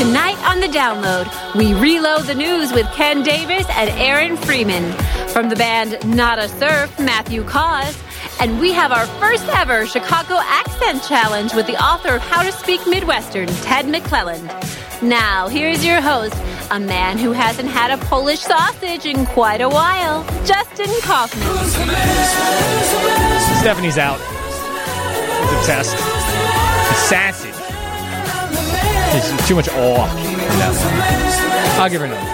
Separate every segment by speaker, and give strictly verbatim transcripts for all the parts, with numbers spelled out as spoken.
Speaker 1: Tonight on The Download, we reload the news with Ken Davis and Aaron Freeman. From the band Nada Surf, Matthew Cause. And we have our first ever Chicago Accent Challenge with the author of How to Speak Midwestern, Ted McClelland. Now, here's your host, a man who hasn't had a Polish sausage in quite a while, Justin Kaufman.
Speaker 2: Stephanie's out. It's a test. The sausage. There's too much awe in that one. I'll give her another.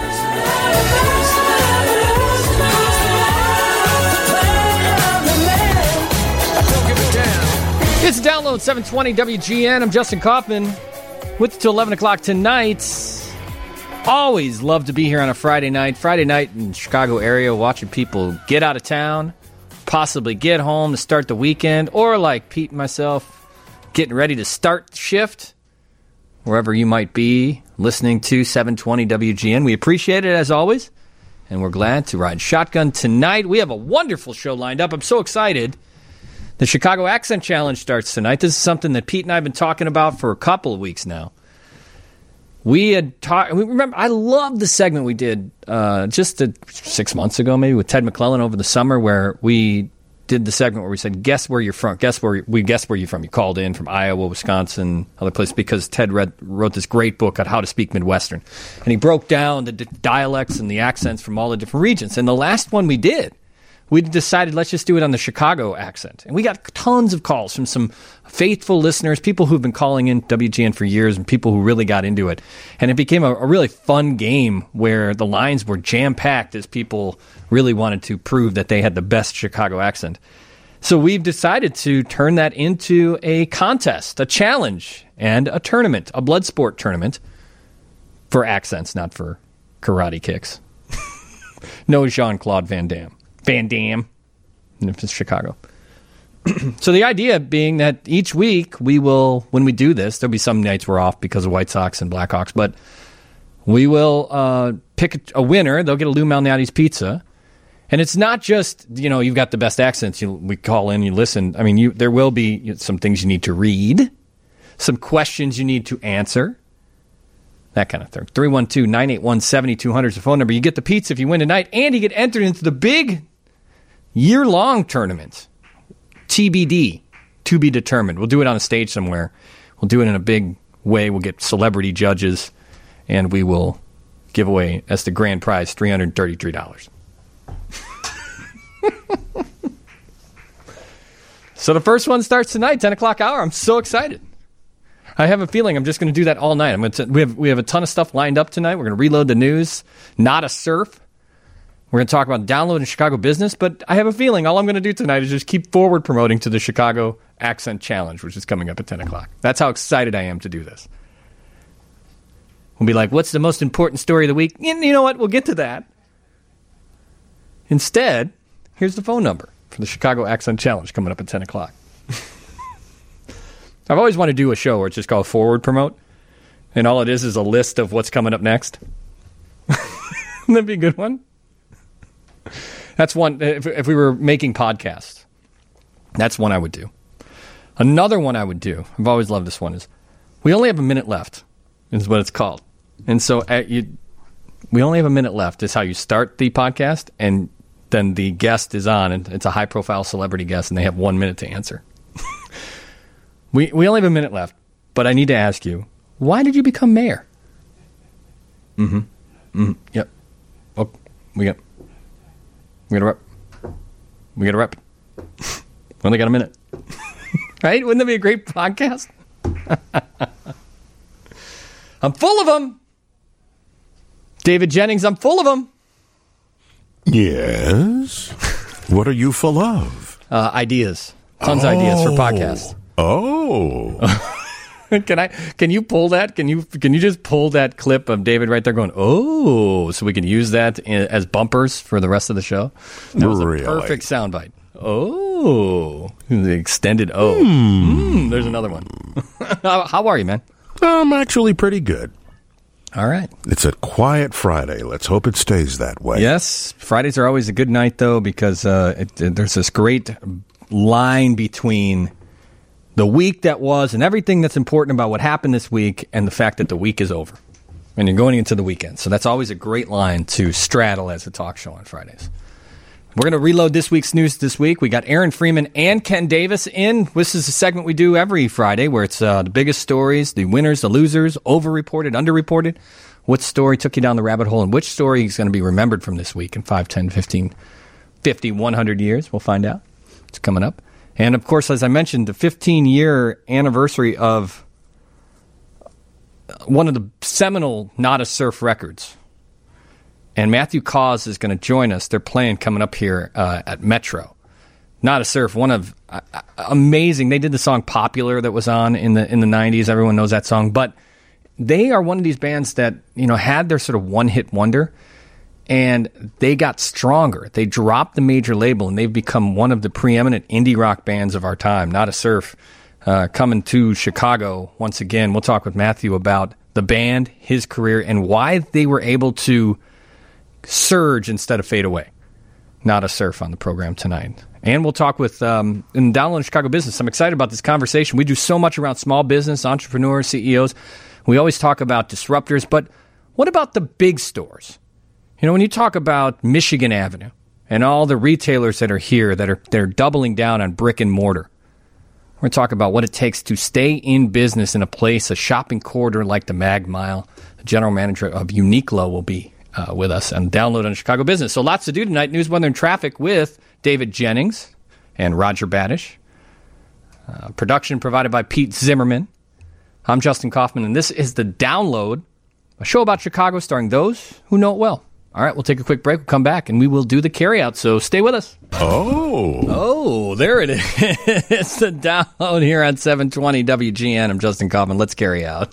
Speaker 2: It's Download seven twenty W G N. I'm Justin Kaufman. With you till eleven o'clock tonight. Always love to be here on a Friday night. Friday night in the Chicago area, watching people get out of town, possibly get home to start the weekend, or like Pete and myself, getting ready to start shift. Wherever you might be listening to seven twenty W G N. We appreciate it as always. And we're glad to ride shotgun tonight. We have a wonderful show lined up. I'm so excited. The Chicago Accent Challenge starts tonight. This is something that Pete and I have been talking about for a couple of weeks now. We had talked, remember, I love the segment we did uh, just a, six months ago, maybe, with Ted McClelland over the summer, where we did the segment where we said, guess where you're from. Guess where we guessed where you're from. You called in from Iowa, Wisconsin, other places, because Ted read, wrote this great book on how to speak Midwestern. And he broke down the d- dialects and the accents from all the different regions. And the last one we did, we decided let's just do it on the Chicago accent. And we got tons of calls from some faithful listeners, people who've been calling in W G N for years, and people who really got into it. And it became a, a really fun game where the lines were jam-packed as people really wanted to prove that they had the best Chicago accent. So we've decided to turn that into a contest, a challenge, and a tournament, a blood sport tournament for accents, not for karate kicks. No Jean-Claude Van Damme. Van Damme, if it's Chicago. So the idea being that each week we will, when we do this, there'll be some nights we're off because of White Sox and Blackhawks, but we will uh, pick a winner. They'll get a Lou Malnati's pizza. And it's not just, you know, you've got the best accents. You, we call in, you listen. I mean, you, there will be some things you need to read, some questions you need to answer, that kind of thing. three one two, nine eight one, seven two zero zero is the phone number. You get the pizza if you win tonight, and you get entered into the big year-long tournament. T B D, to be determined. We'll do it on a stage somewhere. We'll do it in a big way. We'll get celebrity judges, and we will give away, as the grand prize, three hundred thirty-three dollars. So the first one starts tonight, ten o'clock hour. I'm so excited. I have a feeling I'm just going to do that all night. I'm going to. We have we have a ton of stuff lined up tonight. We're going to reload the news. Nada Surf. We're going to talk about downloading Chicago business, but I have a feeling all I'm going to do tonight is just keep forward promoting to the Chicago Accent Challenge, which is coming up at ten o'clock. That's how excited I am to do this. We'll be like, what's the most important story of the week? And you know what? We'll get to that. Instead, here's the phone number for the Chicago Accent Challenge coming up at ten o'clock. I've always wanted to do a show where it's just called Forward Promote, and all it is is a list of what's coming up next. Wouldn't that be a good one? That's one, if, if we were making podcasts, that's one I would do. Another one I would do, I've always loved this one, is we only have a minute left, is what it's called. And so at you, we only have a minute left is how you start the podcast, and then the guest is on, and it's a high-profile celebrity guest, and they have one minute to answer. we we only have a minute left, but I need to ask you, why did you become mayor? Mm-hmm. Mm-hmm. Yep. Oh, we got... We got a rep. We got a rep. We only got a minute. Right? Wouldn't that be a great podcast? I'm full of them. David Jennings, I'm full of them.
Speaker 3: Yes? What are you full of?
Speaker 2: Uh, ideas. Tons
Speaker 3: oh.
Speaker 2: of ideas for podcasts.
Speaker 3: Oh.
Speaker 2: Can I? Can you pull that? Can you? Can you just pull that clip of David right there going, "Oh," so we can use that in, as bumpers for the rest of the show? That was
Speaker 3: really?
Speaker 2: a perfect soundbite. Oh, the extended O. Mm. Mm, there's another one. how, how are you, man?
Speaker 3: I'm actually pretty good.
Speaker 2: All right.
Speaker 3: It's a quiet Friday. Let's hope it stays that way.
Speaker 2: Yes, Fridays are always a good night though, because uh, it, it, there's this great line between the week that was and everything that's important about what happened this week and the fact that the week is over. and you're going into the weekend. So that's always a great line to straddle as a talk show on Fridays. We're going to reload this week's news this week. We got Aaron Freeman and Ken Davis in. This is a segment we do every Friday where it's uh, the biggest stories, the winners, the losers, over-reported, under-reported. What story took you down the rabbit hole and which story is going to be remembered from this week in five, ten, fifteen, fifty, one hundred years. We'll find out. It's coming up. And, of course, as I mentioned, the fifteen-year anniversary of one of the seminal Not a Surf records. And Matthew Caws is going to join us. They're playing coming up here uh, at Metro. Not a Surf, one of uh, amazing. They did the song Popular that was on in the in the nineties. Everyone knows that song. But they are one of these bands that, you know, had their sort of one-hit wonder, and they got stronger. They dropped the major label, and they've become one of the preeminent indie rock bands of our time. Not a Surf uh, coming to Chicago once again. We'll talk with Matthew about the band, his career, and why they were able to surge instead of fade away. Not a Surf on the program tonight. And we'll talk with, um, in Download Chicago Business. I'm excited about this conversation. We do so much around small business, entrepreneurs, C E Os. We always talk about disruptors, but what about the big stores? You know, when you talk about Michigan Avenue and all the retailers that are here that are they're doubling down on brick and mortar, we're going to talk about what it takes to stay in business in a place, a shopping corridor like the Mag Mile. The general manager of Uniqlo will be Uh, with us and Download on Chicago Business. So lots to do tonight. News, weather, and traffic with David Jennings and Roger Badish. Uh, production provided by Pete Zimmerman. I'm Justin Kaufman, and this is The Download, a show about Chicago starring those who know it well. All right, we'll take a quick break. We'll come back, and we will do the carryout, so stay with us.
Speaker 3: Oh.
Speaker 2: Oh, there it is. It's The Download here on seven twenty W G N. I'm Justin Kaufman. Let's carry out.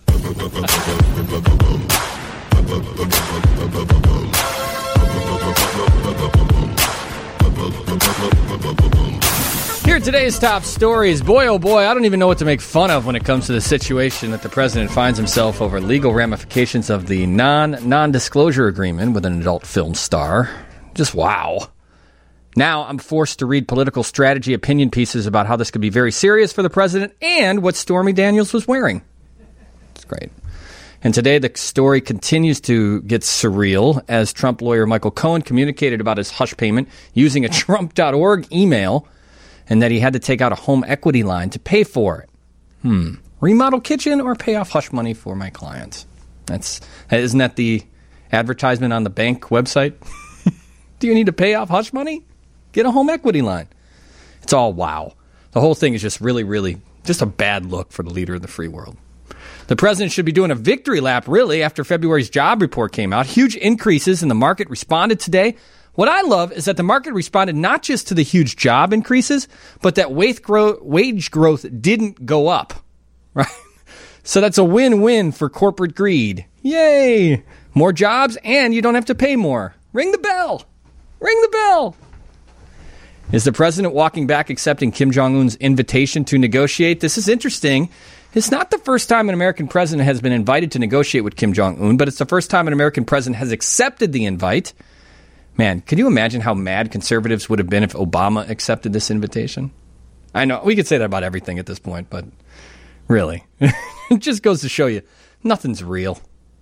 Speaker 2: Here are today's top stories. Boy, oh boy, I don't even know what to make fun of when it comes to the situation that the president finds himself over legal ramifications of the non, non-disclosure agreement with an adult film star. Just wow. Now I'm forced to read political strategy opinion pieces about how this could be very serious for the president and what Stormy Daniels was wearing. It's great. And today the story continues to get surreal as Trump lawyer Michael Cohen communicated about his hush payment using a Trump dot org email, and that he had to take out a home equity line to pay for it. Hmm. Remodel kitchen or pay off hush money for my clients? That's isn't that the advertisement on the bank website? Do you need to pay off hush money? Get a home equity line. It's all wow. The whole thing is just really, really just a bad look for the leader of the free world. The president should be doing a victory lap, really, after February's job report came out. Huge increases in the market responded today. What I love is that the market responded not just to the huge job increases, but that wage growth, wage growth didn't go up. Right? So that's a win-win for corporate greed. Yay! More jobs, and you don't have to pay more. Ring the bell! Ring the bell! Is the president walking back accepting Kim Jong-un's invitation to negotiate? This is interesting. It's not the first time an American president has been invited to negotiate with Kim Jong-un, but it's the first time an American president has accepted the invite. Man, can you imagine how mad conservatives would have been if Obama accepted this invitation? I know, we could say that about everything at this point, but really, it just goes to show you, nothing's real.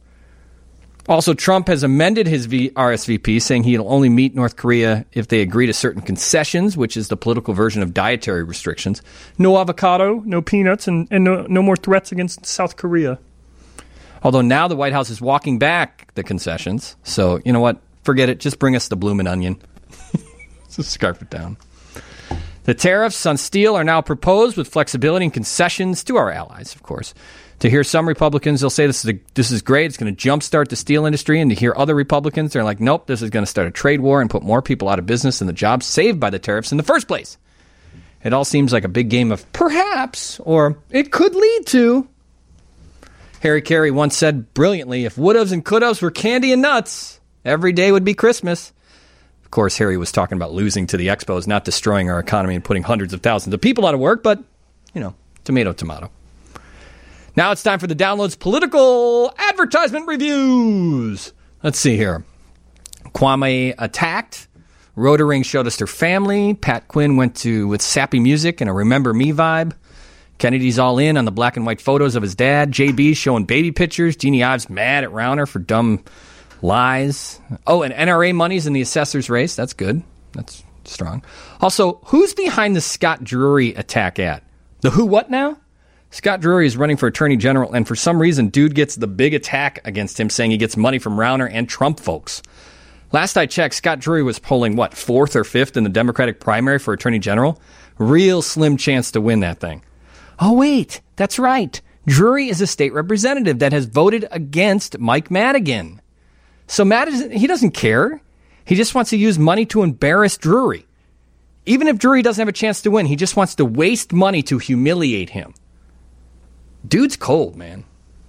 Speaker 2: Also, Trump has amended his v- R S V P, saying he'll only meet North Korea if they agree to certain concessions, which is the political version of dietary restrictions. No avocado, no peanuts, and, and no, no more threats against South Korea. Although now the White House is walking back the concessions. So, you know what? Forget it. Just bring us the bloomin' onion. Just scarf it down. The tariffs on steel are now proposed with flexibility and concessions to our allies, of course. To hear some Republicans, they'll say this is a, this is great, it's going to jumpstart the steel industry. And to hear other Republicans, they're like, nope, this is going to start a trade war and put more people out of business than the jobs saved by the tariffs in the first place. It all seems like a big game of perhaps, or it could lead to. Harry Carey once said brilliantly, if would-haves and could-haves were candy and nuts, every day would be Christmas. Of course, Harry was talking about losing to the Expos, not destroying our economy and putting hundreds of thousands of people out of work, but, you know, tomato, tomato. Now it's time for the Download's political advertisement reviews. Let's see here. Kwame attacked. Rhoda Ring showed us their family. Pat Quinn went to with sappy music and a Remember Me vibe. Kennedy's all in on the black and white photos of his dad. J B's showing baby pictures. Jeannie Ives mad at Rauner for dumb lies. Oh, and N R A money's in the assessor's race. That's good. That's strong. Also, who's behind the Scott Drury attack ad? The who what now? Scott Drury is running for attorney general, and for some reason, dude gets the big attack against him, saying he gets money from Rauner and Trump folks. Last I checked, Scott Drury was polling, what, fourth or fifth in the Democratic primary for attorney general? Real slim chance to win that thing. Oh, wait, that's right. Drury is a state representative that has voted against Mike Madigan. So Madigan, he doesn't care. He just wants to use money to embarrass Drury. Even if Drury doesn't have a chance to win, he just wants to waste money to humiliate him. Dude's cold, man.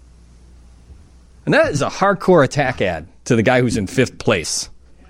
Speaker 2: And that is a hardcore attack ad to the guy who's in fifth place.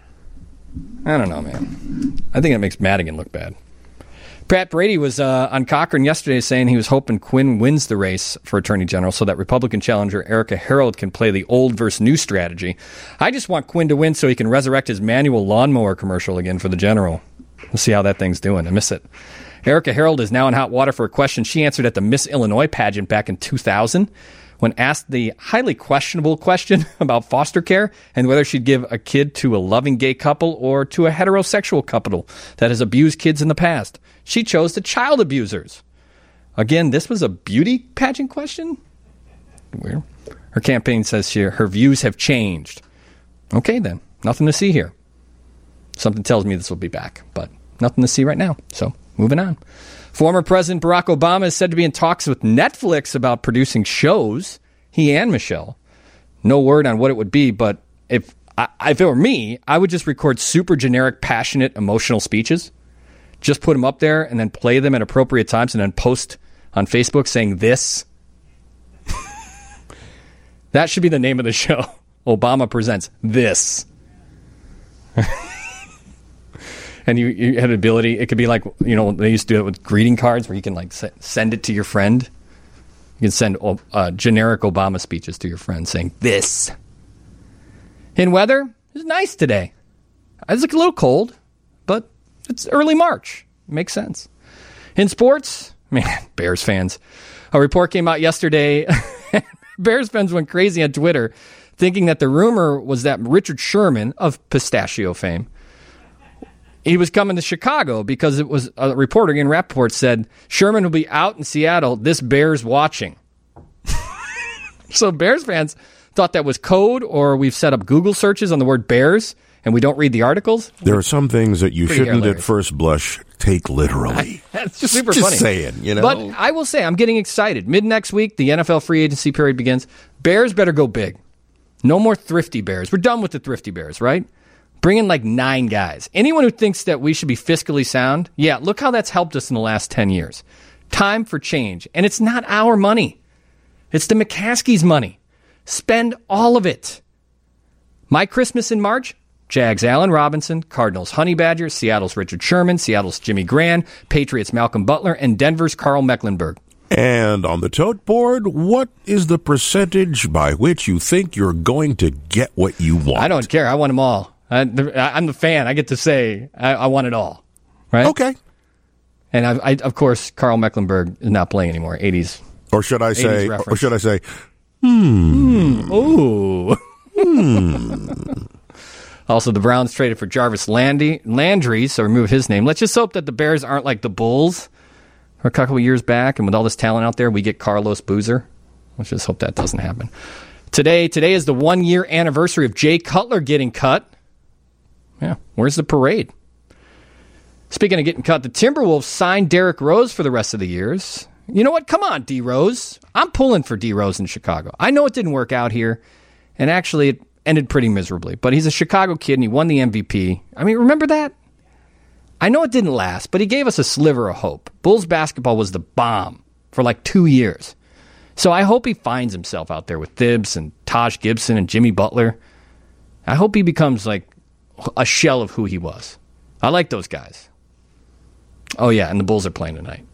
Speaker 2: I don't know, man. I think it makes Madigan look bad. Pat Brady was uh, on Cochran yesterday saying he was hoping Quinn wins the race for attorney general so that Republican challenger Erica Harold can play the old versus new strategy. I just want Quinn to win so he can resurrect his manual lawnmower commercial again for the general. We'll see how that thing's doing. I miss it. Erica Harold is now in hot water for a question she answered at the Miss Illinois pageant back in two thousand when asked the highly questionable question about foster care and whether she'd give a kid to a loving gay couple or to a heterosexual couple that has abused kids in the past. She chose the child abusers. Again, this was a beauty pageant question? Weird. Her campaign says she, her views have changed. Okay, then. Nothing to see here. Something tells me this will be back, but nothing to see right now. So, moving on. Former President Barack Obama is said to be in talks with Netflix about producing shows, he and Michelle. No word on what it would be, but if, I, if it were me, I would just record super generic, passionate, emotional speeches. Just put them up there and then play them at appropriate times and then post on Facebook saying this. That should be the name of the show. Obama presents this. And you, you had an ability, it could be like, you know, they used to do it with greeting cards where you can like se- send it to your friend. You can send uh, generic Obama speeches to your friend saying this. In weather, it's nice today. It's like a little cold, but it's early March. Makes sense. In sports, man, Bears fans. A report came out yesterday. Bears fans went crazy on Twitter thinking that the rumor was that Richard Sherman of Pistachio fame, he was coming to Chicago because it was a reporter in Rappaport said Sherman will be out in Seattle. This Bears watching. So Bears fans thought that was code, or we've set up Google searches on the word Bears and we don't read the articles.
Speaker 3: There are some things that you
Speaker 2: Pretty
Speaker 3: shouldn't
Speaker 2: hilarious.
Speaker 3: at first blush take literally.
Speaker 2: That's just super
Speaker 3: just
Speaker 2: funny.
Speaker 3: saying, you know.
Speaker 2: But I will say I'm getting excited. Mid next week, the N F L free agency period begins. Bears better go big. No more thrifty Bears. We're done with the thrifty Bears, right? Bring in like nine guys. Anyone who thinks that we should be fiscally sound, yeah, look how that's helped us in the last ten years. Time for change. And it's not our money. It's the McCaskey's money. Spend all of it. My Christmas in March, Jags Allen Robinson, Cardinals Honey Badger, Seattle's Richard Sherman, Seattle's Jimmy Grand, Patriots Malcolm Butler, and Denver's Carl Mecklenburg.
Speaker 3: And on the tote board, what is the percentage by which you think you're going to get what you want?
Speaker 2: I don't care. I want them all. I, I'm the fan. I get to say I, I want it all. Right?
Speaker 3: Okay.
Speaker 2: And I, I, of course, Carl Mecklenburg is not playing anymore. eighties.
Speaker 3: Or should I say?
Speaker 2: reference.
Speaker 3: Or should I say? Hmm.
Speaker 2: Hmm. Ooh. hmm. Also, the Browns traded for Jarvis Landry, Landry, so remove his name. Let's just hope that the Bears aren't like the Bulls a couple of years back, and with all this talent out there, we get Carlos Boozer. Let's just hope that doesn't happen. Today, today is the one-year anniversary of Jay Cutler getting cut. Yeah, where's the parade? Speaking of getting cut, the Timberwolves signed Derrick Rose for the rest of the years. You know what? Come on, D. Rose. I'm pulling for D. Rose in Chicago. I know it didn't work out here, and actually it ended pretty miserably. But he's a Chicago kid, and he won the M V P. I mean, remember that? I know it didn't last, but he gave us a sliver of hope. Bulls basketball was the bomb for like two years. So I hope he finds himself out there with Thibs and Taj Gibson and Jimmy Butler. I hope he becomes like a shell of who he was. I like those guys. Oh, yeah, and the Bulls are playing tonight.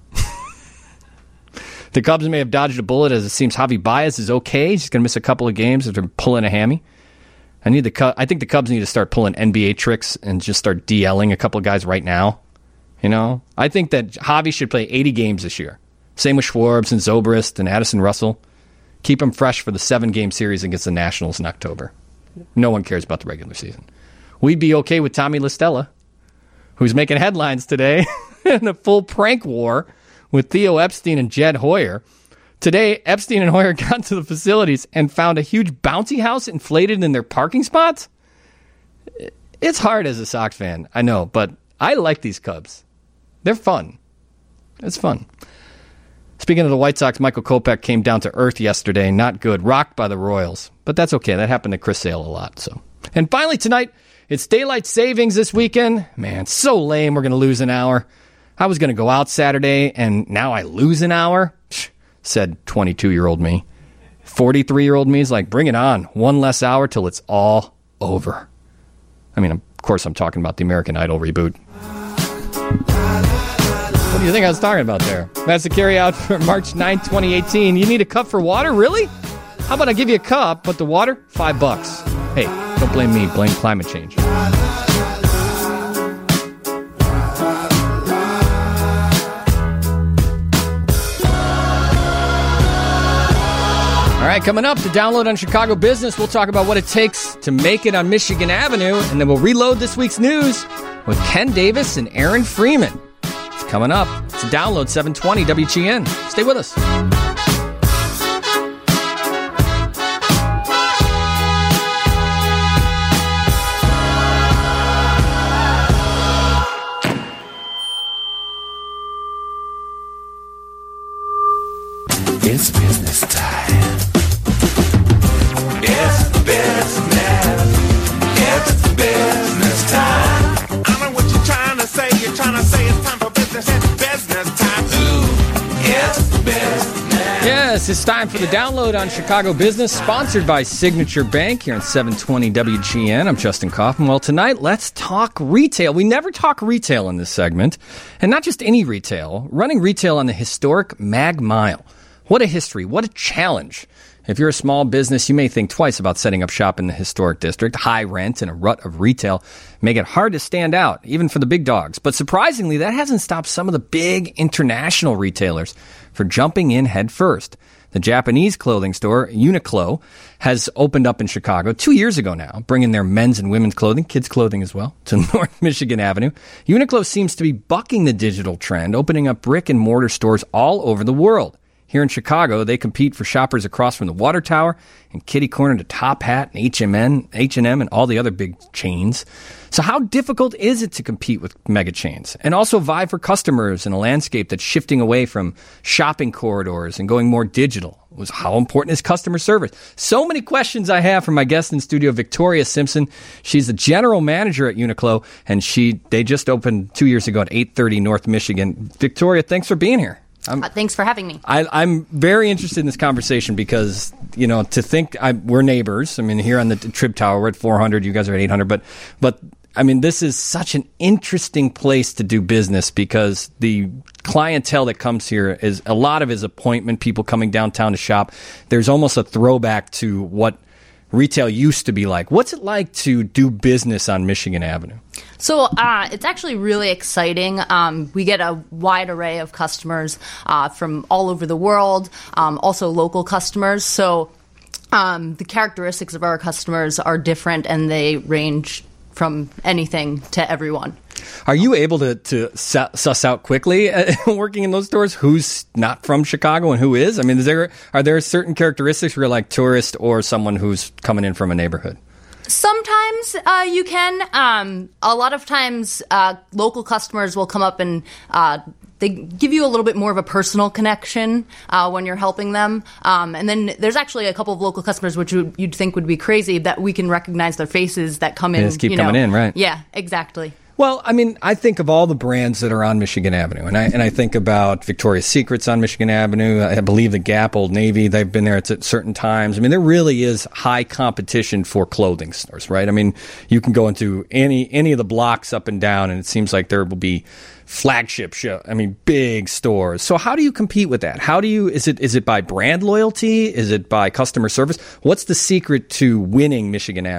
Speaker 2: The Cubs may have dodged a bullet, as it seems Javi Baez is okay. He's going to miss a couple of games after pulling a hammy. I need the I think the Cubs need to start pulling N B A tricks and just start DLing a couple of guys right now. You know, I think that Javi should play eighty games this year. Same with Schwartz and Zobrist and Addison Russell. Keep them fresh for the seven-game series against the Nationals in October. No one cares about the regular season. We'd be okay with Tommy LaStella, who's making headlines today in a full prank war with Theo Epstein and Jed Hoyer. Today, Epstein and Hoyer got to the facilities and found a huge bouncy house inflated in their parking spots. It's hard as a Sox fan, I know, but I like these Cubs. They're fun. It's fun. Speaking of the White Sox, Michael Kopech came down to earth yesterday. Not good. Rocked by the Royals. But that's okay. That happened to Chris Sale a lot. So, and finally tonight, it's daylight savings this weekend. Man, so lame. We're going to lose an hour. I was going to go out Saturday, and now I lose an hour, said twenty-two-year-old me. forty-three-year-old me is like, bring it on. One less hour till it's all over. I mean, of course, I'm talking about the American Idol reboot. What do you think I was talking about there? That's the carry out for March ninth, twenty eighteen. You need a cup for water? Really? How about I give you a cup, but the water? Five bucks. Hey, don't blame me. Blame climate change. All right, coming up, to download on Chicago Business, we'll talk about what it takes to make it on Michigan Avenue, and then we'll reload this week's news with Ken Davis and Aaron Freeman. It's coming up. It's a download, seven twenty W G N. Stay with us.
Speaker 4: It's business time. It's business. It's business time. I know what you're trying to say. You're trying to say it's time for business. It's business time. Ooh, it's business.
Speaker 2: Yes, it's time for the download on Chicago Business, sponsored by Signature Bank here on seven twenty W G N. I'm Justin Kaufman. Well, tonight, let's talk retail. We never talk retail in this segment, and not just any retail. Running retail on the historic Mag Mile. What a history. What a challenge. If you're a small business, you may think twice about setting up shop in the historic district. High rent and a rut of retail make it hard to stand out, even for the big dogs. But surprisingly, that hasn't stopped some of the big international retailers for jumping in head first. The Japanese clothing store, Uniqlo, has opened up in Chicago two years ago now, bringing their men's and women's clothing, kids' clothing as well, to North Michigan Avenue. Uniqlo seems to be bucking the digital trend, opening up brick and mortar stores all over the world. Here in Chicago, they compete for shoppers across from the Water Tower and kitty corner to Top Hat and H and M, H and M and all the other big chains. So how difficult is it to compete with mega chains and also vie for customers in a landscape that's shifting away from shopping corridors and going more digital? Was how important is customer service? So many questions I have from my guest in studio, Victoria Simpson. She's the general manager at Uniqlo, and she they just opened two years ago at eight thirty North Michigan. Victoria, thanks for being here.
Speaker 5: Uh, thanks for having me.
Speaker 2: I, I'm very interested in this conversation because, you know, to think I, we're neighbors. I mean, here on the Trib Tower, we're at four hundred. You guys are at eight hundred. But, but I mean, this is such an interesting place to do business because the clientele that comes here is a lot of is appointment people coming downtown to shop. There's almost a throwback to what retail used to be like. What's it like to do business on Michigan Avenue?
Speaker 5: So uh, it's actually really exciting. Um, we get a wide array of customers uh, from all over the world, um, also local customers. So um, the characteristics of our customers are different, and they range from anything to everyone.
Speaker 2: Are you able to, to suss out quickly uh, working in those stores who's not from Chicago and who is? I mean, is there are there certain characteristics where you're like tourist or someone who's coming in from a neighborhood?
Speaker 5: Sometimes uh, you can. Um, a lot of times uh, local customers will come up and uh, they give you a little bit more of a personal connection uh, when you're helping them. Um, and then there's actually a couple of local customers which you, you'd think would be crazy that we can recognize their faces that come in.
Speaker 2: They just keep
Speaker 5: you know,
Speaker 2: coming in, right?
Speaker 5: Yeah, exactly.
Speaker 2: Well, I mean, I think of all the brands that are on Michigan Avenue, and I and I think about Victoria's Secret's on Michigan Avenue. I believe the Gap, Old Navy, they've been there at certain times. I mean, there really is high competition for clothing stores, right? I mean, you can go into any any of the blocks up and down, and it seems like there will be flagship show. I mean, big stores. So how do you compete with that? How do you? Is it is it by brand loyalty? Is it by customer service? What's the secret to winning Michigan Avenue?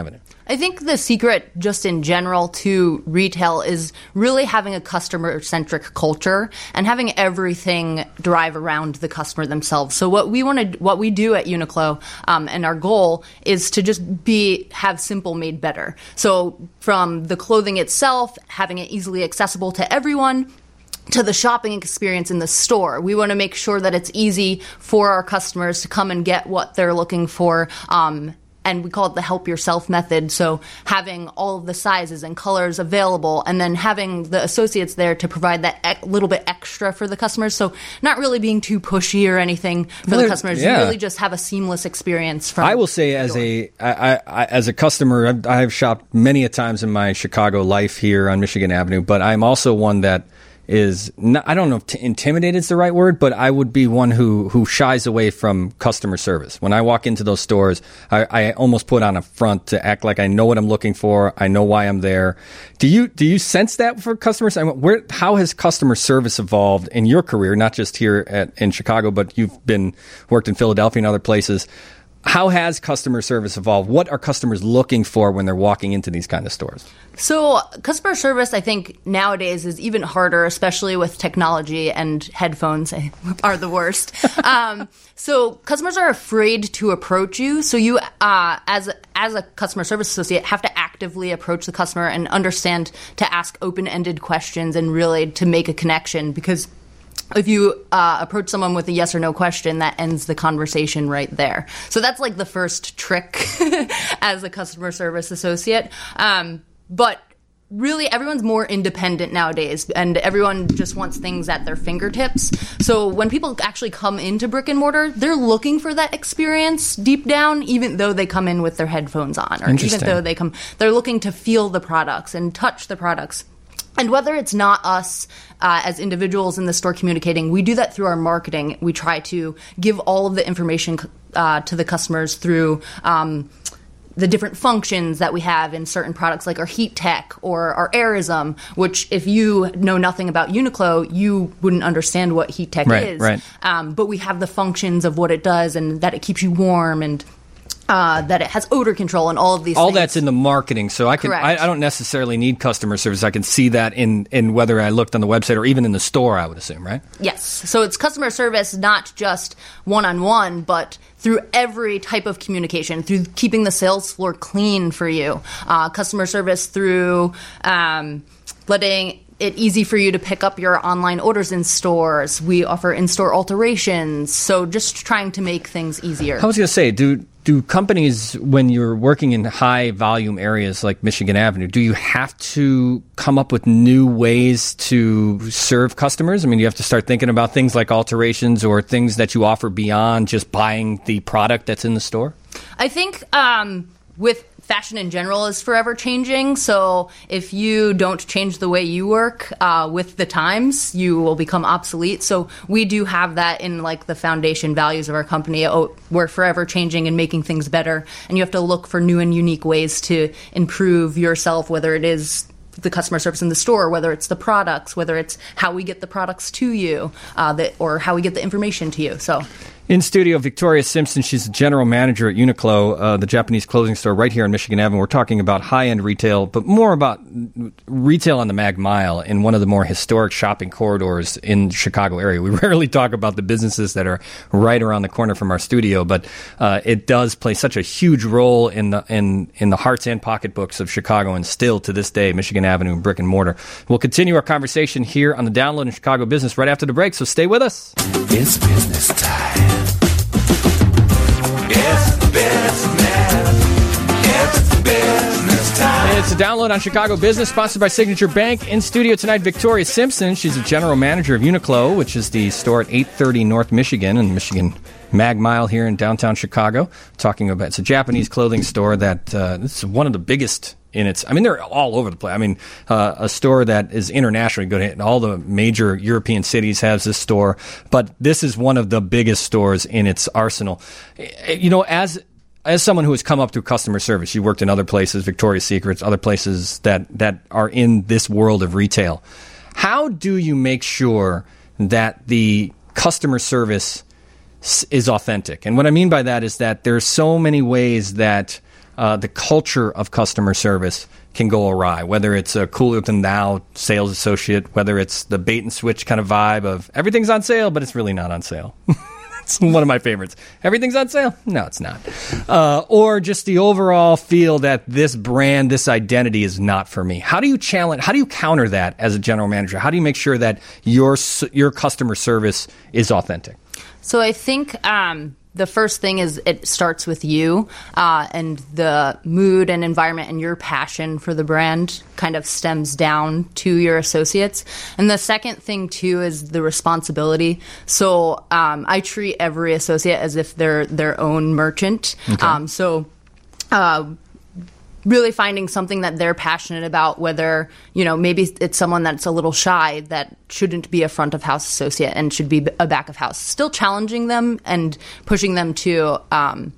Speaker 5: I think the secret, just in general, to retail is really having a customer-centric culture and having everything drive around the customer themselves. So what we want to, what we do at Uniqlo, um, and our goal is to just be have simple made better. So from the clothing itself, having it easily accessible to everyone, to the shopping experience in the store. We want to make sure that it's easy for our customers to come and get what they're looking for. Um, And we call it the help yourself method. So having all of the sizes and colors available and then having the associates there to provide that e- little bit extra for the customers. So not really being too pushy or anything for
Speaker 2: Well,
Speaker 5: the customers.
Speaker 2: yeah.
Speaker 5: You really just have a seamless experience from
Speaker 2: I will say, as a I, I, as a customer, I've, I've shopped many a times in my Chicago life here on Michigan Avenue, but I'm also one that is not, I don't know if t- intimidated is the right word, but I would be one who who shies away from customer service. When I walk into those stores, I, I almost put on a front to act like I know what I'm looking for. I know why I'm there. Do you do you sense that for customers? I mean, where how has customer service evolved in your career? Not just here at, in Chicago, but you've been worked in Philadelphia and other places. How has customer service evolved? What are customers looking for when they're walking into these kind of stores?
Speaker 5: So customer service, I think, nowadays is even harder, especially with technology, and headphones are the worst. um, so customers are afraid to approach you. So you, uh, as, as a customer service associate, have to actively approach the customer and understand to ask open-ended questions and really to make a connection, because if you uh, approach someone with a yes or no question, that ends the conversation right there. So that's like the first trick as a customer service associate. Um, but really, everyone's more independent nowadays, and everyone just wants things at their fingertips. So when people actually come into brick and mortar, they're looking for that experience deep down, even though they come in with their headphones on, or even though they come, they're looking to feel the products and touch the products. And whether it's not us uh, as individuals in the store communicating, we do that through our marketing. We try to give all of the information uh, to the customers through um, the different functions that we have in certain products, like our Heat Tech or our Airism, which if you know nothing about Uniqlo, you wouldn't understand what Heat Tech
Speaker 2: right,
Speaker 5: is.
Speaker 2: Right.
Speaker 5: Um, but we have the functions of what it does and that it keeps you warm, and Uh, that it has odor control and all of these
Speaker 2: all
Speaker 5: things.
Speaker 2: All that's in the marketing. So I can I, I don't necessarily need customer service. I can see that in, in whether I looked on the website or even in the store, I would assume, right?
Speaker 5: Yes. So it's customer service, not just one-on-one, but through every type of communication, through keeping the sales floor clean for you. Uh, customer service through um, letting it easy for you to pick up your online orders in stores. We offer in-store alterations. So just trying to make things easier.
Speaker 2: I was going to say, do do companies, when you're working in high volume areas like Michigan Avenue, do you have to come up with new ways to serve customers? I mean, you have to start thinking about things like alterations or things that you offer beyond just buying the product that's in the store?
Speaker 5: I think um, with fashion in general is forever changing. So if you don't change the way you work uh, with the times, you will become obsolete. So we do have that in like the foundation values of our company. Oh, we're forever changing and making things better. And you have to look for new and unique ways to improve yourself, whether it is the customer service in the store, whether it's the products, whether it's how we get the products to you, uh, that, or how we get the information to you. So.
Speaker 2: In studio, Victoria Simpson. She's the general manager at Uniqlo, uh, the Japanese clothing store right here on Michigan Avenue. We're talking about high-end retail, but more about retail on the Mag Mile in one of the more historic shopping corridors in the Chicago area. We rarely talk about the businesses that are right around the corner from our studio, but uh, it does play such a huge role in the in, in the hearts and pocketbooks of Chicago, and still to this day, Michigan Avenue and brick and mortar. We'll continue our conversation here on the Download in Chicago Business right after the break, so stay with us.
Speaker 4: It's business time. It's business. It's business time.
Speaker 2: It's a Download on Chicago Business, sponsored by Signature Bank. In studio tonight, Victoria Simpson. She's the general manager of Uniqlo, which is the store at eight thirty North Michigan in Michigan Mag Mile here in downtown Chicago. Talking about, it's a Japanese clothing store that uh, this is one of the biggest in its, I mean, they're all over the place. I mean, uh, a store that is international. You go to all the major European cities has this store, but this is one of the biggest stores in its arsenal. You know, as as someone who has come up through customer service, you worked in other places, Victoria's Secrets, other places that, that are in this world of retail. How do you make sure that the customer service is authentic? And what I mean by that is that there's so many ways that uh, the culture of customer service can go awry, whether it's a cooler than thou sales associate, whether it's the bait and switch kind of vibe of everything's on sale, but it's really not on sale. It's one of my favorites. Everything's on sale? No, it's not. Uh, or just the overall feel that this brand, this identity is not for me. How do you challenge, how do you counter that as a general manager? How do you make sure that your your customer service is authentic?
Speaker 5: So I think um, the first thing is it starts with you uh, and the mood and environment and your passion for the brand kind of stems down to your associates. And the second thing, too, is the responsibility. So um, I treat every associate as if they're their own merchant.
Speaker 2: Okay.
Speaker 5: Um, so uh, really finding something that they're passionate about, whether, you know, maybe it's someone that's a little shy that shouldn't be a front of house associate and should be a back of house. Still challenging them and pushing them to um,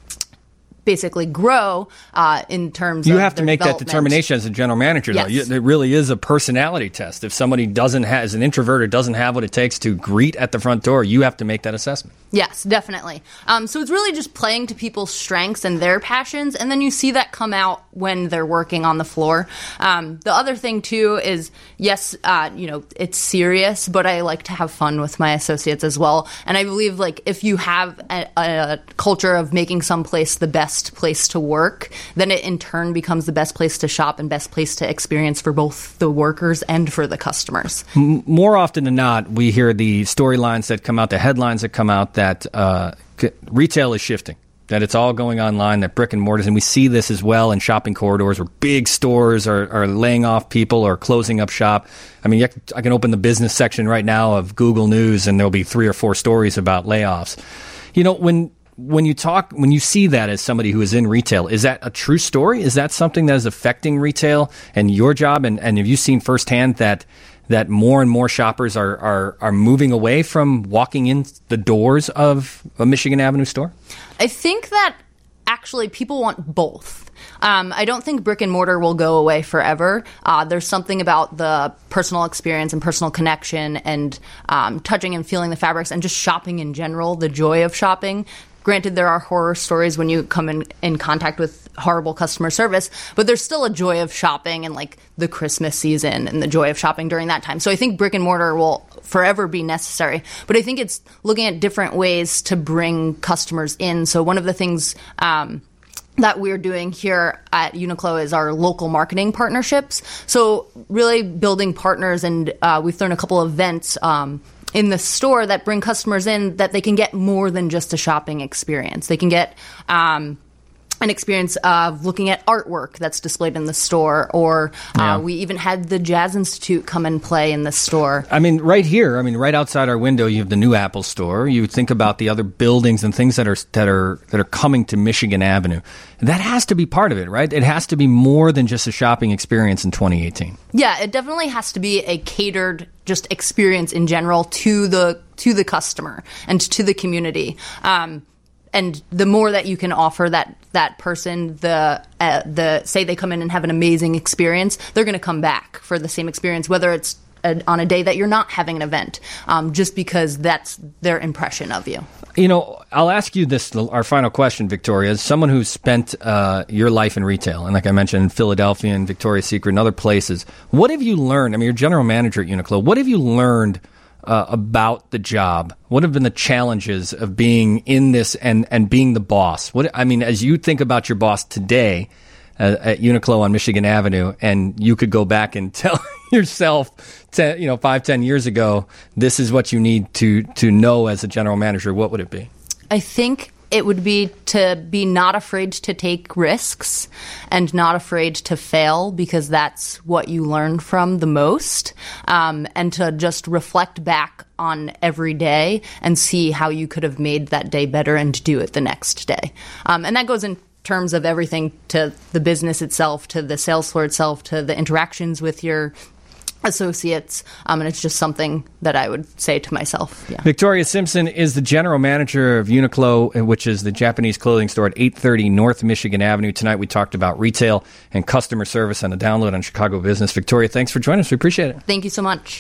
Speaker 5: basically grow uh, in terms
Speaker 2: you
Speaker 5: of
Speaker 2: have to
Speaker 5: their
Speaker 2: make that
Speaker 5: development.
Speaker 2: determination as a general manager, though.
Speaker 5: Yes.
Speaker 2: You, it really is a personality test. If somebody doesn't have, as an introvert or doesn't have what it takes to greet at the front door, you have to make that assessment.
Speaker 5: Yes, definitely. Um, so it's really just playing to people's strengths and their passions, and then you see that come out when they're working on the floor. Um, the other thing, too, is, yes, uh, you know, it's serious, but I like to have fun with my associates as well. And I believe, like, if you have a, a culture of making some place the best place to work, then it in turn becomes the best place to shop and best place to experience for both the workers and for the customers.
Speaker 2: M- more often than not, we hear the storylines that come out, the headlines that come out that that uh, c- retail is shifting, that it's all going online, that brick and mortars, and we see this as well in shopping corridors where big stores are, are laying off people or closing up shop. I mean, I can open the business section right now of Google News and there'll be three or four stories about layoffs. You know, when when you talk, when you see that as somebody who is in retail, is that a true story? Is that something that is affecting retail and your job? And, and have you seen firsthand that that more and more shoppers are, are, are moving away from walking in the doors of a Michigan Avenue store?
Speaker 5: I think that actually people want both. Um, I don't think brick and mortar will go away forever. Uh, there's something about the personal experience and personal connection and um, touching and feeling the fabrics and just shopping in general, the joy of shopping. Granted, there are horror stories when you come in, in contact with horrible customer service, but there's still a joy of shopping and like the Christmas season and the joy of shopping during that time. So I think brick and mortar will forever be necessary, but I think it's looking at different ways to bring customers in. So one of the things um, that we're doing here at Uniqlo is our local marketing partnerships. So really building partners, and uh, we've thrown a couple of events um, in the store that bring customers in that they can get more than just a shopping experience. They can get um, an experience of looking at artwork that's displayed in the store, or uh,
Speaker 2: Yeah.
Speaker 5: we even had the Jazz Institute come and play in the store.
Speaker 2: I mean, right here, I mean, right outside our window, you have the new Apple store. You think about the other buildings and things that are that are that are coming to Michigan Avenue. That has to be part of it, right? It has to be more than just a shopping experience in twenty eighteen.
Speaker 5: Yeah, it definitely has to be a catered just experience in general to the to the customer and to the community. Um, and the more that you can offer that that person, the uh, the say they come in and have an amazing experience, they're going to come back for the same experience, whether it's a, on a day that you're not having an event, um, just because that's their impression of you.
Speaker 2: You know, I'll ask you this, our final question, Victoria. As someone who's spent uh, your life in retail, and like I mentioned, in Philadelphia and Victoria's Secret and other places, what have you learned? I mean, you're general manager at Uniqlo. What have you learned uh, about the job? What have been the challenges of being in this and, and being the boss? What I mean, as you think about your boss today uh, at Uniqlo on Michigan Avenue, and you could go back and tell yourself, ten, you know, five, ten years ago, this is what you need to to know as a general manager, what would it be?
Speaker 5: I think it would be to be not afraid to take risks and not afraid to fail, because that's what you learn from the most, um, and to just reflect back on every day and see how you could have made that day better and do it the next day. Um, and that goes in terms of everything, to the business itself, to the sales floor itself, to the interactions with your associates, um, and it's just something that I would say to myself. Yeah.
Speaker 2: Victoria Simpson is the general manager of Uniqlo, which is the Japanese clothing store at eight thirty North Michigan Avenue. Tonight we talked about retail and customer service on the download on Chicago Business. Victoria, thanks for joining us. We appreciate it.
Speaker 5: Thank you so much.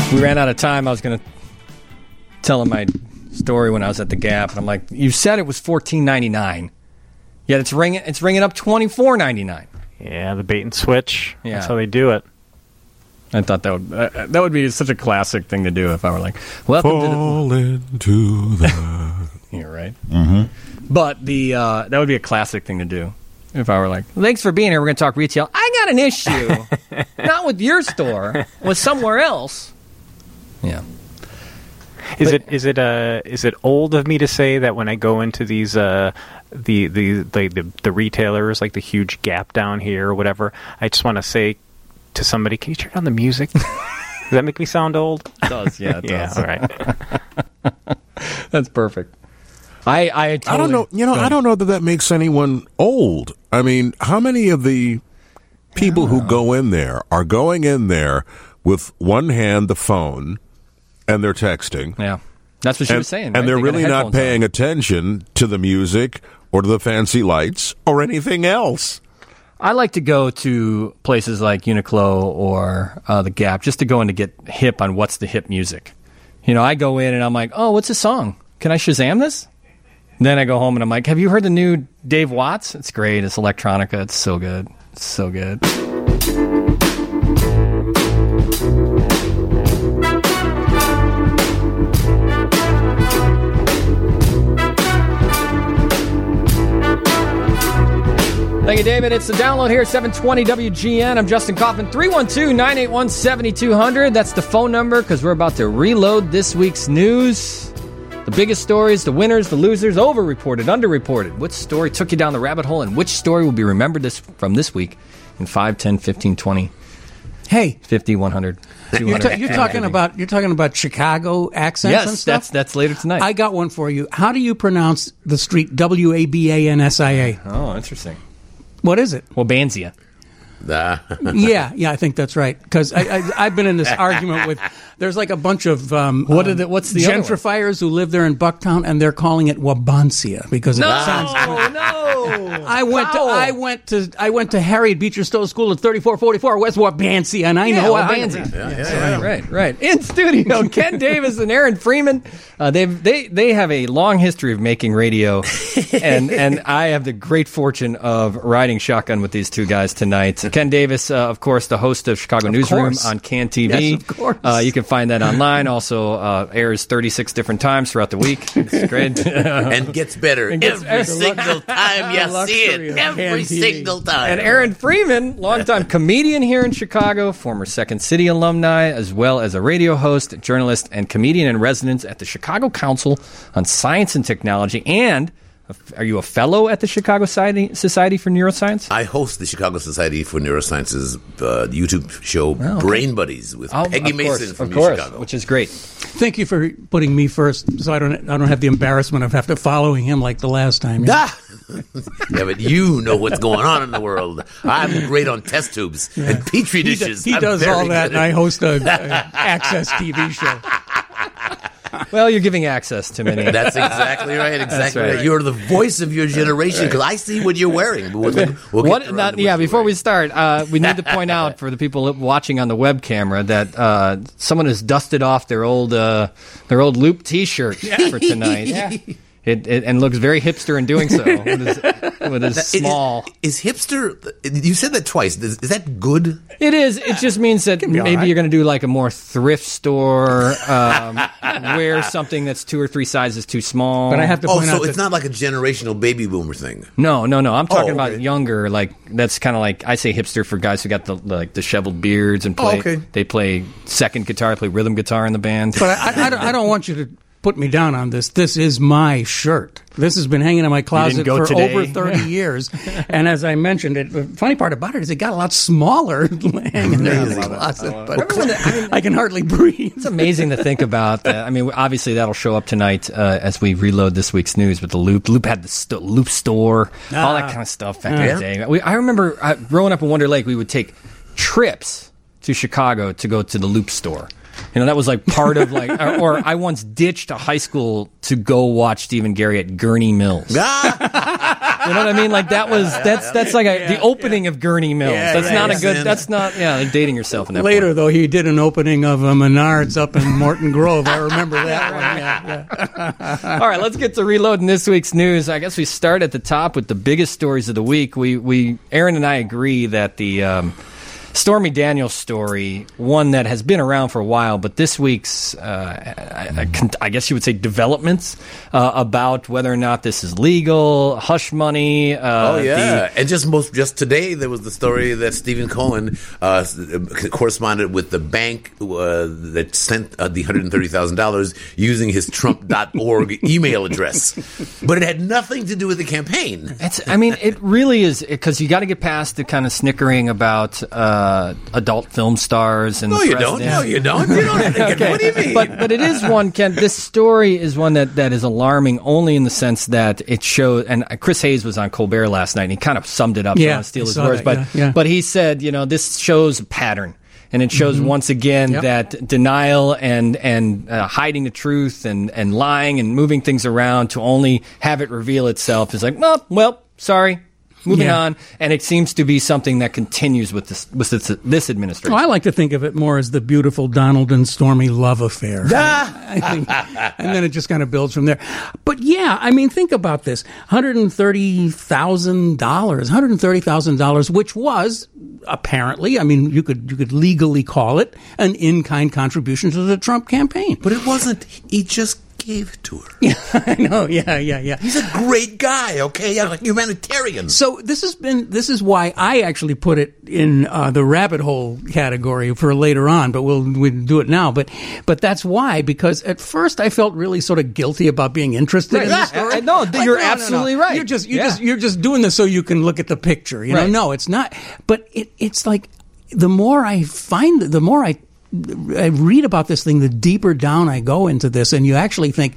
Speaker 2: We ran out of time. I was going to tell him my story when I was at the Gap, and I'm like, "You said it was fourteen ninety-nine, yet it's ringing. It's ringing up twenty-four ninety-nine."
Speaker 6: Yeah, the bait and switch.
Speaker 2: Yeah.
Speaker 6: That's how they do it.
Speaker 2: I thought that would uh, that would be such a classic thing to do if I were like, "Welcome
Speaker 3: Fall
Speaker 2: to the."
Speaker 3: into the.
Speaker 2: You're right. Mm-hmm. But the uh, that would be a classic thing to do if I were like, "Thanks for being here. We're going to talk retail." I got an issue, not with your store, with somewhere else. Yeah.
Speaker 6: Is
Speaker 2: But-
Speaker 6: it is it uh is it old of me to say that when I go into these uh the the the the, the retailers like the huge Gap down here or whatever, I just want to say to somebody, "Can you turn on the music?" Does that make me sound old?
Speaker 2: It does, yeah, it
Speaker 6: Yeah,
Speaker 2: does.
Speaker 6: all right.
Speaker 2: That's perfect. I I, totally,
Speaker 3: I don't know. You know, I don't know that that makes anyone old. I mean, how many of the people who go in there are going in there with one hand the phone and they're texting?
Speaker 2: Yeah, that's what she
Speaker 3: and,
Speaker 2: was saying.
Speaker 3: and
Speaker 2: right?
Speaker 3: they're
Speaker 2: They got
Speaker 3: really not
Speaker 2: headphones
Speaker 3: paying
Speaker 2: on.
Speaker 3: attention to the music or to the fancy lights or anything else.
Speaker 2: I like to go to places like Uniqlo or uh, the Gap just to go in to get hip on what's the hip music. You know, I go in and I'm like, "Oh, what's this song? Can I Shazam this?" And then I go home and I'm like, "Have you heard the new Dave Watts? It's great. It's electronica. It's so good. It's so good." Thank you, David. It's the download here at seven twenty W G N. I'm Justin Kaufman. three one two, nine eight one, seven two zero zero. That's the phone number because we're about to reload this week's news. The biggest stories, the winners, the losers, over-reported, under-reported. Which story took you down the rabbit hole, and which story will be remembered this from this week in five, ten, fifteen, twenty,
Speaker 7: Hey,
Speaker 2: fifty, one hundred, two
Speaker 7: you're,
Speaker 2: hundred.
Speaker 7: ta- you're talking about you're talking about Chicago accents and
Speaker 2: Yes,
Speaker 7: stuff.
Speaker 2: that's that's later tonight.
Speaker 7: I got one for you. How do you pronounce the street W A B A N S I A?
Speaker 2: oh, interesting.
Speaker 7: What is it?
Speaker 2: Wabansia.
Speaker 7: yeah, yeah, I think that's right. Because I, I, I've been in this argument with. There's like a bunch of um,
Speaker 2: What
Speaker 7: um,
Speaker 2: are the- what's the other one?
Speaker 7: gentrifiers who live there in Bucktown, and they're calling it Wabansia because it sounds.
Speaker 2: no.
Speaker 7: I went to
Speaker 2: Foul.
Speaker 7: I went to I went to Harriet Beecher Stowe School at thirty-four forty-four West Wabansia, and I
Speaker 2: Yeah,
Speaker 7: know I-
Speaker 2: Wabansia.
Speaker 3: Yeah, yeah, yeah.
Speaker 2: Right, right. In studio, Ken Davis and Aaron Freeman. Uh, they they they have a long history of making radio, and and I have the great fortune of riding shotgun with these two guys tonight. Ken Davis, uh, of course, the host of Chicago Newsroom
Speaker 7: course.
Speaker 2: on Can T V.
Speaker 7: Yes, of course.
Speaker 2: Uh, you can find that online. Also uh, airs thirty-six different times throughout the week. It's great.
Speaker 8: And gets better
Speaker 2: gets
Speaker 8: every
Speaker 2: better.
Speaker 8: single time you see
Speaker 7: luxury
Speaker 8: it.
Speaker 7: of
Speaker 8: Every
Speaker 7: Can T V.
Speaker 8: single time.
Speaker 2: And Aaron Freeman, longtime comedian here in Chicago, former Second City alumni, as well as a radio host, journalist, and comedian in residence at the Chicago Council on Science and Technology. And are you a fellow at the Chicago Society, Society for Neuroscience?
Speaker 8: I host the Chicago Society for Neuroscience's uh, YouTube show,
Speaker 2: okay.
Speaker 8: Brain Buddies, with
Speaker 2: Oh,
Speaker 8: Peggy
Speaker 2: of
Speaker 8: Mason
Speaker 2: course,
Speaker 8: from
Speaker 2: of course,
Speaker 8: Chicago.
Speaker 2: which is great.
Speaker 7: Thank you for putting me first, so I don't I don't have the embarrassment of have to following him like the last time.
Speaker 8: Ah! Yeah, but you know what's going on in the world. I'm great on test tubes and petri
Speaker 7: He,
Speaker 8: dishes.
Speaker 7: do- he
Speaker 8: I'm
Speaker 7: does
Speaker 8: very
Speaker 7: all that,
Speaker 8: good
Speaker 7: and I
Speaker 8: at-
Speaker 7: host a, a Access T V show.
Speaker 2: Well, you're giving access to many.
Speaker 8: That's exactly right. Exactly
Speaker 2: right.
Speaker 8: right. You're the voice of your generation because I see what you're wearing. But we'll, we'll get
Speaker 2: What?
Speaker 8: around
Speaker 2: Not,
Speaker 8: to
Speaker 2: yeah.
Speaker 8: what you're
Speaker 2: Before we
Speaker 8: wearing.
Speaker 2: start, uh, we need to point out for the people watching on the web camera that uh, someone has dusted off their old uh, their old Loop T-shirt for tonight. It, it and looks very hipster in doing so with his, with his
Speaker 8: Is-
Speaker 2: small.
Speaker 8: Is, is hipster? You said that twice. Is, is that good?
Speaker 2: It is. It just means that maybe
Speaker 7: all right.
Speaker 2: you're going to do like a more thrift store, um, wear something that's two or three sizes too small.
Speaker 7: But I have to
Speaker 8: Oh,
Speaker 7: point
Speaker 8: so
Speaker 7: out
Speaker 8: it's
Speaker 7: that
Speaker 8: not like a generational baby boomer thing.
Speaker 2: No, no, no. I'm talking
Speaker 8: Oh,
Speaker 2: about
Speaker 8: okay.
Speaker 2: younger. Like that's kind of like I say hipster for guys who got the like disheveled beards and play.
Speaker 8: Oh, okay.
Speaker 2: They play second guitar, play rhythm guitar in the band.
Speaker 7: But I, I, don't, I don't want you to put me down on this. This is my shirt. This has been hanging in my closet
Speaker 2: go
Speaker 7: for
Speaker 2: today?
Speaker 7: over thirty years. And as I mentioned, it, the funny part about it is it got a lot smaller hanging there in the closet. But I can hardly breathe.
Speaker 2: It's amazing to think about that. I mean, obviously that'll show up tonight uh, as we reload this week's news with the Loop. Loop had the st- Loop store, all that kind of stuff back in
Speaker 8: Yeah.
Speaker 2: the day. We, I remember uh, growing up in Wonder Lake, we would take trips to Chicago to go to the Loop store. You know, that was like part of like, or, or I once ditched a high school to go watch Stephen Gary at Gurney Mills. You know what I mean? Like that was that's that's like a, the opening of Gurney Mills.
Speaker 8: Yeah,
Speaker 2: that's
Speaker 8: right.
Speaker 2: not a good. That's not yeah. Like dating yourself in that.
Speaker 7: Later,
Speaker 2: point.
Speaker 7: though, he did an opening of a Menards up in Morton Grove. I remember that one. Yeah, yeah.
Speaker 2: All right, let's get to reloading this week's news. I guess we start at the top with the biggest stories of the week. We we Aaron and I agree that the um, Stormy Daniels story, one that has been around for a while, but this week's, uh, I, I, I guess you would say, developments uh, about whether or not this is legal, hush money. Uh,
Speaker 8: oh yeah,
Speaker 2: the,
Speaker 8: and just most just today there was the story that Stephen Cohen uh, corresponded with the bank uh, that sent uh, the one hundred thirty thousand dollars using his Trump dot org email address, but it had nothing to do with the campaign.
Speaker 2: It's, I mean, it really is, because you got to get past the kind of snickering about uh, adult film stars and
Speaker 8: No,
Speaker 2: the
Speaker 8: you don't.
Speaker 2: president.
Speaker 8: No, you don't. You don't have to get,
Speaker 2: Okay.
Speaker 8: What do you mean?
Speaker 2: But but it is one, Ken. This story is one that, that is alarming only in the sense that it shows. And Chris Hayes was on Colbert last night, and he kind of summed it up. So I
Speaker 7: Yeah,
Speaker 2: don't want to steal
Speaker 7: I
Speaker 2: his
Speaker 7: saw
Speaker 2: words,
Speaker 7: that,
Speaker 2: but
Speaker 7: yeah, yeah.
Speaker 2: but he said, you know, this shows a pattern. And it shows once again
Speaker 7: Yep.
Speaker 2: that denial and and uh, hiding the truth and, and lying and moving things around to only have it reveal itself is like, well, well, sorry, moving
Speaker 7: Yeah.
Speaker 2: on. And it seems to be something that continues with this with this, this administration.
Speaker 7: Well, I like to think of it more as the beautiful Donald and Stormy love affair. I think, and then it just kind of builds from there. But yeah, I mean, think about this: one hundred thirty thousand dollars, one hundred thirty thousand dollars, which was apparently, I mean, you could you could legally call it an in-kind contribution to the Trump campaign.
Speaker 8: But it wasn't. He just gave it to her.
Speaker 7: Yeah, I know. Yeah, yeah, yeah.
Speaker 8: He's a great guy. Okay, like humanitarian.
Speaker 7: So this has been this is why I actually put it in uh, the rabbit hole category for later on, but we'll we'll do it now. But but that's why, because at first I felt really sort of guilty about being interested in this story.
Speaker 2: I- no,
Speaker 7: Like,
Speaker 2: you're
Speaker 7: no, no, no.
Speaker 2: absolutely right.
Speaker 7: You're just you're
Speaker 2: Yeah.
Speaker 7: just you're just doing this so you can look at the picture. You know,
Speaker 2: Right.
Speaker 7: no, it's not. But it it's like the more I find, the more I I read about this thing, the deeper down I go into this, and you actually think,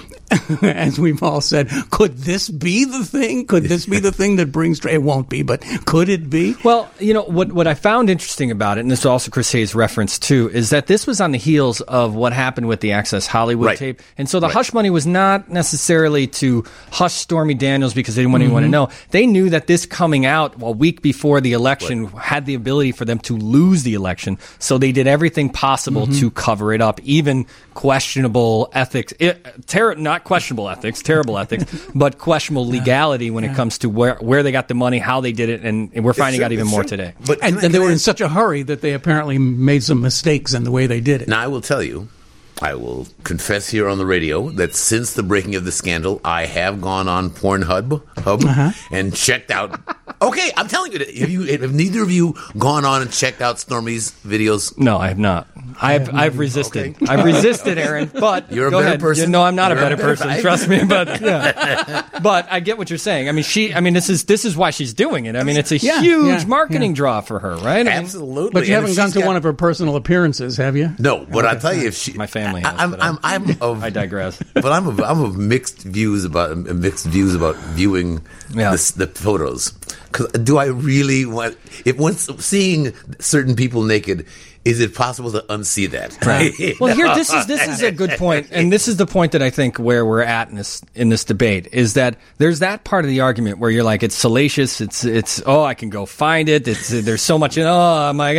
Speaker 7: as we've all said, could this be the thing? Could this be the thing that brings? It won't be, but could it be?
Speaker 2: Well, you know, what what I found interesting about it, and this is also Chris Hayes' reference too, is that this was on the heels of what happened with the Access Hollywood
Speaker 8: Right.
Speaker 2: tape. And so the
Speaker 8: Right.
Speaker 2: hush money was not necessarily to hush Stormy Daniels because they didn't want anyone to know. They knew that this coming out a week before the election had the ability for them to lose the election. So they did everything possible to cover it up, even questionable ethics, it, ter- not questionable ethics, terrible ethics, but questionable legality when it comes to where, where they got the money, how they did it, and, and we're finding
Speaker 8: true,
Speaker 2: out even
Speaker 8: it's
Speaker 2: more
Speaker 8: true.
Speaker 2: today.
Speaker 8: But
Speaker 7: And,
Speaker 8: can I-
Speaker 7: and they
Speaker 8: can
Speaker 7: were
Speaker 8: I-
Speaker 7: in such a hurry that they apparently made some mistakes in the way they did it.
Speaker 8: Now, I will tell you, I will confess here on the radio that since the breaking of the scandal, I have gone on Pornhub Hub
Speaker 7: Uh-huh.
Speaker 8: and checked out. Okay, I'm telling you, have you have neither of you gone on and checked out Stormy's videos?
Speaker 2: No, I have not. I've I've resisted. I've resisted, Aaron. But
Speaker 8: You're a
Speaker 2: go
Speaker 8: better
Speaker 2: ahead.
Speaker 8: person.
Speaker 2: You know, I'm not
Speaker 8: You're
Speaker 2: a
Speaker 8: a
Speaker 2: better
Speaker 8: better
Speaker 2: person.
Speaker 8: guy.
Speaker 2: Trust me. But yeah. But I get what you're saying. I mean, she. I mean, this is this is why she's doing it. I mean, it's a
Speaker 7: Yeah,
Speaker 2: huge
Speaker 7: yeah,
Speaker 2: marketing
Speaker 7: yeah.
Speaker 2: draw for her, right? I mean,
Speaker 8: Absolutely.
Speaker 7: But you
Speaker 8: And
Speaker 7: haven't
Speaker 8: if
Speaker 7: gone
Speaker 8: she's
Speaker 7: to
Speaker 8: got-
Speaker 7: one of her personal appearances, have you?
Speaker 8: No, but I'll tell you, if she,
Speaker 2: My family
Speaker 8: I,
Speaker 2: has,
Speaker 8: I'm,
Speaker 2: but
Speaker 8: I'm, I'm of,
Speaker 2: I digress.
Speaker 8: But I'm of, I'm of mixed views about mixed views about viewing
Speaker 2: Yeah.
Speaker 8: this, the photos. 'Cause do I really want? If once seeing certain people naked, is it possible to unsee that?
Speaker 2: Right. Well, here this is this is a good point, and this is the point that I think where we're at in this in this debate is that there's that part of the argument where you're like, it's salacious, it's it's oh, I can go find it, it's there's so much in oh my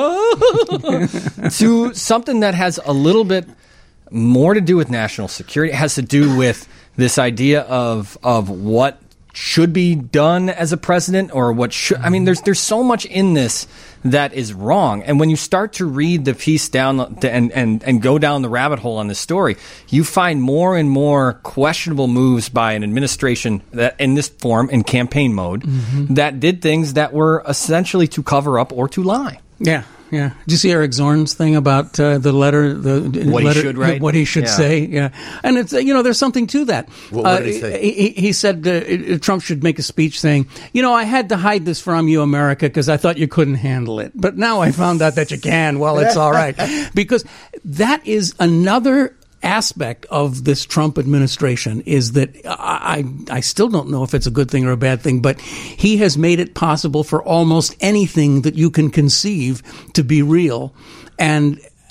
Speaker 2: god, to something that has a little bit more to do with national security. It has to do with this idea of of what should be done as a president, or what should I mean there's there's so much in this that is wrong. And when you start to read the piece down the, and and and go down the rabbit hole on this story, you find more and more questionable moves by an administration that in this form in campaign mode that did things that were essentially to cover up or to lie.
Speaker 7: Yeah, yeah. Did you see Eric Zorn's thing about uh, the letter, the
Speaker 2: What he
Speaker 7: letter,
Speaker 2: should write?
Speaker 7: what he should
Speaker 2: Yeah.
Speaker 7: say? Yeah, and it's uh, you know there's something to that.
Speaker 8: What- what
Speaker 7: Uh,
Speaker 8: did he say?
Speaker 7: He, he said uh, Trump should make a speech saying, you know, I had to hide this from you, America, because I thought you couldn't handle it, but now I found out that you can. Well, it's all right, because that is another aspect of this Trump administration is that I, I I still don't know if it's a good thing or a bad thing, but he has made it possible for almost anything that you can conceive to be real. And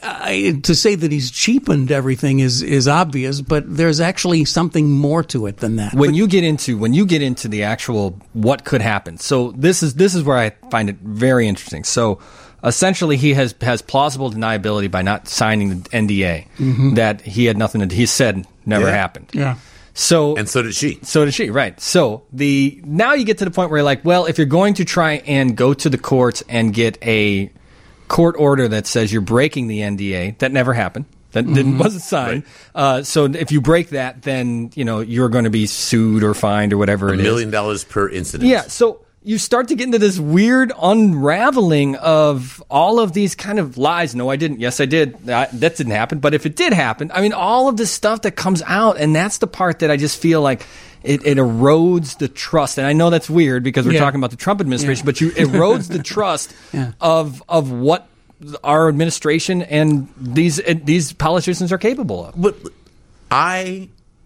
Speaker 7: I, to say that he's cheapened everything is is obvious, but there's actually something more to it than that.
Speaker 2: When you get into when you get into the actual what could happen, so this is this is where I find it very interesting. So essentially, he has has plausible deniability by not signing the N D A
Speaker 7: Mm-hmm.
Speaker 2: that he had nothing to. He said never
Speaker 8: Yeah.
Speaker 2: happened.
Speaker 7: Yeah.
Speaker 2: So
Speaker 8: And so did she.
Speaker 2: So did she, right. So the now you get to the point where you're like, well, if you're going to try and go to the courts and get a court order that says you're breaking the N D A, that never happened. That didn't wasn't signed. Uh, so if you break that, then you know you're going to be sued or fined or whatever
Speaker 8: A
Speaker 2: it is.
Speaker 8: million dollars per incident.
Speaker 2: Yeah, so you start to get into this weird unraveling of all of these kind of lies. No, I didn't. Yes, I did. That, that didn't happen. But if it did happen, I mean, all of this stuff that comes out, and that's the part that I just feel like it, it erodes the trust. And I know that's weird because we're
Speaker 7: Yeah.
Speaker 2: talking about the Trump administration, but you erodes the trust
Speaker 7: Yeah.
Speaker 2: of of what our administration and these these politicians are capable of.
Speaker 8: But I,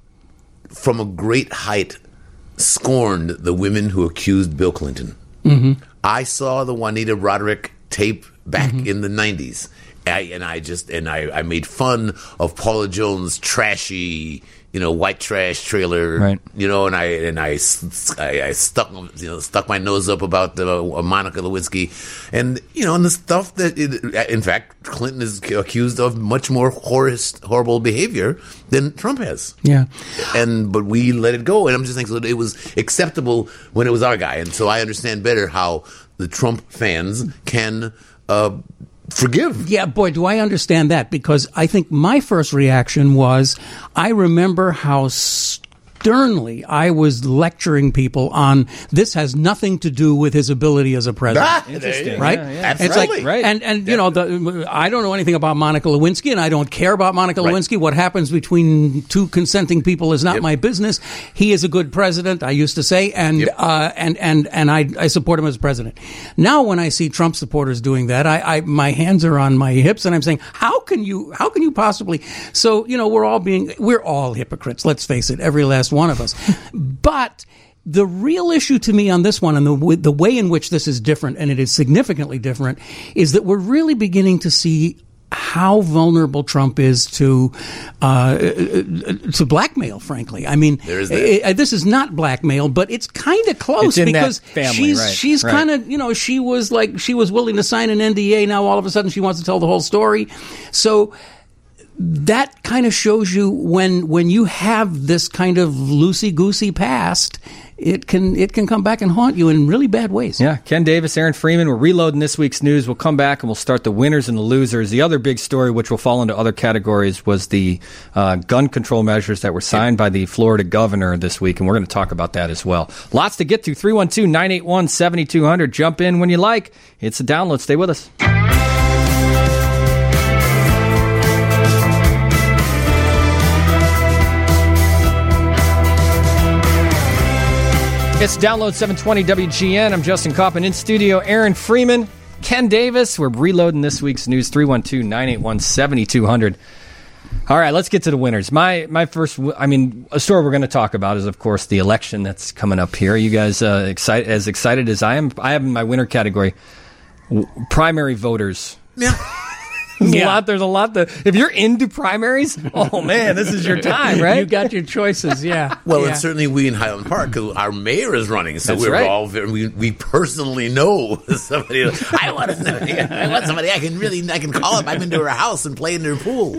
Speaker 8: from a great height, scorned the women who accused Bill Clinton.
Speaker 7: Mm-hmm.
Speaker 8: I saw the Juanita Roderick tape back in the nineties. I, and I just and I, I made fun of Paula Jones' trashy, you know, white trash trailer,
Speaker 2: Right.
Speaker 8: you know, and I and I, s- I, I stuck you know stuck my nose up about uh, Monica Lewinsky, and you know, and the stuff that it, in fact Clinton is accused of much more horror- horrible behavior than Trump has.
Speaker 7: Yeah.
Speaker 8: And but we let it go, and I'm just thinking so it was acceptable when it was our guy, and so I understand better how the Trump fans can uh, forgive.
Speaker 7: Yeah, boy, do I understand that, because I think my first reaction was I remember how sternly I was lecturing people on this has nothing to do with his ability as a president.
Speaker 8: Ah,
Speaker 2: Interesting.
Speaker 7: Right?
Speaker 2: Yeah, yeah.
Speaker 7: It's like,
Speaker 8: Absolutely.
Speaker 2: Right.
Speaker 7: and, and you know, the, I don't know anything about Monica Lewinsky, and I don't care about Monica
Speaker 8: Right.
Speaker 7: Lewinsky. What happens between two consenting people is not
Speaker 8: Yep.
Speaker 7: my business. He is a good president, I used to say, and
Speaker 8: Yep.
Speaker 7: uh, and and and I, I support him as president. Now, when I see Trump supporters doing that, I, I my hands are on my hips, and I'm saying, how can you, how can you possibly? So, you know, we're all being, we're all hypocrites. Let's face it, every last one of us. But the real issue to me on this one, and the w- the way in which this is different, and it is significantly different, is that we're really beginning to see how vulnerable Trump is to uh, to blackmail. Frankly, I mean,
Speaker 8: There is that.
Speaker 7: uh, this is not blackmail, but it's kind of close
Speaker 2: It's in that
Speaker 7: because
Speaker 2: family,
Speaker 7: she's
Speaker 2: right,
Speaker 7: she's
Speaker 2: right.
Speaker 7: kind of, you know, she was like she was willing to sign an N D A. Now all of a sudden she wants to tell the whole story. So that kind of shows you when when you have this kind of loosey-goosey past, it can it can come back and haunt you in really bad ways.
Speaker 2: Yeah, Ken Davis, Aaron Freeman. We're reloading this week's news. We'll come back and we'll start the winners and the losers. The other big story, which will fall into other categories, was the uh, gun control measures that were signed by the Florida governor this week, and we're going to talk about that as well. Lots to get to. three one two, nine eight one, seven two zero zero. Jump in when you like. It's a download. Stay with us. It's Download seven twenty W G N. I'm Justin Kaufman. In studio, Aaron Freeman, Ken Davis. We're reloading this week's news. three one two, nine eight one, seven two zero zero. All right, let's get to the winners. My my first, I mean, a story we're going to talk about is, of course, the election that's coming up here. You guys uh, excited as excited as I am? I have in my winner category w- primary voters.
Speaker 8: Yeah.
Speaker 2: There's a
Speaker 7: Yeah.
Speaker 2: lot. There's a lot. To, if you're into primaries, oh man, this is your time, right?
Speaker 7: You got your choices, yeah.
Speaker 8: Well,
Speaker 7: yeah.
Speaker 8: and certainly we in Highland Park, 'cause our mayor is running, so
Speaker 2: That's
Speaker 8: we're
Speaker 2: right.
Speaker 8: all very, we, we personally know somebody. I want somebody. I want somebody I can really I can call up. I've been to her house and played in her pool.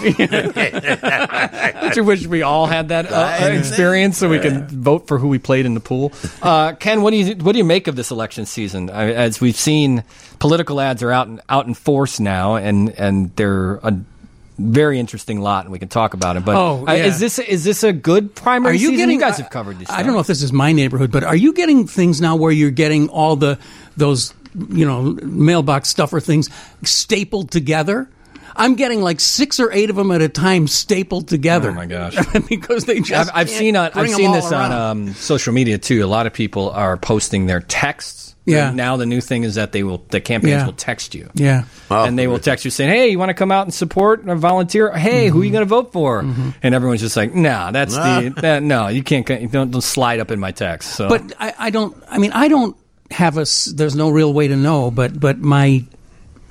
Speaker 2: Don't you wish we all had that uh,
Speaker 8: I understand.
Speaker 2: experience so we could vote for who we played in the pool? Uh, Ken, what do you what do you make of this election season? I, as we've seen, political ads are out in, out in force now, and and they're a very interesting lot, and we can talk about it. But
Speaker 7: Oh,
Speaker 2: uh,
Speaker 7: yeah.
Speaker 2: is this is this a good primary
Speaker 7: Are you
Speaker 2: season?
Speaker 7: getting?
Speaker 2: You guys have covered this.
Speaker 7: I don't know if this is my neighborhood, but are you getting things now where you're getting all the those you know mailbox stuffer things stapled together? I'm getting like six or eight of them at a time stapled together.
Speaker 2: Oh my gosh!
Speaker 7: because they just
Speaker 2: I've, I've
Speaker 7: can't
Speaker 2: seen on, I've
Speaker 7: bring 'em
Speaker 2: seen
Speaker 7: all
Speaker 2: this on
Speaker 7: around.
Speaker 2: um, social media too. A lot of people are posting their texts.
Speaker 7: Yeah.
Speaker 2: And now the new thing is that they will the campaigns
Speaker 7: Yeah.
Speaker 2: will text you.
Speaker 7: Yeah.
Speaker 8: Oh,
Speaker 2: And they will text you saying, "Hey, you want to come out and support or volunteer? Hey, who are you going to vote for?" And everyone's just like, "Nah, that's the that, no, you can't you don't, don't slide up in my text." So,
Speaker 7: But I, I don't. I mean, I don't have a. s- There's no real way to know. But but my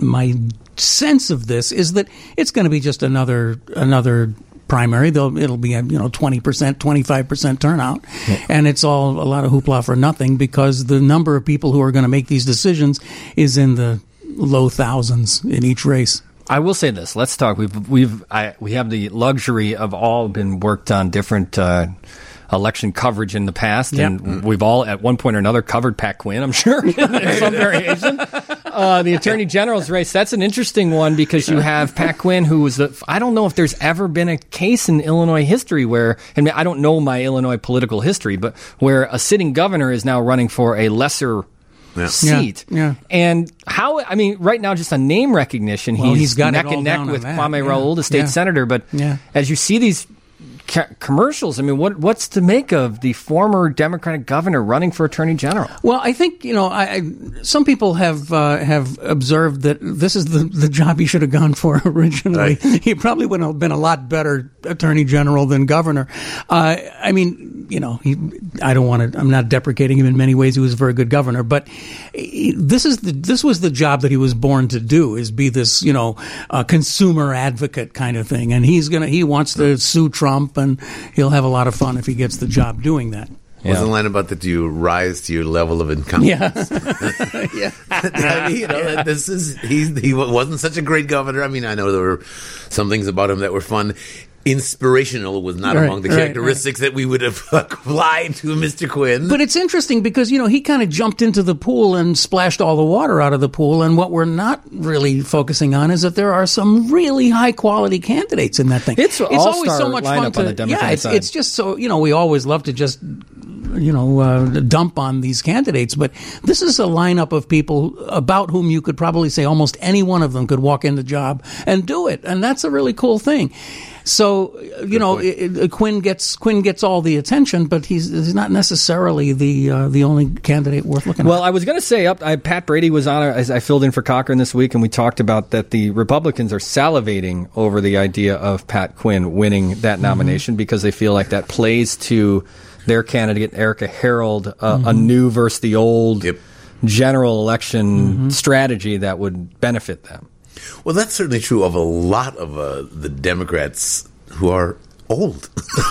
Speaker 7: my sense of this is that it's going to be just another another primary. They'll, it'll be a, you know twenty percent, twenty-five percent turnout, yeah. and it's all a lot of hoopla for nothing because the number of people who are going to make these decisions is in the low thousands in each race.
Speaker 2: I will say this. Let's talk. We've we've I, we have the luxury of all been worked on different uh, election coverage in the past,
Speaker 7: yep.
Speaker 2: and we've all at one point or another covered Pat Quinn. I'm sure in some variation. Uh, the Attorney General's race. That's an interesting one because you have Pat Quinn, who was the. I don't know if there's ever been a case in Illinois history where, and I don't know my Illinois political history, but where a sitting governor is now running for a lesser. Yeah. seat.
Speaker 7: Yeah, yeah.
Speaker 2: And how, I mean, right now, just on name recognition,
Speaker 7: well,
Speaker 2: he's,
Speaker 7: he's got
Speaker 2: neck and neck with Kwame
Speaker 7: yeah.
Speaker 2: Raoul, the state
Speaker 7: yeah.
Speaker 2: senator. But
Speaker 7: yeah.
Speaker 2: as you see these ca- commercials, I mean, what what's to make of the former Democratic governor running for attorney general?
Speaker 7: Well, I think, you know, I, I, some people have uh, have observed that this is the, the job he should have gone for originally. Right. He probably would have been a lot better attorney general than governor. Uh, I mean, you know, he, I don't want to, I'm not deprecating him in many ways. He was a very good governor, but he, this is the, this was the job that he was born to do, is be this, you know, uh, consumer advocate kind of thing. And he's going to, he wants to sue Trump, and he'll have a lot of fun if he gets the job doing that.
Speaker 8: Yeah. Wasn't the line about that you rise to your level of incompetence?
Speaker 7: Yeah. yeah.
Speaker 8: I mean, you know, this is, he's, he wasn't such a great governor. I mean, I know there were some things about him that were fun. Inspirational was not
Speaker 7: right,
Speaker 8: among the
Speaker 7: right,
Speaker 8: characteristics
Speaker 7: right.
Speaker 8: that we would have applied to Mister Quinn.
Speaker 7: But it's interesting because, you know, he kind of jumped into the pool and splashed all the water out of the pool. And what we're not really focusing on is that there are some really high quality candidates in that thing.
Speaker 2: It's,
Speaker 7: it's always so much fun to,
Speaker 2: on the Democratic
Speaker 7: yeah, it's,
Speaker 2: side.
Speaker 7: it's just so, you know, we always love to just, you know, uh, dump on these candidates. But this is a lineup of people about whom you could probably say almost any one of them could walk in the job and do it. And that's a really cool thing. So, you Good know, it, it, Quinn gets Quinn gets all the attention, but he's, he's not necessarily the uh, the only candidate worth looking
Speaker 2: well,
Speaker 7: at.
Speaker 2: Well, I was going to say, up. I, Pat Brady was on. As I filled in for Cochran this week, and we talked about that the Republicans are salivating over the idea of Pat Quinn winning that nomination mm-hmm. because they feel like that plays to their candidate, Erica Harold, uh, mm-hmm. a new versus the old
Speaker 8: yep.
Speaker 2: general election
Speaker 7: mm-hmm. strategy
Speaker 2: that would benefit them.
Speaker 8: Well, that's certainly true of a lot of uh, the Democrats who are old.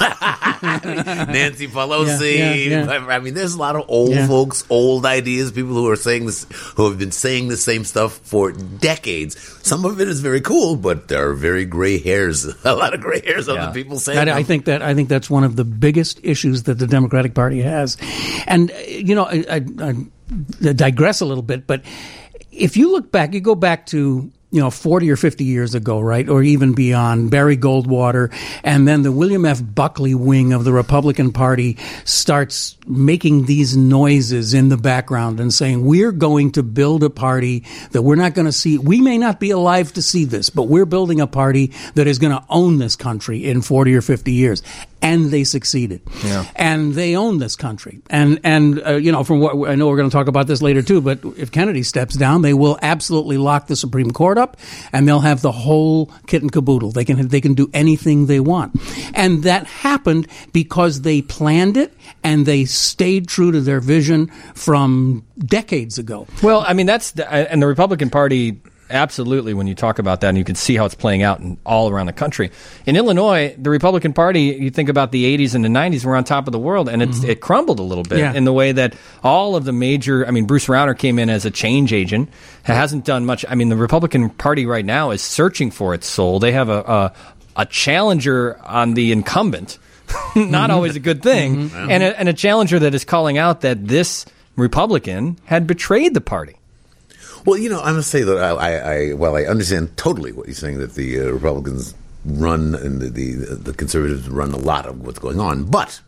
Speaker 8: I mean, Nancy Pelosi.
Speaker 7: Yeah, yeah, yeah.
Speaker 8: I mean, there's a lot of old
Speaker 7: yeah.
Speaker 8: folks, old ideas, people who are saying this, who have been saying the same stuff for decades. Some of it is very cool, but there are very gray hairs. A lot of gray hairs on
Speaker 2: yeah.
Speaker 8: the people saying.
Speaker 7: I, I think that I think that's one of the biggest issues that the Democratic Party has, and you know, I, I, I digress a little bit, but if you look back, you go back to. You know, forty or fifty years ago, right? Or even beyond, Barry Goldwater, and then the William F. Buckley wing of the Republican Party starts making these noises in the background and saying, we're going to build a party that we're not going to see. We may not be alive to see this, but we're building a party that is going to own this country in forty or fifty years. And they succeeded.
Speaker 2: Yeah.
Speaker 7: And they own this country. And, and uh, you know, from what I know we're going to talk about this later too, but if Kennedy steps down, they will absolutely lock the Supreme Court up, and they'll have the whole kit and caboodle. They can, they can do anything they want. And that happened because they planned it and they stayed true to their vision from decades ago.
Speaker 2: Well, I mean, that's, the, and the Republican Party, absolutely, when you talk about that, and you can see how it's playing out in, all around the country. In Illinois, the Republican Party, you think about the eighties and the nineties, were on top of the world, and it's, mm-hmm. it crumbled a little bit
Speaker 7: yeah.
Speaker 2: in the way that all of the major, I mean, Bruce Rauner came in as a change agent, hasn't done much. I mean, the Republican Party right now is searching for its soul. They have a, a, a challenger on the incumbent, not mm-hmm. always a good thing, mm-hmm. and, a, and a challenger that is calling out that this Republican had betrayed the party.
Speaker 8: Well, you know, I must say that I, I, I well, I understand totally what you're saying, that the uh, Republicans run and the, the the conservatives run a lot of what's going on. But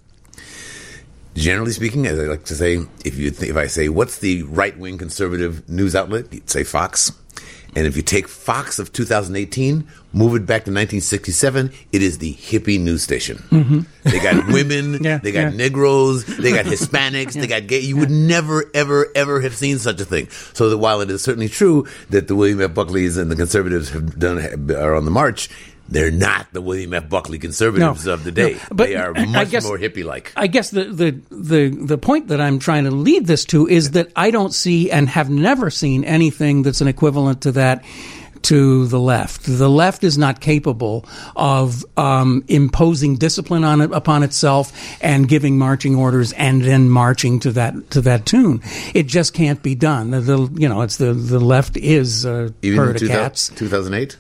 Speaker 8: generally speaking, as I like to say, if you th- if I say what's the right wing conservative news outlet, you'd say Fox. And if you take Fox of two thousand eighteen, move it back to nineteen sixty-seven, it is the hippie news station. Mm-hmm. They got women,
Speaker 7: yeah,
Speaker 8: they got
Speaker 7: yeah.
Speaker 8: Negroes, they got Hispanics, yeah. they got gay. You yeah. would never, ever, ever have seen such a thing. So that while it is certainly true that the William F. Buckleys and the conservatives have done are on the march, they're not the William F. Buckley conservatives
Speaker 7: No,
Speaker 8: of the day.
Speaker 7: no, but
Speaker 8: they are
Speaker 7: I
Speaker 8: much
Speaker 7: guess-
Speaker 8: more hippie-like.
Speaker 7: I guess the, the, the, the point that I'm trying to lead this to is that I don't see and have never seen anything that's an equivalent to that to the left. The left is not capable of um, imposing discipline on it upon itself and giving marching orders and then marching to that to that tune. It just can't be done. The, the you know, it's the the left is a
Speaker 8: Even
Speaker 7: herd
Speaker 8: in
Speaker 7: of
Speaker 8: two
Speaker 7: cats.
Speaker 8: thousand eight?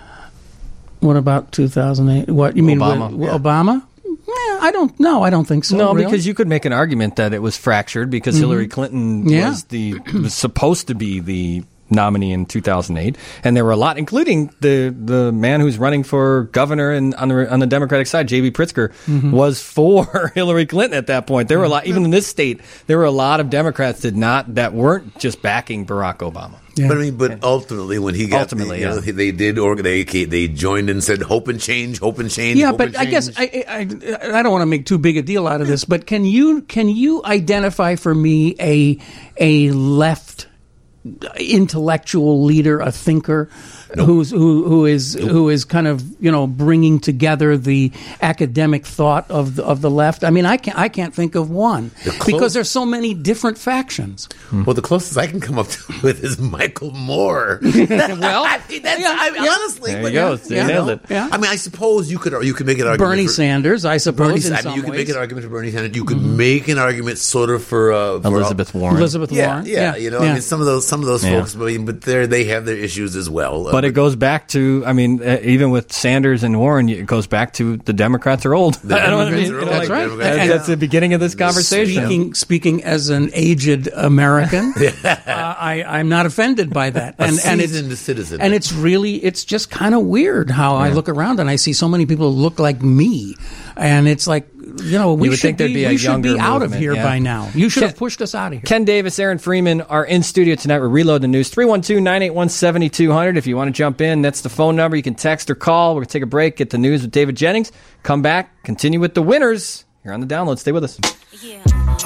Speaker 7: What about two thousand eight? What you mean,
Speaker 2: Obama.
Speaker 7: with- with Obama? Yeah, I don't. No, I don't think so.
Speaker 2: No,
Speaker 7: really.
Speaker 2: because you could make an argument that it was fractured because Hillary Clinton
Speaker 7: Yeah.
Speaker 2: was the was supposed to be the nominee in two thousand eight, and there were a lot, including the the man who's running for governor and on the on the Democratic side, J B. Pritzker, was for Hillary Clinton at that point. There were a lot, even in this state, there were a lot of Democrats that not that weren't just backing Barack Obama.
Speaker 7: Yeah.
Speaker 8: But I mean, but ultimately, when he got,
Speaker 2: Ultimately,
Speaker 8: the, you know,
Speaker 2: yeah.
Speaker 8: they did, or they they joined and said, "Hope and change, hope and change."
Speaker 7: Yeah,
Speaker 8: hope
Speaker 7: but
Speaker 8: and
Speaker 7: I guess
Speaker 8: change."
Speaker 7: I, I I don't want to make too big a deal out of this, but can you can you identify for me a a left intellectual leader, a thinker, who's who who is who is kind of you know bringing together the academic thought of the, of the left? I mean, I can't I can't think of one
Speaker 8: close-
Speaker 7: because there's so many different factions.
Speaker 8: Well, the closest I can come up to with is Michael Moore.
Speaker 7: Well,
Speaker 8: I mean, that's,
Speaker 7: yeah,
Speaker 8: I mean,
Speaker 7: yeah.
Speaker 8: honestly,
Speaker 2: There
Speaker 8: but,
Speaker 2: you go.
Speaker 8: you
Speaker 2: You nailed
Speaker 8: know,
Speaker 2: it.
Speaker 7: Yeah.
Speaker 8: I mean, I suppose you could you could make an argument.
Speaker 7: Bernie
Speaker 8: for,
Speaker 7: Sanders, I suppose.
Speaker 8: Bernie,
Speaker 7: in
Speaker 8: I
Speaker 7: some
Speaker 8: mean, you could
Speaker 7: ways.
Speaker 8: make an argument for Bernie Sanders. You could make an argument sort of for, uh, for
Speaker 2: Elizabeth Warren.
Speaker 7: Elizabeth
Speaker 8: Yeah,
Speaker 7: Warren.
Speaker 8: yeah, you know, I mean, some of those some of those
Speaker 2: Yeah.
Speaker 8: folks, but, but they they have their issues as well. Uh,
Speaker 2: But it goes back to, I mean, uh, even with Sanders and Warren, it goes back to the Democrats are old.
Speaker 8: The
Speaker 2: I don't
Speaker 8: Democrats
Speaker 2: mean,
Speaker 8: are
Speaker 2: you
Speaker 8: old.
Speaker 2: know,
Speaker 7: That's
Speaker 2: like,
Speaker 7: right.
Speaker 8: Democrats-
Speaker 2: That's, that's the beginning of this conversation.
Speaker 7: Speaking, speaking as an aged American, uh, I, I'm not offended by that.
Speaker 8: A
Speaker 7: And and it's
Speaker 8: seasoned citizen.
Speaker 7: and it's really it's just kind of weird how I look around and I see so many people who look like me, and it's like you know we
Speaker 2: You would
Speaker 7: should
Speaker 2: think there'd
Speaker 7: be,
Speaker 2: be a
Speaker 7: we should be
Speaker 2: younger
Speaker 7: out of
Speaker 2: movement,
Speaker 7: here
Speaker 2: yeah.
Speaker 7: by now. You should
Speaker 2: Ken-
Speaker 7: have pushed us out of here.
Speaker 2: Ken Davis, Aaron Freeman are in studio tonight. We're reloading the news. three one two, nine eight one, seven two zero zero. If you want to jump in, that's the phone number. You can text or call. We're going to take a break, get the news with David Jennings. Come back, continue with the winners. You're on the download. Stay with us.
Speaker 9: Yeah.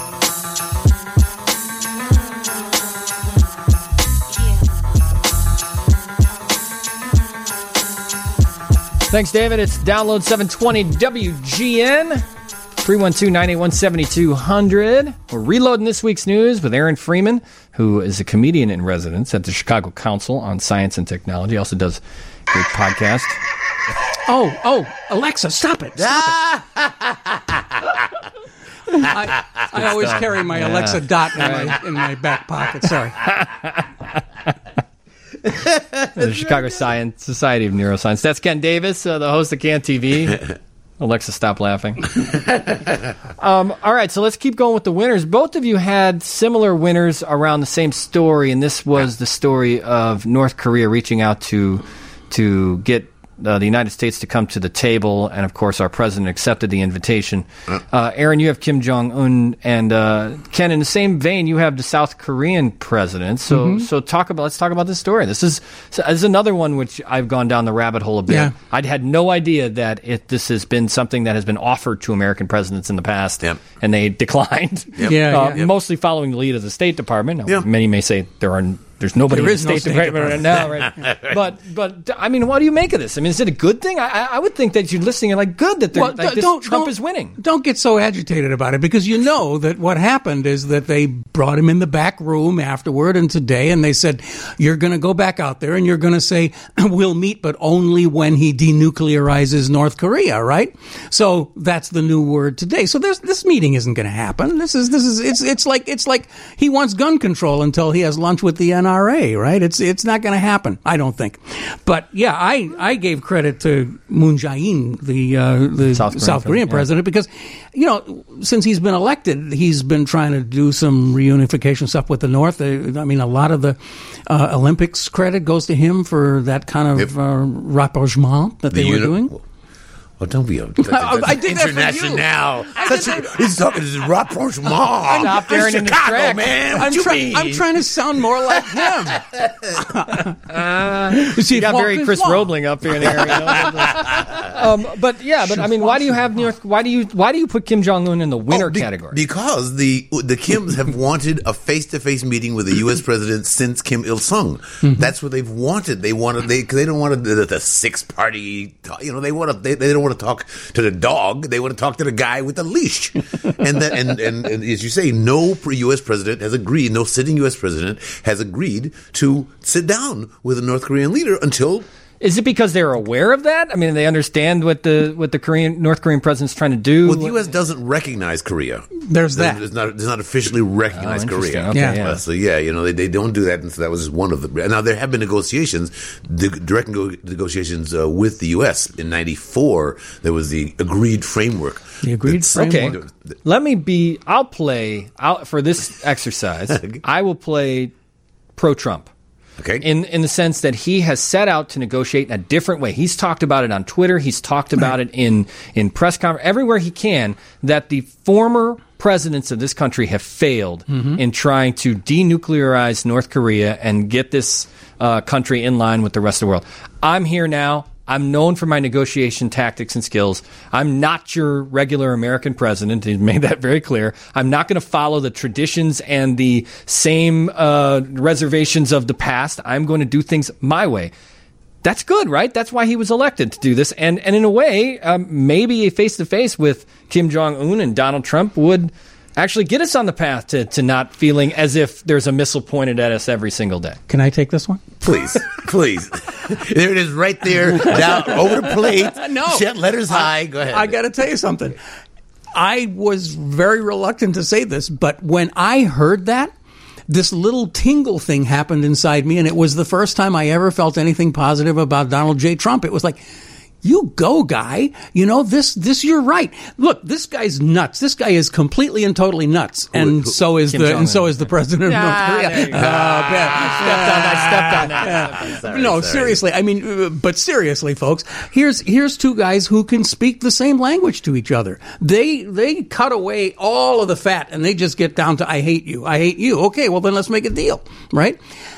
Speaker 2: Thanks, David. It's download seven twenty W G N. three one two, nine eight one, seven two zero zero. We're reloading this week's news with Aaron Freeman, who is a comedian in residence at the Chicago Council on Science and Technology. Also does a great podcast.
Speaker 7: Oh, oh, Alexa, stop it! Stop it! I, I always carry my Alexa Dot in my in my back pocket. Sorry.
Speaker 2: The Chicago Science Society of Neuroscience. That's Ken Davis, uh, the host of Can T V. Alexa, stop laughing. um, all right, so let's keep going with the winners. Both of you had similar winners around the same story, and this was the story of North Korea reaching out to to get uh, the United States to come to the table, and of course, our president accepted the invitation. Uh, Aaron, you have Kim Jong Un, and uh, Ken, in the same vein, you have the South Korean president. So,
Speaker 7: Mm-hmm.
Speaker 2: so talk about let's talk about this story. This is so this is another one which I've gone down the rabbit hole a bit.
Speaker 7: Yeah.
Speaker 2: I'd had no idea that it this has been something that has been offered to American presidents in the past,
Speaker 8: Yep.
Speaker 2: and they declined.
Speaker 7: Yeah,
Speaker 2: uh,
Speaker 7: yeah.
Speaker 2: mostly following the lead of the State Department. Now,
Speaker 8: Yep.
Speaker 2: Many may say there are. There's nobody
Speaker 7: There
Speaker 2: in
Speaker 7: is
Speaker 2: the
Speaker 7: no
Speaker 2: State,
Speaker 7: State
Speaker 2: Department, right now, right? But, but I mean, what do you make of this? I mean, is it a good thing? I, I, I would think that you're listening and like, good that they're,
Speaker 7: Well,
Speaker 2: like,
Speaker 7: d-
Speaker 2: this,
Speaker 7: don't-
Speaker 2: Trump
Speaker 7: don't-
Speaker 2: is winning.
Speaker 7: Don't get so agitated about it because you know that what happened is that they brought him in the back room afterward and today and they said, you're going to go back out there and you're going to say, we'll meet, but only when he denuclearizes North Korea, right? So that's the new word today. So there's, this meeting isn't going to happen. This is, this is, it's, it's like, it's like he wants gun control until he has lunch with the N R A, right? It's, it's not going to happen, I don't think. But yeah, I, I gave credit to Moon Jae-in, the, uh, the
Speaker 2: South
Speaker 7: South
Speaker 2: Korean
Speaker 7: Korean,
Speaker 2: president, yeah.
Speaker 7: president, because, you know, since he's been elected, he's been trying to do some reunification stuff with the North. Uh, I mean, a lot of the uh, Olympics credit goes to him for that kind of
Speaker 8: Yep.
Speaker 7: uh, rapprochement that
Speaker 8: The
Speaker 7: they were
Speaker 8: uni-
Speaker 7: doing.
Speaker 8: Oh, don't be a
Speaker 7: I did that for you.
Speaker 8: international. Such a, he's talking to this rapprochement.
Speaker 2: Stopped Aaron in his
Speaker 8: Chicago,
Speaker 2: tracks.
Speaker 8: man. What
Speaker 7: I'm,
Speaker 8: you
Speaker 7: try-
Speaker 8: mean?
Speaker 7: I'm trying to sound more like him.
Speaker 2: Uh,
Speaker 7: You see,
Speaker 2: you got
Speaker 7: Walk
Speaker 2: very
Speaker 7: is
Speaker 2: Chris
Speaker 7: walk.
Speaker 2: Roebling up here in the area. um, but yeah, but I mean, why do you have North? Why do you why do you put Kim Jong Un in the winner
Speaker 8: Oh, be-
Speaker 2: category?
Speaker 8: Because the the Kims have wanted a face to face meeting with the U S president since Kim Il Sung.
Speaker 2: Mm-hmm.
Speaker 8: That's what they've wanted. They wanted they cause they don't want the, the six party. You know, they want to. They, they don't want to talk to the dog. They want to talk to the guy with the leash. and, that, and and and as you say, no U S president has agreed. No sitting U S president has agreed to sit down with a North Korean leader until.
Speaker 2: Is it because they're aware of that? I mean, they understand what the what the Korean North Korean president's trying to do.
Speaker 8: Well, the U S doesn't recognize Korea.
Speaker 7: There's that.
Speaker 8: It's not, it's not officially recognized
Speaker 2: Oh, interesting.
Speaker 8: Korea.
Speaker 2: Okay,
Speaker 7: Yeah.
Speaker 2: yeah.
Speaker 8: Uh, so yeah, you know they, they don't do that, and so that was just one of the. Now there have been negotiations, the direct nego- negotiations uh, with the U S in ninety-four. There was the agreed framework.
Speaker 7: The agreed
Speaker 8: That's-
Speaker 7: framework.
Speaker 2: Okay, let me be. I'll play. I'll, for this exercise, I will play pro-Trump.
Speaker 8: Okay.
Speaker 2: In in the sense that he has set out to negotiate in a different way. He's talked about it on Twitter. He's talked about it in in press conference, everywhere he can. That the former presidents of this country have failed in trying to denuclearize North Korea and get this uh, country in line with the rest of the world. I'm here now. I'm known for my negotiation tactics and skills. I'm not your regular American president. He's made that very clear. I'm not going to follow the traditions and the same uh, reservations of the past. I'm going to do things my way. That's good, right? That's why he was elected to do this. And, and in a way, um, maybe a face-to-face with Kim Jong-un and Donald Trump would actually get us on the path to, to not feeling as if there's a missile pointed at us every single day.
Speaker 7: Can I take this one?
Speaker 8: Please, please. There it is, right there, down over the plate.
Speaker 7: No.
Speaker 8: Jet letters high. Go ahead.
Speaker 7: I got to tell you something. I was very reluctant to say this, but when I heard that, this little tingle thing happened inside me, and it was the first time I ever felt anything positive about Donald J. Trump. It was like, you go, guy. You know, this, this, you're right. Look, this guy's nuts. This guy is completely and totally nuts. And
Speaker 8: who-
Speaker 7: so is
Speaker 2: Kim
Speaker 7: the,
Speaker 2: Jong-un.
Speaker 7: and so is the president of
Speaker 2: Ah,
Speaker 7: North Korea.
Speaker 2: there you go.
Speaker 7: Oh, bad.
Speaker 2: Stepped on, I stepped on that.
Speaker 8: Sorry,
Speaker 7: no,
Speaker 8: sorry.
Speaker 7: seriously. I mean, uh, but seriously, folks, here's here's two guys who can speak the same language to each other. They they cut away all of the fat and they just get down to I hate you, I hate you. Okay, well then let's make a deal, right?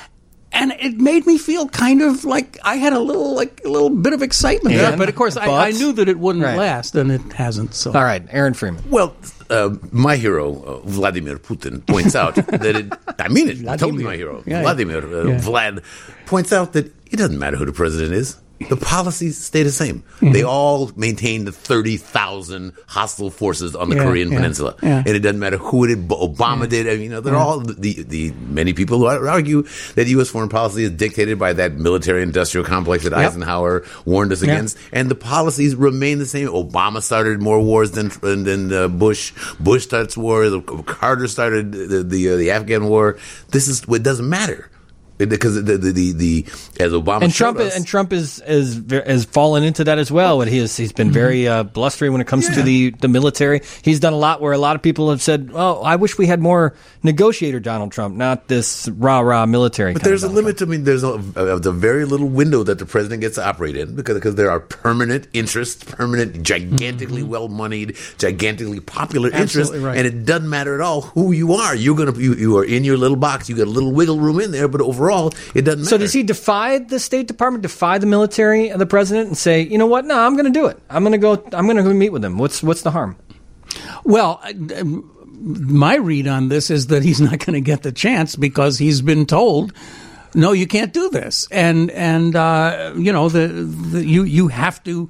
Speaker 7: And it made me feel kind of like I had a little like a little bit of excitement there,
Speaker 2: And?
Speaker 7: but of course I,
Speaker 2: But?
Speaker 7: I knew that it wouldn't
Speaker 2: Right.
Speaker 7: last, and it hasn't. So
Speaker 2: All right, Aaron Freeman.
Speaker 8: Well, uh, my hero, uh, Vladimir Putin, points out that it, I mean it, totally my hero.
Speaker 7: Yeah, yeah.
Speaker 8: Vladimir, uh,
Speaker 7: Yeah.
Speaker 8: Vlad, points out that it doesn't matter who the president is. The policies stay the same.
Speaker 7: Mm-hmm.
Speaker 8: They all maintain the thirty thousand hostile forces on the
Speaker 7: Yeah,
Speaker 8: Korean
Speaker 7: yeah,
Speaker 8: Peninsula.
Speaker 7: yeah.
Speaker 8: And it doesn't matter who it did, Obama did. I mean, you know, they're all, the, the many people who argue that U S foreign policy is dictated by that military industrial complex that
Speaker 7: Yep.
Speaker 8: Eisenhower warned us
Speaker 7: Yeah.
Speaker 8: against. And the policies remain the same. Obama started more wars than than uh, Bush. Bush starts war. Carter started the the, uh, the Afghan war. This is it doesn't matter because the the the, the as Obama
Speaker 2: And
Speaker 8: showed
Speaker 2: Trump
Speaker 8: us,
Speaker 2: and Trump is is ve- has fallen into that as well. And he has he's been very uh, blustery when it comes to
Speaker 8: Yeah.
Speaker 2: the, the military. He's done a lot where a lot of people have said, "Oh, I wish we had more negotiator Donald Trump, not this rah rah military."
Speaker 8: But
Speaker 2: kind
Speaker 8: there's a
Speaker 2: of Donald
Speaker 8: limit to I mean, there's a, of the very little window that the president gets to operate in because because there are permanent interests, permanent, gigantically well moneyed, gigantically popular interests,
Speaker 7: Absolutely right.
Speaker 8: and it doesn't matter at all who you are. You're gonna you, you are in your little box. You got a little wiggle room in there, but overall, it doesn't matter.
Speaker 2: So does he defy the State Department, defy the military and the president, and say, you know what? No, I'm going to do it. I'm going to go. I'm going to go meet with him. What's what's the harm?
Speaker 7: Well, I- um, my read on this is that he's not going to get the chance because he's been told, no, you can't do this, and and uh, you know the, the you you have to.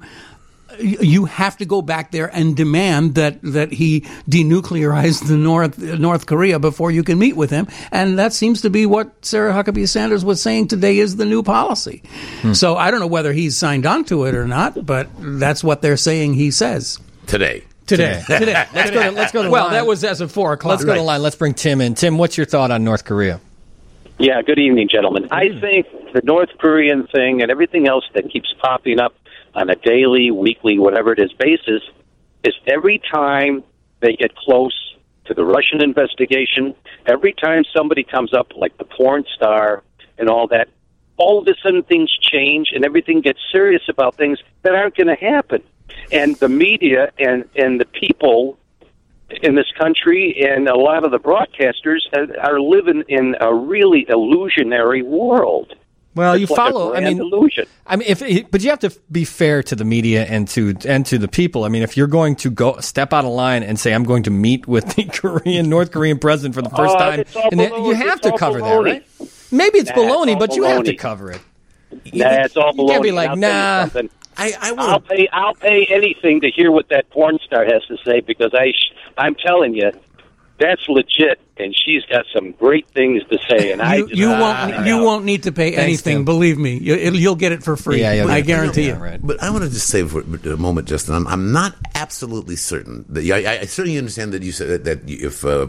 Speaker 7: You have to go back there and demand that, that he denuclearize the North North Korea before you can meet with him, and that seems to be what Sarah Huckabee Sanders was saying today is the new policy.
Speaker 2: Hmm.
Speaker 7: So I don't know whether he's signed on to it or not, but that's what they're saying he says
Speaker 8: today.
Speaker 7: today. Today,
Speaker 2: Let's go. To, let's go to
Speaker 7: well,
Speaker 2: line.
Speaker 7: that was as of four o'clock.
Speaker 2: Let's go to the line. Let's bring Tim in. Tim, what's your thought on North Korea?
Speaker 9: Yeah, good evening, gentlemen. I think the North Korean thing and everything else that keeps popping up on a daily, weekly, whatever it is basis is every time they get close to the Russian investigation, every time somebody comes up like the porn star and all that, all of a sudden things change and everything gets serious about things that aren't going to happen. And the media and, and the people in this country and a lot of the broadcasters are living in a really illusionary world.
Speaker 2: Well, you
Speaker 9: It's like a
Speaker 2: follow. I
Speaker 9: grand
Speaker 2: mean,
Speaker 9: illusion.
Speaker 2: I mean, if but you have to be fair to the media and to and to the people. I mean, if you're going to go step out of line and say I'm going to meet with the Korean North Korean president for the first
Speaker 9: Oh,
Speaker 2: time,
Speaker 9: it's all
Speaker 2: and then
Speaker 9: baloney.
Speaker 2: you have
Speaker 9: It's
Speaker 2: to
Speaker 9: all
Speaker 2: cover that,
Speaker 9: baloney.
Speaker 2: right? Maybe it's
Speaker 9: Nah, it's
Speaker 2: baloney,
Speaker 9: all
Speaker 2: but you have to
Speaker 9: baloney.
Speaker 2: cover it.
Speaker 9: Nah, it's all
Speaker 2: You can't be
Speaker 9: baloney.
Speaker 2: like,
Speaker 9: I'll tell you
Speaker 2: nah.
Speaker 9: something.
Speaker 8: I, I
Speaker 9: I'll
Speaker 8: want
Speaker 9: pay. I'll pay anything to hear what that porn star has to say because I. Sh- I'm telling you, that's legit, and she's got some great things to say. And I.
Speaker 7: You,
Speaker 9: Just,
Speaker 7: you
Speaker 9: Ah,
Speaker 7: won't. You won't need to pay anything.
Speaker 2: Tim.
Speaker 7: Believe me, you, it'll, you'll get it for free.
Speaker 2: Yeah, you'll
Speaker 7: I
Speaker 2: get it for
Speaker 7: guarantee
Speaker 2: free.
Speaker 7: you.
Speaker 2: Yeah, right.
Speaker 8: But I want to just say for a moment, Justin, I'm, I'm not absolutely certain that I, I certainly understand that you said that, that if uh,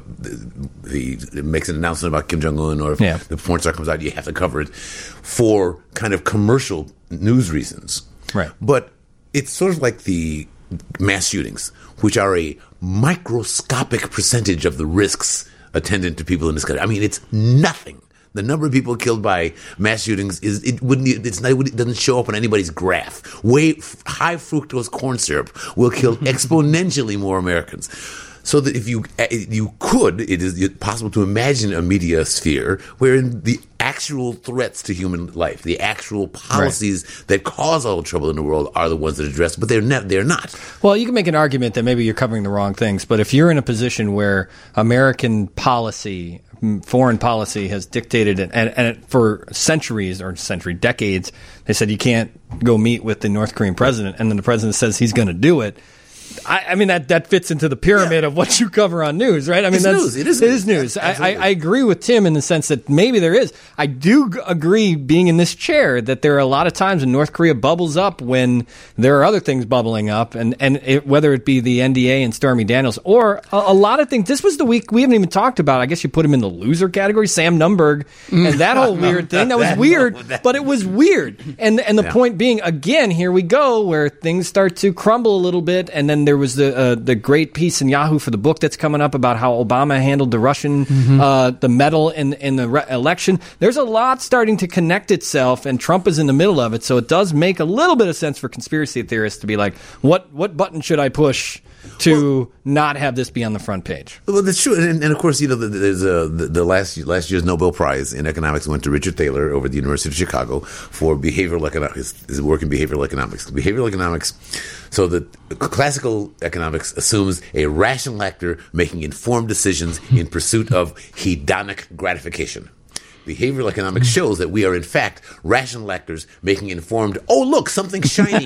Speaker 8: he makes an announcement about Kim Jong Un or if
Speaker 2: Yeah.
Speaker 8: the porn star comes out, you have to cover it for kind of commercial news reasons.
Speaker 2: Right.
Speaker 8: But it's sort of like the mass shootings, which are a microscopic percentage of the risks attendant to people in this country. I mean, it's nothing. The number of people killed by mass shootings is it wouldn't it's not it doesn't show up on anybody's graph. Way high fructose corn syrup will kill exponentially more Americans. So that if you you could, it is possible to imagine a media sphere wherein the actual threats to human life, the actual policies right. that cause all the trouble in the world, are the ones that are addressed. But they're not. They're not.
Speaker 2: Well, you can make an argument that maybe you're covering the wrong things. But if you're in a position where American policy, foreign policy, has dictated it, and, and for centuries or century decades, they said you can't go meet with the North Korean president, and then the president says he's going to do it. I, I mean that, that fits into the pyramid yeah. of what you cover on news, right? I mean
Speaker 8: it's
Speaker 2: that's
Speaker 8: news. It is
Speaker 2: it
Speaker 8: news.
Speaker 2: is news. I, I, I agree with Tim in the sense that maybe there is. I do g- agree, being in this chair, that there are a lot of times when North Korea bubbles up when there are other things bubbling up, and and it, whether it be the N D A and Stormy Daniels or a, a lot of things. This was the week we haven't even talked about. I guess you put him in the loser category, Sam Nunberg, and that whole weird thing. That was
Speaker 8: that,
Speaker 2: weird,
Speaker 8: no, that,
Speaker 2: but it was weird. And and the
Speaker 8: yeah.
Speaker 2: point being, again, here we go where things start to crumble a little bit, and then there was the. Uh, the great piece in Yahoo for the book that's coming up about how Obama handled the Russian, mm-hmm. uh, the medal in, in the re- election. There's a lot starting to connect itself, and Trump is in the middle of it. So it does make a little bit of sense for conspiracy theorists to be like, what, what button should I push to well, not have this be on the front page?
Speaker 8: Well, that's true, and, and of course, you know, there's a, the, the last last year's Nobel Prize in economics went to Richard Thaler over at the University of Chicago for behavioral economics, his, his work in behavioral economics. Behavioral economics, so that classical economics assumes a rational actor making informed decisions in pursuit of hedonic gratification. Behavioral economics shows that we are, in fact, rational actors making informed, oh, look, something shiny.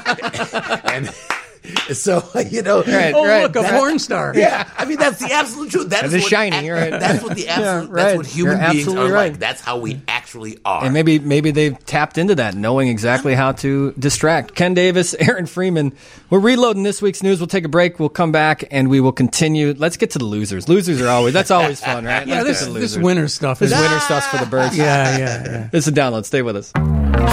Speaker 8: and so, you know,
Speaker 2: right,
Speaker 7: oh,
Speaker 2: right.
Speaker 7: look, a
Speaker 8: that,
Speaker 7: porn star.
Speaker 8: Yeah, I mean, that's the absolute truth. That
Speaker 2: That
Speaker 8: is
Speaker 2: is
Speaker 8: what
Speaker 2: shiny,
Speaker 8: ac-
Speaker 2: right.
Speaker 8: That's what the absolute,
Speaker 2: Yeah, right.
Speaker 8: that's what human
Speaker 2: You're
Speaker 8: beings are
Speaker 2: absolutely right.
Speaker 8: like. That's how we actually are.
Speaker 2: And maybe maybe they've tapped into that, knowing exactly how to distract. Ken Davis, Aaron Freeman. We're reloading this week's news. We'll take a break. We'll come back, and we will continue. Let's get to the losers. Losers are always, that's always fun, right?
Speaker 7: Yeah,
Speaker 2: Let's
Speaker 7: this,
Speaker 2: get to the
Speaker 7: this
Speaker 2: losers.
Speaker 7: winter stuff
Speaker 2: This
Speaker 7: is
Speaker 2: winter stuff's for the birds.
Speaker 7: Yeah, yeah, yeah.
Speaker 2: This is a download. Stay with us.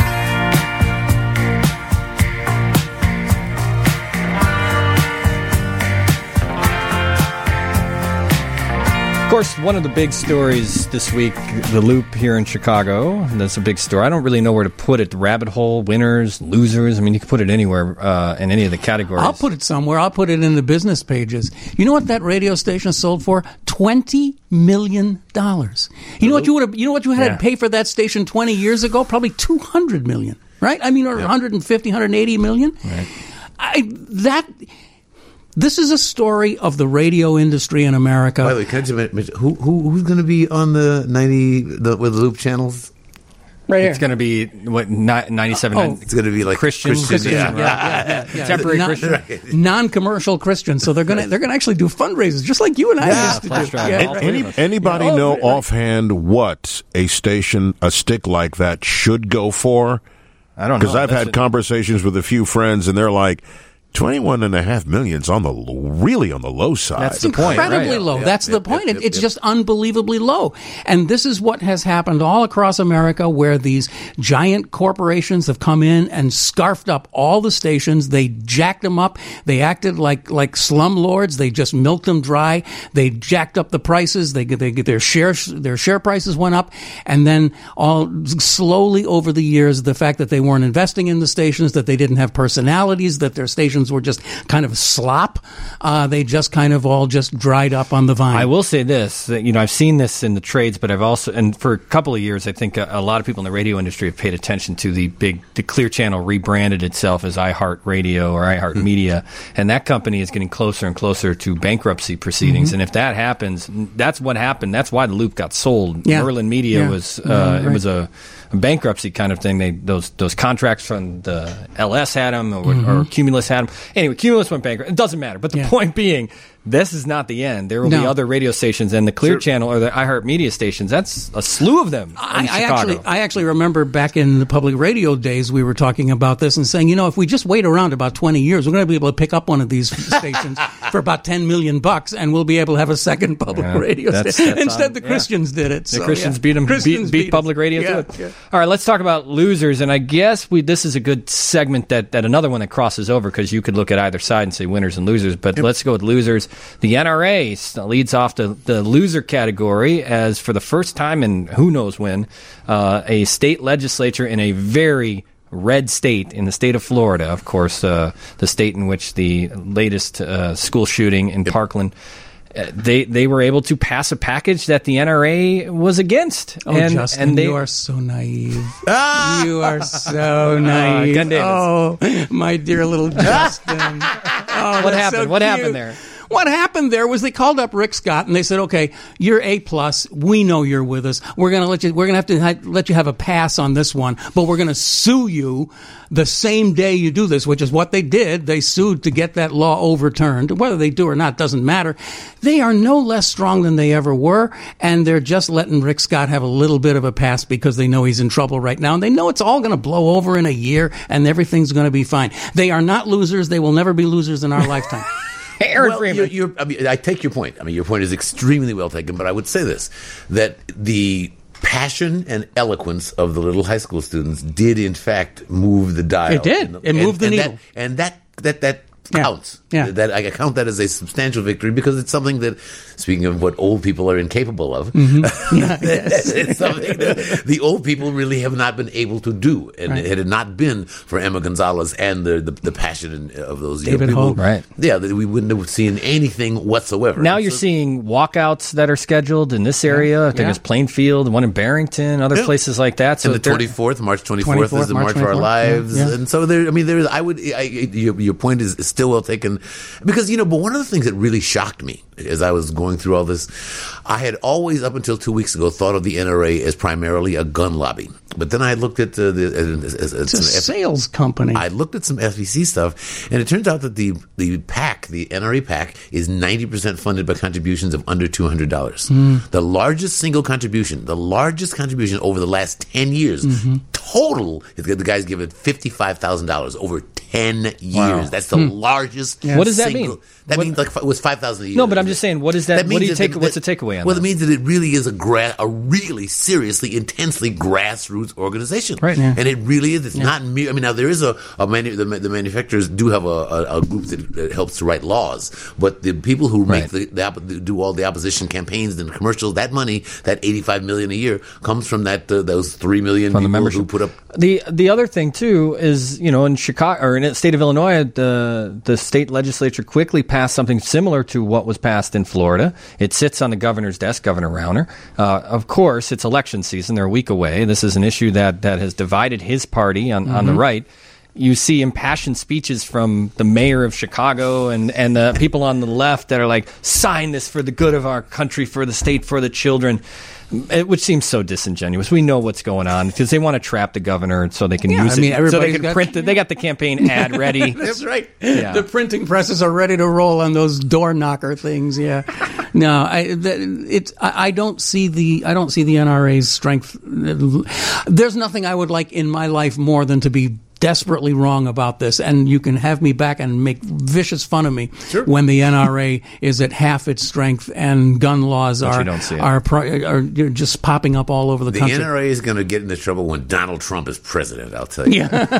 Speaker 2: Of course, one of the big stories this week, the Loop here in Chicago. That's a big story. I don't really know where to put it. The rabbit hole, winners, losers. I mean, you can put it anywhere uh, in any of the categories.
Speaker 7: I'll put it somewhere. I'll put it in the business pages. You know what that radio station sold for? Twenty million dollars. You know what you would have, you know what you had
Speaker 2: Yeah.
Speaker 7: to pay for that station twenty years ago? Probably two hundred million. Right? I mean, or one hundred fifty, one hundred eighty million.
Speaker 2: Right.
Speaker 7: I that. This is a story of the radio industry in America.
Speaker 8: By the way, can I just mention, who, who who's going to be on the ninety the, with the Loop channels?
Speaker 7: Right here.
Speaker 2: It's going to be, what, ninety-seven?
Speaker 7: Oh,
Speaker 8: It's going to be like
Speaker 2: Christian,
Speaker 8: Christian,
Speaker 2: yeah.
Speaker 8: yeah.
Speaker 7: yeah, yeah, yeah.
Speaker 2: Temporary
Speaker 7: Non-
Speaker 2: Christian.
Speaker 8: Right.
Speaker 7: non-commercial Christian. So they're gonna they're gonna actually do fundraisers just like you and I
Speaker 8: Yeah,
Speaker 7: used to
Speaker 2: flash
Speaker 7: do.
Speaker 2: drive.
Speaker 7: Yeah,
Speaker 2: All
Speaker 7: right.
Speaker 2: three
Speaker 3: Any,
Speaker 2: of us.
Speaker 3: anybody
Speaker 7: Yeah. Oh,
Speaker 3: know
Speaker 7: right, right.
Speaker 3: offhand what a station, a stick like that should go for?
Speaker 2: I don't know.
Speaker 3: Because I've
Speaker 2: That's
Speaker 3: had
Speaker 2: it.
Speaker 3: conversations with a few friends, and they're like, twenty-one and a half million's on the l- really on the low side.
Speaker 2: That's the point,
Speaker 7: Incredibly
Speaker 2: right.
Speaker 7: low.
Speaker 8: Yeah,
Speaker 7: That's
Speaker 8: yeah,
Speaker 7: the point.
Speaker 8: yeah,
Speaker 7: It-
Speaker 8: yeah,
Speaker 7: it's
Speaker 8: yeah.
Speaker 7: just unbelievably low. And this is what has happened all across America, where these giant corporations have come in and scarfed up all the stations. They jacked them up. They acted like like slumlords. They just milked them dry. They jacked up the prices. They they their share their share prices went up, and then all slowly over the years, the fact that they weren't investing in the stations, that they didn't have personalities, that their stations stations were just kind of slop. Uh, they just kind of all just dried up on the vine.
Speaker 2: I will say this, that, you know, I've seen this in the trades, but I've also, and for a couple of years, I think a, a lot of people in the radio industry have paid attention to the big, the Clear Channel rebranded itself as iHeartRadio or iHeartMedia, and that company is getting closer and closer to bankruptcy proceedings. Mm-hmm. And if that happens, that's what happened. That's why the Loop got sold.
Speaker 7: Yeah.
Speaker 2: Merlin Media
Speaker 7: Yeah.
Speaker 2: was, uh,
Speaker 7: Yeah, right.
Speaker 2: it was a, a bankruptcy kind of thing. They those those contracts from the L S had them, or,
Speaker 7: Mm-hmm.
Speaker 2: or Cumulus had them. Anyway, Cumulus went bankrupt. It doesn't matter. But the
Speaker 7: Yeah.
Speaker 2: point being, this is not the end. There will
Speaker 7: No.
Speaker 2: be other radio stations, and the Clear Channel or the iHeartMedia stations. That's a slew of them in
Speaker 7: I, I
Speaker 2: Chicago.
Speaker 7: actually, I actually remember back in the public radio days, we were talking about this and saying, you know, if we just wait around about twenty years, we're going to be able to pick up one of these stations for about ten million bucks, and we'll be able to have a second public
Speaker 2: Yeah,
Speaker 7: radio
Speaker 2: that's-
Speaker 7: station.
Speaker 2: that's
Speaker 7: Instead,
Speaker 2: on-
Speaker 7: the
Speaker 2: yeah.
Speaker 7: Christians did it.
Speaker 2: The
Speaker 7: so,
Speaker 2: Christians
Speaker 7: yeah.
Speaker 2: beat them,
Speaker 7: Christians
Speaker 2: beat, beat
Speaker 7: us.
Speaker 2: public radio
Speaker 7: Yeah,
Speaker 2: too.
Speaker 7: yeah.
Speaker 2: All right, let's talk about losers, and I guess we this is a good segment that, that another one that crosses over because you could look at either side and say winners and losers. But let's go with losers. The N R A leads off the, the loser category as for the first time in who knows when, uh, a state legislature in a very red state in the state of Florida, of course, uh, the state in which the latest uh, school shooting in Parkland. Uh, they they were able to pass a package that the N R A was against.
Speaker 7: Oh,
Speaker 2: and,
Speaker 7: Justin,
Speaker 2: and they,
Speaker 7: you are so naive. You are so naive.
Speaker 2: Ken Davis.
Speaker 7: Oh, my dear little Justin. Oh,
Speaker 2: What
Speaker 7: that's
Speaker 2: happened?
Speaker 7: so
Speaker 2: What happened
Speaker 7: cute.
Speaker 2: there?
Speaker 7: What happened there was they called up Rick Scott and they said, "Okay, you're A plus. We know you're with us. We're gonna let you. We're gonna have to ha- let you have a pass on this one, but we're gonna sue you the same day you do this," which is what they did. They sued to get that law overturned. Whether they do or not doesn't matter. They are no less strong than they ever were, and they're just letting Rick Scott have a little bit of a pass because they know he's in trouble right now, and they know it's all going to blow over in a year, and everything's going to be fine. They are not losers. They will never be losers in our lifetime.
Speaker 2: Aaron
Speaker 8: well,
Speaker 2: Freeman.
Speaker 8: you're, you're, I mean, I take your point. I mean, your point is extremely well taken. But I would say this: that the passion and eloquence of the little high school students did, in fact, move the dial.
Speaker 7: It did. It
Speaker 8: And-
Speaker 7: moved the
Speaker 8: and
Speaker 7: needle.
Speaker 8: That, and that that that
Speaker 7: Yeah.
Speaker 8: counts.
Speaker 7: Yeah.
Speaker 8: That I count that as a substantial victory because it's something that, speaking of what old people are incapable of,
Speaker 7: Mm-hmm.
Speaker 8: it's something that the old people really have not been able to do. And
Speaker 7: Right.
Speaker 8: had it not been for Emma Gonzalez and the the, the passion of those young
Speaker 7: David
Speaker 8: people,
Speaker 7: Holt.
Speaker 2: Right.
Speaker 8: Yeah, that we wouldn't have seen anything whatsoever.
Speaker 2: Now
Speaker 8: And
Speaker 2: you're
Speaker 8: so-
Speaker 2: seeing walkouts that are scheduled in this area. I think
Speaker 7: Yeah.
Speaker 2: it's Plainfield, one in Barrington, other
Speaker 8: Yeah.
Speaker 2: places like that. So
Speaker 8: and the
Speaker 2: they're-
Speaker 8: twenty-fourth, March twenty-fourth,
Speaker 7: twenty-fourth,
Speaker 8: is the
Speaker 7: March
Speaker 8: March of Our
Speaker 7: twenty-fourth,
Speaker 8: Lives,
Speaker 7: yeah, yeah.
Speaker 8: and so there. I mean, there. I would. I, your, your point is still well taken, because you know. But one of the things that really shocked me as I was going through all this, I had always, up until two weeks ago, thought of the N R A as primarily a gun lobby. But then I looked at uh, the. Uh, as, as
Speaker 7: It's a
Speaker 8: some F-
Speaker 7: sales company.
Speaker 8: I looked at some F E C stuff, and it turns out that the the PAC, the N R A PAC, is ninety percent funded by contributions of under two hundred dollars.
Speaker 7: Mm.
Speaker 8: The largest single contribution, the largest contribution over the last ten years,
Speaker 7: Mm-hmm.
Speaker 8: total, the guy's given fifty-five thousand dollars over ten years. That's the largest.
Speaker 2: What does that
Speaker 8: single-
Speaker 2: mean?
Speaker 8: That
Speaker 2: What-
Speaker 8: means like it was five thousand a year.
Speaker 2: No, but I'm just saying, what is that? What
Speaker 8: means
Speaker 2: do you
Speaker 8: that
Speaker 2: take?
Speaker 8: the-
Speaker 2: What's the
Speaker 8: that-
Speaker 2: takeaway on
Speaker 8: Well,
Speaker 2: that?
Speaker 8: it means that it really is a gra- a really seriously, intensely grassroots organization,
Speaker 2: Right.
Speaker 7: Yeah.
Speaker 8: And it really is. It's not mere. I mean, now there is a, a manu- the, the manufacturers do have a, a, a group that, that helps to write laws, but the people who make
Speaker 2: Right.
Speaker 8: the, the oppo- do all the opposition campaigns and commercials, that money, that eighty-five million a year, comes from that uh, those three million
Speaker 2: From the
Speaker 8: people
Speaker 2: membership.
Speaker 8: who put up.
Speaker 2: The the other thing too is, you know, in Chicago or in the state of Illinois, the the state legislature quickly passed something similar to what was passed in Florida. It sits on the governor's desk, Governor Rauner. Uh, of course, it's election season; they're a week away. This is an issue that that has divided his party on, on the right. You see impassioned speeches from the mayor of Chicago and, and the people on the left that are like, sign this for the good of our country, for the state, for the children, it, which seems so disingenuous. We know what's going on because they want to trap the governor so they can
Speaker 7: Yeah,
Speaker 2: use
Speaker 7: I mean,
Speaker 2: it. So they
Speaker 7: everybody's
Speaker 2: can
Speaker 7: got-
Speaker 2: print it. They got the campaign ad ready.
Speaker 7: That's right.
Speaker 2: Yeah.
Speaker 7: The printing presses are ready to roll on those door knocker things. Yeah. No, I the, it's I, I don't see the I don't see the N R A's strength. There's nothing I would like in my life more than to be desperately wrong about this, and you can have me back and make vicious fun of me
Speaker 8: Sure.
Speaker 7: when the N R A is at half its strength and gun laws
Speaker 2: But you
Speaker 7: are
Speaker 2: don't see it.
Speaker 7: are pro- are just popping up all over the,
Speaker 8: The
Speaker 7: country.
Speaker 8: N R A is going to get into trouble when Donald Trump is president. I'll tell you.
Speaker 7: Yeah.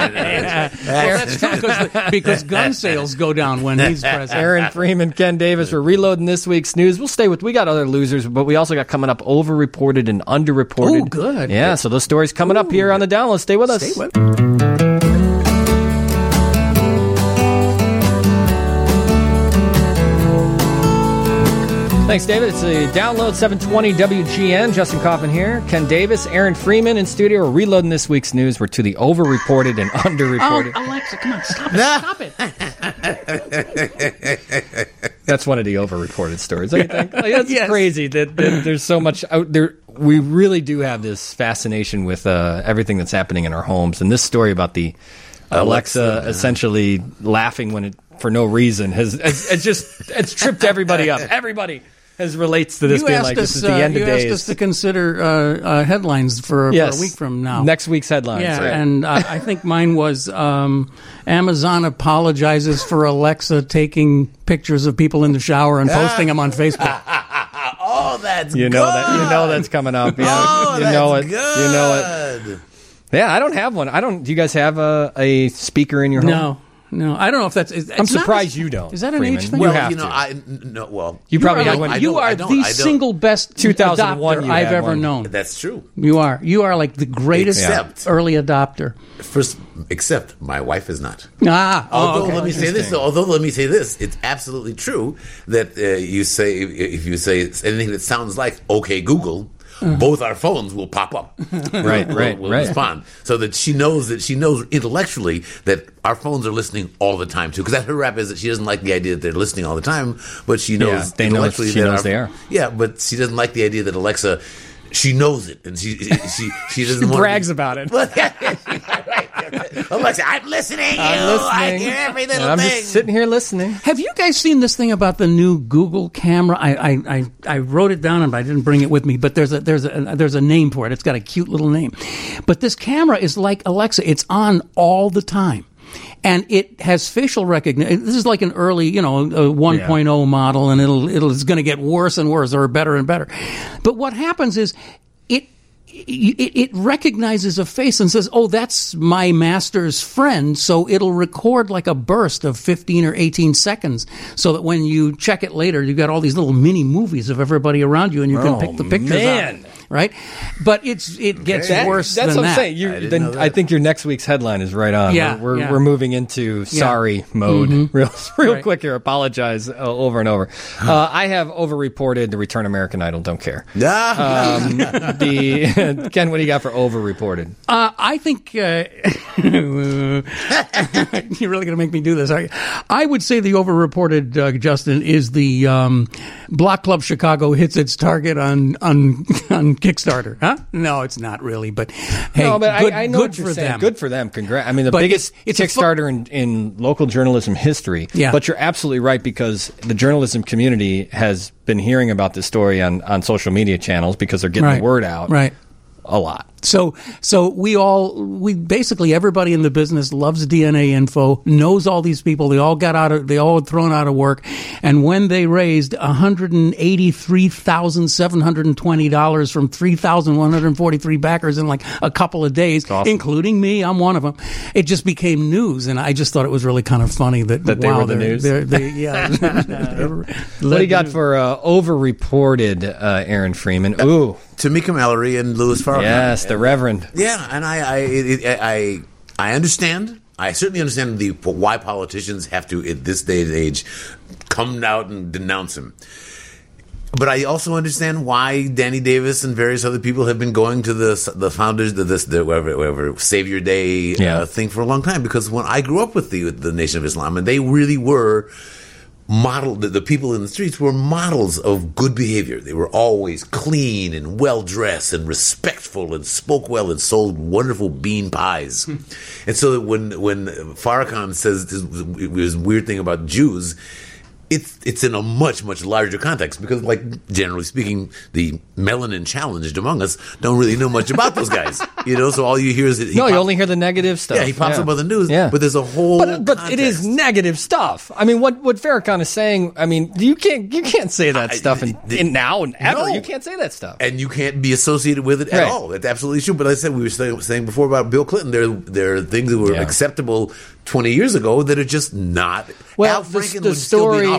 Speaker 7: Well, that's true because, because gun sales go down when he's president.
Speaker 2: Aaron Freeman, Ken Davis. We're reloading this week's news. We'll stay with. We got other losers, but we also got coming up overreported and underreported.
Speaker 7: Oh, good.
Speaker 2: Yeah, so those stories coming up here on the download. Stay with us.
Speaker 7: Stay with-
Speaker 2: Thanks, David. It's a download seven twenty W G N. Justin Kaufman here. Ken Davis, Aaron Freeman in studio. We're reloading this week's news. We're to the over-reported and under-reported.
Speaker 7: Oh, Alexa, come on, stop it, stop it.
Speaker 2: That's one of the over-reported stories, don't you think? Like, that's
Speaker 7: Yes.
Speaker 2: crazy that, that there's so much out there. We really do have this fascination with uh, everything that's happening in our homes. And this story about the Alexa,
Speaker 8: Alexa,
Speaker 2: essentially laughing when it for no reason has it's, it's just it's tripped everybody up. Everybody has relates to this
Speaker 7: You
Speaker 2: being
Speaker 7: asked
Speaker 2: like
Speaker 7: us,
Speaker 2: this is the
Speaker 7: uh,
Speaker 2: end
Speaker 7: you
Speaker 2: of
Speaker 7: asked
Speaker 2: days.
Speaker 7: us to consider uh, uh, headlines for,
Speaker 2: Yes.
Speaker 7: for a week from now.
Speaker 2: Next week's headlines.
Speaker 7: Yeah,
Speaker 2: right.
Speaker 7: and uh, I think mine was um, Amazon apologizes for Alexa taking pictures of people in the shower and posting them on Facebook.
Speaker 8: Oh, that's
Speaker 2: you
Speaker 8: good.
Speaker 2: know that you know that's coming up. Yeah,
Speaker 8: Oh,
Speaker 2: you know it.
Speaker 8: that's
Speaker 2: You know it.
Speaker 8: good.
Speaker 2: Yeah, I don't have one. I don't. Do you guys have a, a speaker in your home?
Speaker 7: No, no, I don't know if that's. It's
Speaker 2: I'm
Speaker 7: not-
Speaker 2: surprised you don't.
Speaker 7: Is that an
Speaker 2: Freeman.
Speaker 7: age thing?
Speaker 2: You
Speaker 8: Well,
Speaker 2: have
Speaker 8: you know,
Speaker 2: to.
Speaker 8: I n- no. Well,
Speaker 2: You probably
Speaker 7: you
Speaker 2: had
Speaker 7: are,
Speaker 2: one.
Speaker 8: I
Speaker 7: you
Speaker 8: don't-
Speaker 7: are
Speaker 8: I don't-
Speaker 7: the
Speaker 8: I don't.
Speaker 7: single best
Speaker 2: two thousand one
Speaker 7: adopter
Speaker 2: you
Speaker 7: I've
Speaker 2: had
Speaker 7: ever
Speaker 2: one.
Speaker 7: known.
Speaker 8: that's true.
Speaker 7: You are. You are like the greatest
Speaker 8: Except-
Speaker 7: early adopter.
Speaker 8: First, except my wife is not.
Speaker 7: Ah, oh,
Speaker 8: Although
Speaker 7: okay.
Speaker 8: let me say this, though, although let me say this, it's absolutely true that uh, you say if you say anything that sounds like "Okay, Google," both our phones will pop up.
Speaker 2: Right,
Speaker 8: will,
Speaker 2: right,
Speaker 8: will
Speaker 2: right.
Speaker 8: respond, so that she knows that she knows intellectually that our phones are listening all the time too. Because that her rap is that she doesn't like the idea that they're listening all the time, but she knows
Speaker 2: Yeah, they know-
Speaker 8: intellectually
Speaker 2: she
Speaker 8: that
Speaker 2: knows
Speaker 8: our-
Speaker 2: they are.
Speaker 8: Yeah, but she doesn't like the idea that Alexa. She knows it, and she she she doesn't.
Speaker 2: She
Speaker 8: want
Speaker 2: brags
Speaker 8: to,
Speaker 2: about it.
Speaker 8: Alexa, I'm listening.
Speaker 2: I'm
Speaker 8: you.
Speaker 2: listening.
Speaker 8: I hear every little
Speaker 2: I'm
Speaker 8: thing.
Speaker 2: just sitting here listening.
Speaker 7: Have you guys seen this thing about the new Google camera? I, I, I, I wrote it down and I didn't bring it with me, but there's a there's a there's a name for it. It's got a cute little name. But this camera is like Alexa. It's on all the time. And it has facial recognition. This is like an early, you know, a one point oh model, and it'll it'll it's going to get worse and worse, or better and better. But what happens is it. It, it recognizes a face and says, oh, that's my master's friend, so it'll record like a burst of fifteen or eighteen seconds so that when you check it later, you've got all these little mini movies of everybody around you and you can
Speaker 2: Oh,
Speaker 7: pick the pictures
Speaker 2: man.
Speaker 7: out. Right? But it's it gets
Speaker 2: That-
Speaker 7: worse
Speaker 2: that's
Speaker 7: than
Speaker 2: what
Speaker 7: that.
Speaker 2: I'm saying. You,
Speaker 8: I didn't
Speaker 2: then
Speaker 8: know that.
Speaker 2: I think your next week's headline is right on.
Speaker 7: Yeah,
Speaker 2: we're we're,
Speaker 7: yeah.
Speaker 2: we're moving into sorry mode real real
Speaker 7: Right.
Speaker 2: quick here. Apologize uh, over and over. Uh, I have overreported the Return American Idol. Don't care.
Speaker 8: Ah.
Speaker 2: Um, the Ken, what do you got for overreported?
Speaker 7: Uh, I think uh, you're really going to make me do this, are you? I would say the overreported, uh, Justin, is the um, Block Club Chicago hits its target on on on Kickstarter. Huh? No, it's not really, but hey,
Speaker 2: no, but
Speaker 7: good,
Speaker 2: I, I know
Speaker 7: good
Speaker 2: what you're
Speaker 7: for
Speaker 2: saying.
Speaker 7: them.
Speaker 2: Good for them. Congrats. I mean, the
Speaker 7: But
Speaker 2: biggest
Speaker 7: it's- it's a fu-
Speaker 2: Kickstarter in, in local journalism history.
Speaker 7: Yeah.
Speaker 2: But you're absolutely right, because the journalism community has been hearing about this story on, on social media channels because they're getting
Speaker 7: Right.
Speaker 2: the word out
Speaker 7: Right.
Speaker 2: a lot.
Speaker 7: So, so we all, we basically everybody in the business loves D N A info, knows all these people. They all got out of, they all thrown out of work, and when they raised one hundred eighty-three thousand seven hundred twenty dollars from three thousand one hundred forty-three backers in like a couple of days,
Speaker 2: awesome.
Speaker 7: including me, I'm one of them. It just became news, and I just thought it was really kind of funny that,
Speaker 2: That they
Speaker 7: wow,
Speaker 2: were the
Speaker 7: they're-
Speaker 2: news?
Speaker 7: they're- they, yeah.
Speaker 2: What do you got for uh, overreported, uh, Aaron Freeman? Ooh,
Speaker 8: Tamika Mallory and Louis Farrakhan.
Speaker 2: yes, the Reverend.
Speaker 8: Yeah, and I, I, it, it, I, I understand. I certainly understand the why politicians have to, at this day and age, come out and denounce him. But I also understand why Danny Davis and various other people have been going to the the founders, the this, the whatever, whatever Savior Day
Speaker 2: Yeah.
Speaker 8: uh, thing for a long time. Because when I grew up with the with the Nation of Islam, and they really were. Model the, the people in the streets were models of good behavior. They were always clean and well dressed and respectful and spoke well and sold wonderful bean pies. And so that when when Farrakhan says this, this weird thing about Jews, it's it's in a much much larger context, because, like, generally speaking, the melanin challenged among us don't really know much about those guys. You know, so all you hear is that he
Speaker 2: No, you
Speaker 8: pop-
Speaker 2: only hear the negative stuff.
Speaker 8: yeah he pops up on the news.
Speaker 2: Yeah.
Speaker 8: But there's a whole
Speaker 2: But, but it is
Speaker 8: context.
Speaker 2: negative stuff. I mean, what what Farrakhan is saying. I mean, you can't you can't say that
Speaker 8: I-
Speaker 2: stuff in,
Speaker 8: the-
Speaker 2: in now and ever.
Speaker 8: No.
Speaker 2: You can't say that stuff.
Speaker 8: And you can't be associated with it at
Speaker 2: Right.
Speaker 8: all. That's absolutely true. But like I said, we were saying, saying before about Bill Clinton, there there are things that were
Speaker 2: Yeah.
Speaker 8: acceptable twenty years ago that are just not.
Speaker 2: Well,
Speaker 8: Al
Speaker 2: the,
Speaker 8: Franken
Speaker 2: the
Speaker 8: would still be
Speaker 2: story
Speaker 8: in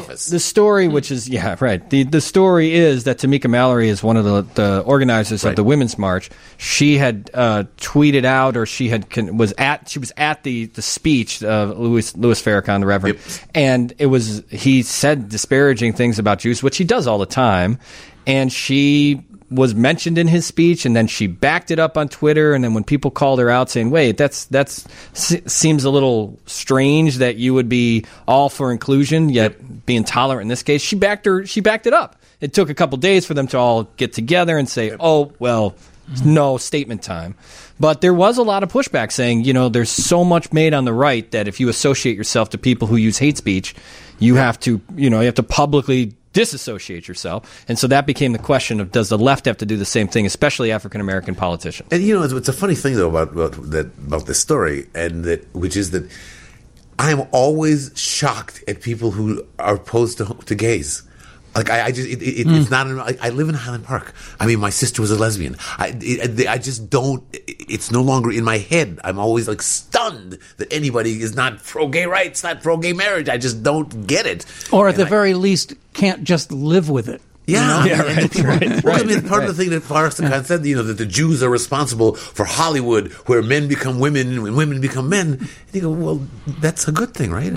Speaker 8: office.
Speaker 2: The story, which is yeah, right. The the story is that Tamika Mallory is one of the, the organizers
Speaker 8: Right.
Speaker 2: of the Women's March. She had uh, tweeted out, or she had con- was at she was at the, the speech of Louis Louis Farrakhan, the Reverend,
Speaker 8: Yep.
Speaker 2: and it was he said disparaging things about Jews, which he does all the time, and she was mentioned in his speech, and then she backed it up on Twitter. And then when people called her out saying, "Wait, that's that's se- seems a little strange that you would be all for inclusion yet be intolerant in this case," she backed her. She backed it up. It took a couple days for them to all get together and say, "Oh, well, no statement time." But there was a lot of pushback saying, you know, there's so much made on the right that if you associate yourself to people who use hate speech, you have to, you know, you have to publicly disassociate yourself. And so that became the question of, does the left have to do the same thing, especially African-American politicians?
Speaker 8: And you know, it's, it's a funny thing though about about, that, about this story, and that which is that I am always shocked at people who are opposed to, to gays. Like I, I just, it, it,
Speaker 7: Mm.
Speaker 8: it's not. I, I live in Highland Park. I mean, my sister was a lesbian. I, it, I just don't. It's no longer in my head. I'm always like stunned that anybody is not pro gay rights, not pro gay marriage. I just don't get it.
Speaker 7: Or at
Speaker 8: And
Speaker 7: the
Speaker 8: I-
Speaker 7: very least, can't just live with it.
Speaker 8: Yeah,
Speaker 2: Yeah,
Speaker 8: and
Speaker 2: right,
Speaker 8: people-
Speaker 2: right,
Speaker 8: well, I
Speaker 2: right,
Speaker 8: mean, part
Speaker 2: right.
Speaker 8: of the thing that Farrakhan said, you know, that the Jews are responsible for Hollywood, where men become women and women become men. And you go, well, that's a good thing, right?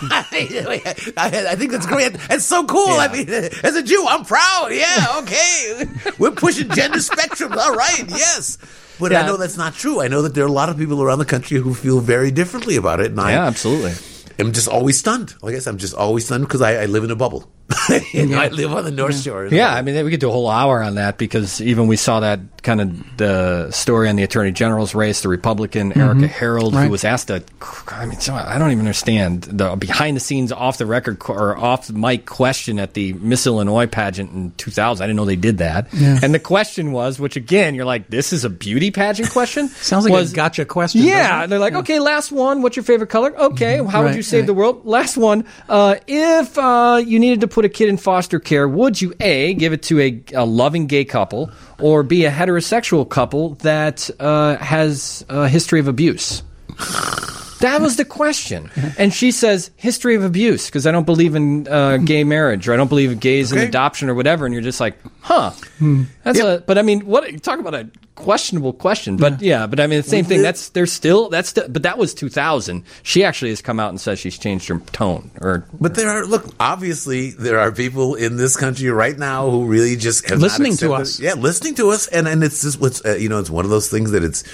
Speaker 8: I, I think that's great. It's so cool. I mean, as a Jew, I'm proud. Yeah, okay, we're pushing gender spectrums. All right, yes. But I
Speaker 2: Yeah.
Speaker 8: know that's not true. I know that there are a lot of people around the country who feel very differently about it, and I
Speaker 2: Yeah, absolutely.
Speaker 8: am just always stunned. Like I guess I'm just always stunned because I, I live in a bubble. You know, I live on the North Shore.
Speaker 2: Yeah, I mean, we could do a whole hour on that because even we saw that kind of the story on the Attorney General's race, the Republican Erica Harold,
Speaker 7: Right.
Speaker 2: who was asked a, I mean, so I don't even understand the behind the scenes, off the record qu- or off the mic question at the Miss Illinois pageant in two thousand. I didn't know they did that.
Speaker 7: Yeah.
Speaker 2: And the question was, which again, you're like, this is a beauty pageant question?
Speaker 7: Sounds like
Speaker 2: was,
Speaker 7: a gotcha question. doesn't
Speaker 2: Yeah,
Speaker 7: it?
Speaker 2: and they're like, okay, last one. What's your favorite color? Okay, how would
Speaker 7: Right,
Speaker 2: you save
Speaker 7: right.
Speaker 2: the world? Last one. Uh, if uh, you needed to put a kid in foster care, would you A, give it to a, a loving gay couple, or B, a heterosexual couple that uh, has a history of abuse? That was the question. And she says, history of abuse, because I don't believe in uh, gay marriage, or I don't believe in gays
Speaker 8: Okay.
Speaker 2: and adoption or whatever. And you're just like, huh. That's a, but I mean, what, talk about a questionable question. But yeah, but I mean, the same thing. That's, there's still, that's, still, but that was two thousand. She actually has come out and said she's changed her tone. Or
Speaker 8: But there are, look, obviously there are people in this country right now who really just have not
Speaker 7: Listening to
Speaker 8: accepted-
Speaker 7: us.
Speaker 8: Yeah, listening to us, and and it's just what's uh, you know, it's one of those things that it's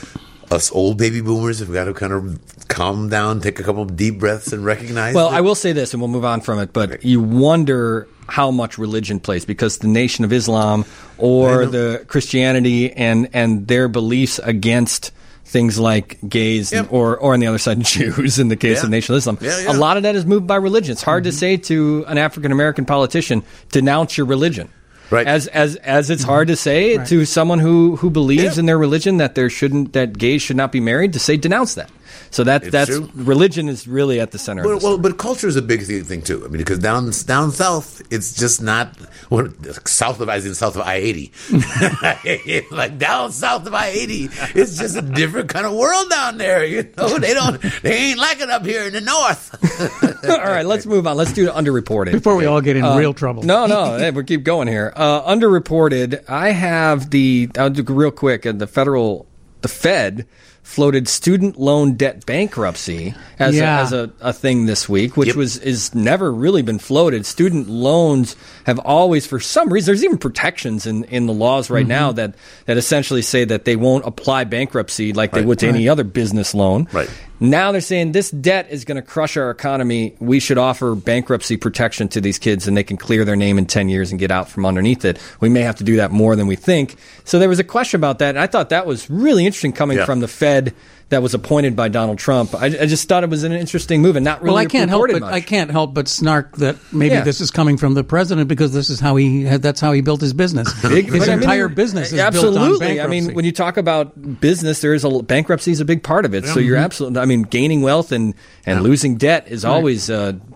Speaker 8: us old baby boomers have got to kind of calm down, take a couple of deep breaths, and recognize.
Speaker 2: Well,
Speaker 8: that-
Speaker 2: I will say this, and we'll move on from it, but you wonder how much religion plays, because the Nation of Islam or
Speaker 8: I know.
Speaker 2: the Christianity and, and their beliefs against things like gays and,
Speaker 8: Yep.
Speaker 2: or, or on the other side, Jews in the case
Speaker 8: Yeah.
Speaker 2: of Nation of Islam.
Speaker 8: Yeah, yeah.
Speaker 2: A lot of that is moved by religion. It's hard to say to an African-American politician, denounce your religion.
Speaker 8: Right.
Speaker 2: As as as it's hard to say
Speaker 7: Right.
Speaker 2: to someone who, who believes
Speaker 8: Yeah.
Speaker 2: in their religion that there shouldn't that gays should not be married, to say denounce that. So that
Speaker 8: It's
Speaker 2: that's
Speaker 8: true.
Speaker 2: religion is really at the center of
Speaker 8: Well,
Speaker 2: this.
Speaker 8: well, but culture is a big thing, thing too. I mean, because down down south, it's just not well, south of as in south of I eighty. Like down south of I eighty, it's just a different kind of world down there. You know, they don't, they ain't like it up here in the north.
Speaker 2: All right, let's move on. Let's do underreported.
Speaker 7: Before we all get in
Speaker 2: Uh,
Speaker 7: real trouble.
Speaker 2: No, no, hey, we'll keep going here. Uh, underreported. I have the. I'll do real quick. Uh, the federal, the Fed floated student loan debt bankruptcy as
Speaker 7: Yeah.
Speaker 2: a, as a, a thing this week, which
Speaker 8: Yep.
Speaker 2: was is never really been floated. Student loans have always, for some reason, there's even protections in, in the laws right now that that essentially say that they won't apply bankruptcy like they
Speaker 8: Right.
Speaker 2: would to any other business loan.
Speaker 8: Right.
Speaker 2: Now they're saying this debt is going to crush our economy. We should offer bankruptcy protection to these kids, and they can clear their name in ten years and get out from underneath it. We may have to do that more than we think. So there was a question about that, and I thought that was really interesting coming
Speaker 8: Yeah.
Speaker 2: from the Fed that was appointed by Donald Trump. I, I just thought it was an interesting move and not really
Speaker 7: Well, I can't help
Speaker 2: reported
Speaker 7: but
Speaker 2: much.
Speaker 7: I can't help but snark that maybe
Speaker 2: Yeah.
Speaker 7: this is coming from the president, because this is how he had, that's how he built his business.
Speaker 2: Big-
Speaker 7: his
Speaker 2: but I mean,
Speaker 7: entire business is
Speaker 2: absolutely.
Speaker 7: built on
Speaker 2: I
Speaker 7: bankruptcy.
Speaker 2: mean, when you talk about business, there is a bankruptcy is a big part of it. So
Speaker 7: Mm-hmm.
Speaker 2: you're absolutely. I mean, gaining wealth and and losing debt is always uh,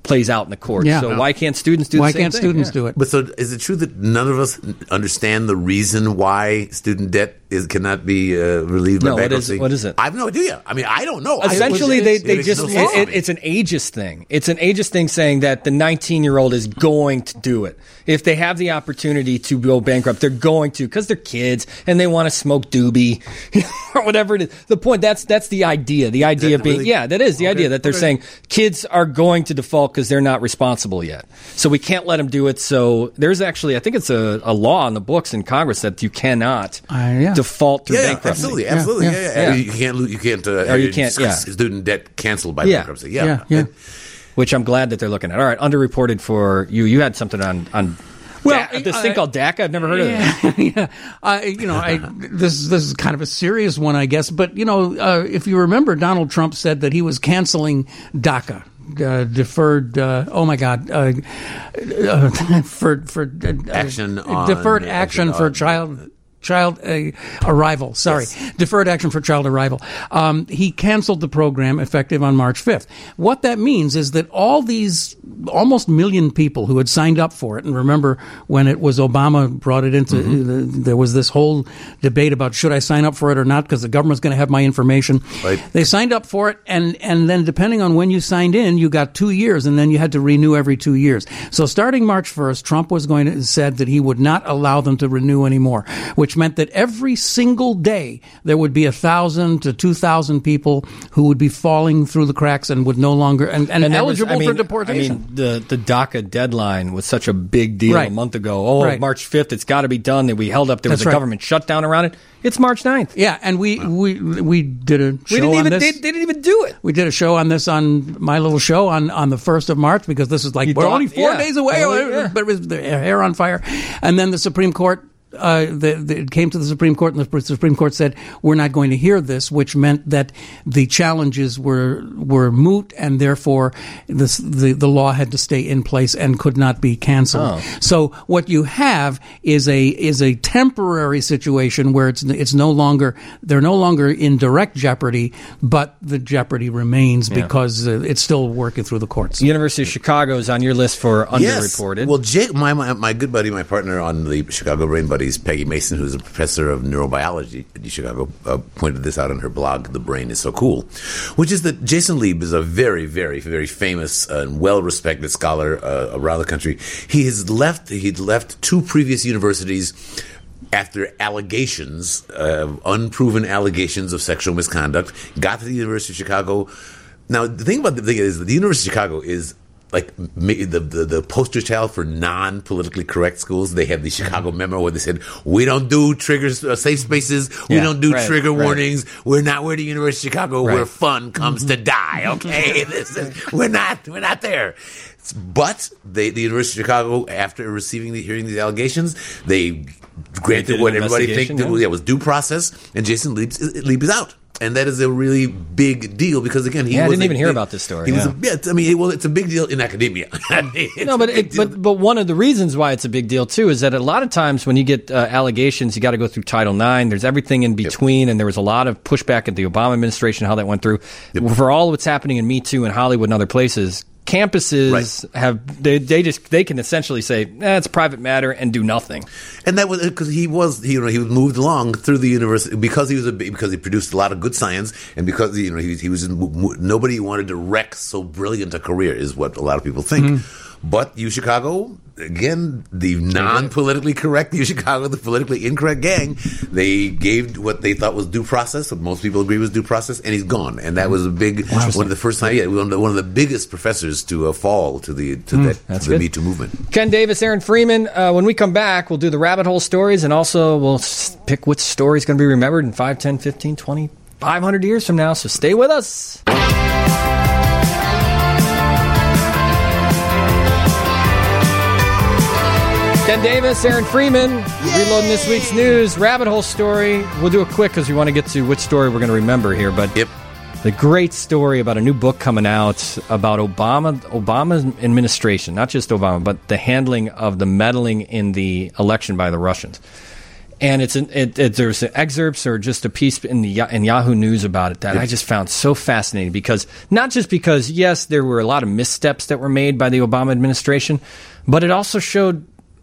Speaker 2: plays out in the courts.
Speaker 7: Yeah.
Speaker 2: So
Speaker 7: No.
Speaker 2: why can't students do
Speaker 7: Why
Speaker 2: the same
Speaker 7: can't
Speaker 2: thing?
Speaker 7: students
Speaker 2: Yeah.
Speaker 7: do it?
Speaker 8: But so, is it true that none of us understand the reason why student debt is cannot be uh, relieved
Speaker 2: No,
Speaker 8: by
Speaker 2: what is-
Speaker 8: bankruptcy?
Speaker 2: what is it?
Speaker 8: I have no idea. I mean, I don't know. I-
Speaker 2: Essentially,
Speaker 8: it-
Speaker 2: they,
Speaker 8: it
Speaker 2: they
Speaker 8: makes
Speaker 2: just
Speaker 8: no
Speaker 2: it,
Speaker 8: sense to
Speaker 2: it,
Speaker 8: me.
Speaker 2: it's an ageist thing. It's an ageist thing saying that the nineteen-year-old is going to do it if they have the opportunity to go bankrupt. They're going to because they're kids and they want to smoke doobie or whatever it is. The point that's that's the idea. The idea
Speaker 8: that
Speaker 2: of being
Speaker 8: really-
Speaker 2: yeah, that is the
Speaker 8: Okay,
Speaker 2: idea that they're
Speaker 8: okay.
Speaker 2: saying kids are going to default because they're not responsible yet. So we can't let them do it. So there's actually I think it's a, a law in the books in Congress that you cannot
Speaker 7: Uh, yeah.
Speaker 2: default through
Speaker 8: Yeah, yeah,
Speaker 2: bankruptcy.
Speaker 8: absolutely, absolutely.
Speaker 7: Yeah,
Speaker 8: Yeah,
Speaker 7: yeah.
Speaker 8: yeah.
Speaker 2: Yeah.
Speaker 8: You can't. lo- You can't. Uh,
Speaker 2: Or you
Speaker 8: have
Speaker 2: can't,
Speaker 8: your
Speaker 2: yeah.
Speaker 8: Student debt canceled by
Speaker 2: Yeah.
Speaker 8: bankruptcy. Yeah,
Speaker 7: Yeah, yeah.
Speaker 2: Which I'm glad that they're looking at. All right, underreported for you. You had something on on
Speaker 7: Well,
Speaker 2: Da- this
Speaker 7: uh,
Speaker 2: thing called DACA. I've never heard of it.
Speaker 7: Yeah, yeah. I, you know, I, this this is kind of a serious one, I guess. But you know, uh, if you remember, Donald Trump said that he was canceling DACA, uh, deferred. Uh, oh my God, uh, uh, for for uh,
Speaker 8: Action
Speaker 7: uh,
Speaker 8: on-
Speaker 7: deferred action for
Speaker 8: on-
Speaker 7: child. Child uh, arrival, sorry,
Speaker 8: Yes.
Speaker 7: deferred action for child arrival. Um, he canceled the program effective on March fifth. What that means is that all these almost million people who had signed up for it, and remember when it was Obama brought it into,
Speaker 8: Mm-hmm.
Speaker 7: the, there was this whole debate about should I sign up for it or not because the government's going to have my information.
Speaker 8: Right.
Speaker 7: They signed up for it, and and then depending on when you signed in, you got two years, and then you had to renew every two years. So starting March first, Trump was going to said that he would not allow them to renew anymore, which meant that every single day there would be a thousand to two thousand people who would be falling through the cracks and would no longer and, and,
Speaker 2: And there was-
Speaker 7: eligible
Speaker 2: I mean,
Speaker 7: for deportation.
Speaker 2: I mean, the the DACA deadline was such a big deal
Speaker 7: Right.
Speaker 2: a month ago. Oh,
Speaker 7: Right.
Speaker 2: March fifth, it's got to be done. That we held up. There was
Speaker 7: That's
Speaker 2: a
Speaker 7: right.
Speaker 2: government shutdown around it. It's March ninth.
Speaker 7: yeah, and we we we did a show
Speaker 2: We didn't
Speaker 7: on
Speaker 2: even
Speaker 7: this.
Speaker 2: they, they didn't even do it.
Speaker 7: We did a show on this on my little show on, on the first of March because this is like
Speaker 2: You
Speaker 7: we're
Speaker 2: thought-
Speaker 7: only four
Speaker 2: yeah.
Speaker 7: days away,
Speaker 2: Oh, yeah.
Speaker 7: but it was the hair on fire. And then the Supreme Court. Uh, the, the, it came to the Supreme Court, and the Supreme Court said we're not going to hear this, which meant that the challenges were were moot, and therefore this, the the law had to stay in place and could not be canceled.
Speaker 2: Oh.
Speaker 7: So what you have is a is a temporary situation where it's it's no longer they're no longer in direct jeopardy, but the jeopardy remains because uh, it's still working through the courts.
Speaker 2: University of Chicago is on your list for underreported.
Speaker 8: Yes. Well, Jake, my, my my good buddy, my partner on the Chicago Brain Buddies, Peggy Mason, who's a professor of neurobiology at Chicago, uh, pointed this out on her blog, The Brain is So Cool, which is that Jason Lieb is a very, very, very famous and well-respected scholar uh, around the country. He has left, he'd left two previous universities after allegations, uh, unproven allegations of sexual misconduct, got to the University of Chicago. Now, the thing about the thing is that the University of Chicago is like ma- the, the the poster child for non-politically correct schools. They have the Chicago memo where they said, we don't do triggers, uh, safe spaces. We
Speaker 2: Yeah,
Speaker 8: don't do
Speaker 2: right,
Speaker 8: trigger
Speaker 2: right.
Speaker 8: warnings. We're not, we're the University of Chicago
Speaker 2: Right.
Speaker 8: where fun comes to die. Okay. This is, we're not, we're not there. But they, the University of Chicago, after receiving the, hearing these allegations, they
Speaker 2: They
Speaker 8: granted
Speaker 2: did
Speaker 8: what
Speaker 2: an
Speaker 8: everybody think
Speaker 2: investigation,
Speaker 8: that
Speaker 2: yeah.
Speaker 8: was due process, and Jason Lieb, Lieb is out. And that is a really big deal because, again, he
Speaker 2: Yeah, I
Speaker 8: was
Speaker 2: didn't
Speaker 8: a-
Speaker 2: even hear about this story,
Speaker 8: He was
Speaker 2: yeah.
Speaker 8: a, yeah, it's- I mean, well, it's a big deal in academia. It's
Speaker 2: No,
Speaker 8: a
Speaker 2: but
Speaker 8: big
Speaker 2: it,
Speaker 8: deal.
Speaker 2: but but one of the reasons why it's a big deal too is that a lot of times when you get uh, allegations, you got to go through Title nine. There's everything in between, and there was a lot of pushback at the Obama administration how that went through. For all what's happening in Me Too in Hollywood and other places, campuses
Speaker 8: Right.
Speaker 2: have they, they just they can essentially say eh, it's a private matter and do nothing.
Speaker 8: And that was because he was, he, you know, he was moved along through the university because he was a, because he produced a lot of good science, and because you know he, he was nobody wanted to wreck so brilliant a career is what a lot of people think.
Speaker 2: Mm-hmm.
Speaker 8: But U Chicago, again, the non-politically correct U Chicago, the politically incorrect gang, they gave what they thought was due process, what most people agree was due process, and he's gone. And that was a big one of the first time, yeah, one of the, one of the biggest professors to uh, fall to the to, that,
Speaker 2: that's
Speaker 8: to the
Speaker 2: good.
Speaker 8: Me Too movement.
Speaker 2: Ken Davis, Aaron Freeman. Uh, when we come back, we'll do the rabbit hole stories, and also we'll s- pick which story is going to be remembered in five, ten, fifteen, twenty, five hundred years from now. So stay with us. Ken Davis, Aaron Freeman, reloading this week's news. Rabbit hole story. We'll do it quick because we want to get to which story we're going to remember here. But
Speaker 8: Yep.
Speaker 2: the great story about a new book coming out about Obama, Obama's administration, not just Obama, but the handling of the meddling in the election by the Russians. And it's an, it, it, there's excerpts or just a piece in the in Yahoo News about it that I just found so fascinating, because not just because, yes, there were a lot of missteps that were made by the Obama administration, but it also showed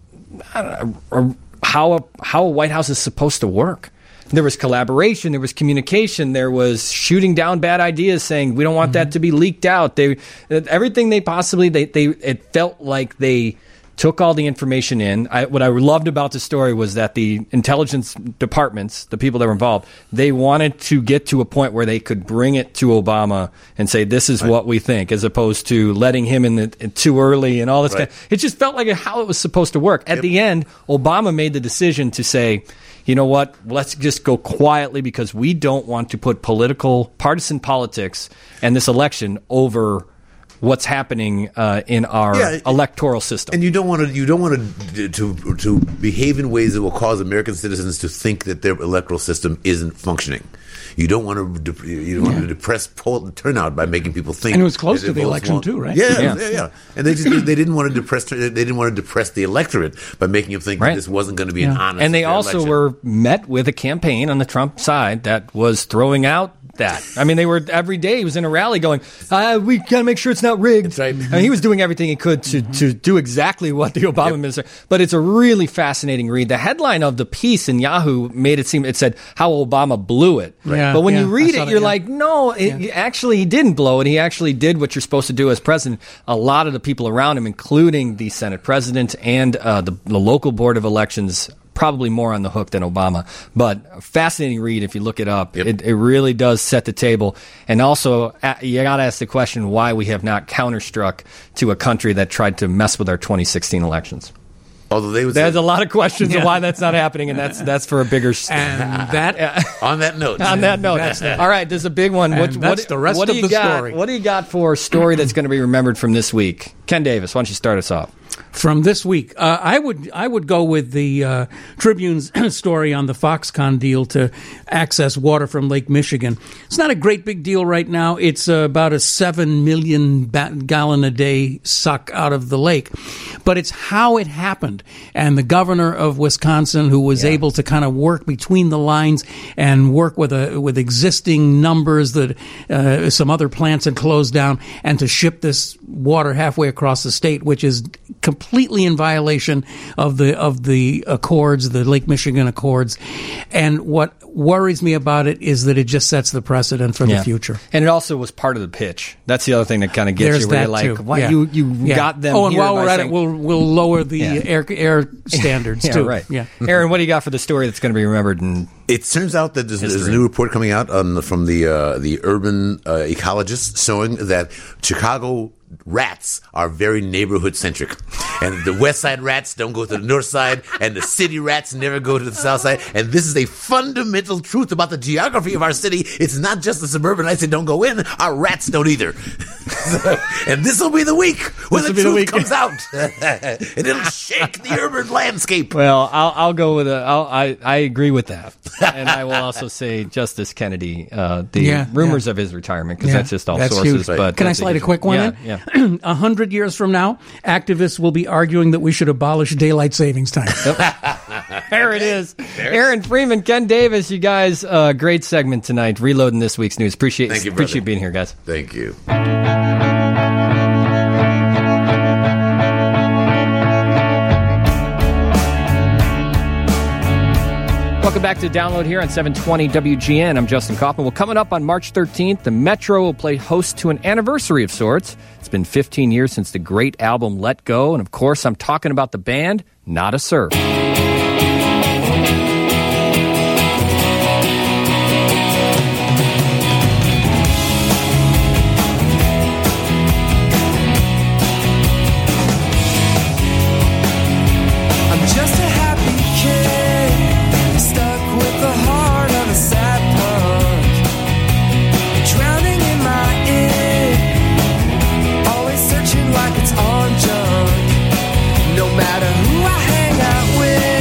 Speaker 2: I don't know, how a, how a White House is supposed to work. There was collaboration, there was communication, there was shooting down bad ideas, saying we don't want mm-hmm. that to be leaked out. They everything they possibly they, they it felt like they took all the information in. I, what I loved about the story was that the intelligence departments, the people that were involved, they wanted to get to a point where they could bring it to Obama and say, this is right. what we think, as opposed to letting him in, the, in too early and all this right. kind of, it just felt like how it was supposed to work. At yep. the end, Obama made the decision to say, you know what, let's just go quietly, because we don't want to put political, partisan politics and this election over what's happening uh, in our yeah, electoral system.
Speaker 8: And you don't want to you don't want to to to behave in ways that will cause American citizens to think that their electoral system isn't functioning. You don't want to you don't yeah. want to depress poll turnout by making people think.
Speaker 7: And it was close to the election won't. too, right?
Speaker 8: Yeah, yeah, yeah, yeah. And they just they didn't want to depress they didn't want to depress the electorate by making them think
Speaker 2: right.
Speaker 8: that this wasn't going to be yeah. an honest.
Speaker 2: And they also
Speaker 8: election.
Speaker 2: were met with a campaign on the Trump side that was throwing out that. I mean, they were every day he was in a rally going, uh, we got to make sure it's not rigged.
Speaker 8: That's right.
Speaker 2: I mean, he was doing everything he could to, to do exactly what the Obama yep. administration. But it's a really fascinating read. The headline of the piece in Yahoo made it seem, it said how Obama blew it.
Speaker 7: Right. Yeah,
Speaker 2: but when
Speaker 7: yeah,
Speaker 2: you read it,
Speaker 7: that,
Speaker 2: you're
Speaker 7: yeah.
Speaker 2: like, no, it, yeah. actually he didn't blow it. He actually did what you're supposed to do as president. A lot of the people around him, including the Senate president and uh, the, the local board of elections, probably more on the hook than Obama, but a fascinating read if you look it up. Yep. It, it really does set the table. And also, you got to ask the question why we have not counterstruck to a country that tried to mess with our twenty sixteen elections.
Speaker 8: Although they would
Speaker 2: There's
Speaker 8: say,
Speaker 2: a lot of questions
Speaker 7: yeah.
Speaker 2: of why that's not happening, and that's that's for a bigger.
Speaker 7: And that
Speaker 8: on that note,
Speaker 2: on that note, all right. There's a big one.
Speaker 7: And
Speaker 2: what,
Speaker 7: that's
Speaker 2: what,
Speaker 7: the rest
Speaker 2: what
Speaker 7: of
Speaker 2: do you
Speaker 7: the
Speaker 2: got,
Speaker 7: story.
Speaker 2: What do you got for a story that's going to be remembered from this week? Ken Davis, why don't you start us off?
Speaker 7: From this week, uh, I would I would go with the uh, Tribune's story on the Foxconn deal to access water from Lake Michigan. It's not a great big deal right now. It's uh, about a seven million ba- gallon a day suck out of the lake, but it's how it happened. And the governor of Wisconsin, who was yeah. able to kind of work between the lines and work with a with existing numbers that uh, some other plants had closed down, and to ship this water halfway across the state, which is completely in violation of the of the accords, the Lake Michigan Accords. And what worries me about it is that it just sets the precedent for
Speaker 2: yeah.
Speaker 7: the future.
Speaker 2: And it also was part of the pitch. That's the other thing that kind of gets
Speaker 7: There's
Speaker 2: you where you're like,
Speaker 7: too.
Speaker 2: why
Speaker 7: yeah.
Speaker 2: you you
Speaker 7: yeah.
Speaker 2: got them.
Speaker 7: Oh, and
Speaker 2: here
Speaker 7: while we're at
Speaker 2: saying,
Speaker 7: it, we'll we'll lower the
Speaker 2: yeah.
Speaker 7: air air standards
Speaker 2: yeah,
Speaker 7: too.
Speaker 2: Right.
Speaker 7: Yeah.
Speaker 2: Aaron, what do you got for the story that's going to be remembered? In
Speaker 8: it turns out that there's, there's a new report coming out on the, from the uh, the urban uh, ecologists showing that Chicago rats are very neighborhood centric, and the west side rats don't go to the north side, and the city rats never go to the south side. And this is a fundamental truth about the geography of our city. It's not just the suburbanites that don't go in; our rats don't either. So, and this will be the week when the truth the week. comes out, and it'll shake the urban landscape.
Speaker 2: Well, I'll, I'll go with a. I'll, I I agree with that, and I will also say Justice Kennedy. Uh, the yeah, rumors yeah. of his retirement, because yeah, that's just all
Speaker 7: that's
Speaker 2: sources.
Speaker 7: Huge.
Speaker 2: But
Speaker 7: can I slide a quick one
Speaker 2: yeah,
Speaker 7: in?
Speaker 2: Yeah.
Speaker 7: A hundred years from now, activists will be arguing that we should abolish daylight savings time.
Speaker 2: There it is. Aaron Freeman, Ken Davis, you guys, uh, great segment tonight. Reloading this week's news. Appreciate
Speaker 8: Thank you,
Speaker 2: appreciate being here, guys.
Speaker 8: Thank you.
Speaker 2: Welcome back to Download here on seven twenty W G N. I'm Justin Kaufman. Well, coming up on March thirteenth, the Metro will play host to an anniversary of sorts. It's been fifteen years since the great album Let Go. And, of course, I'm talking about the band Nada Surf.
Speaker 4: Like it's on junk. No matter who I hang out with,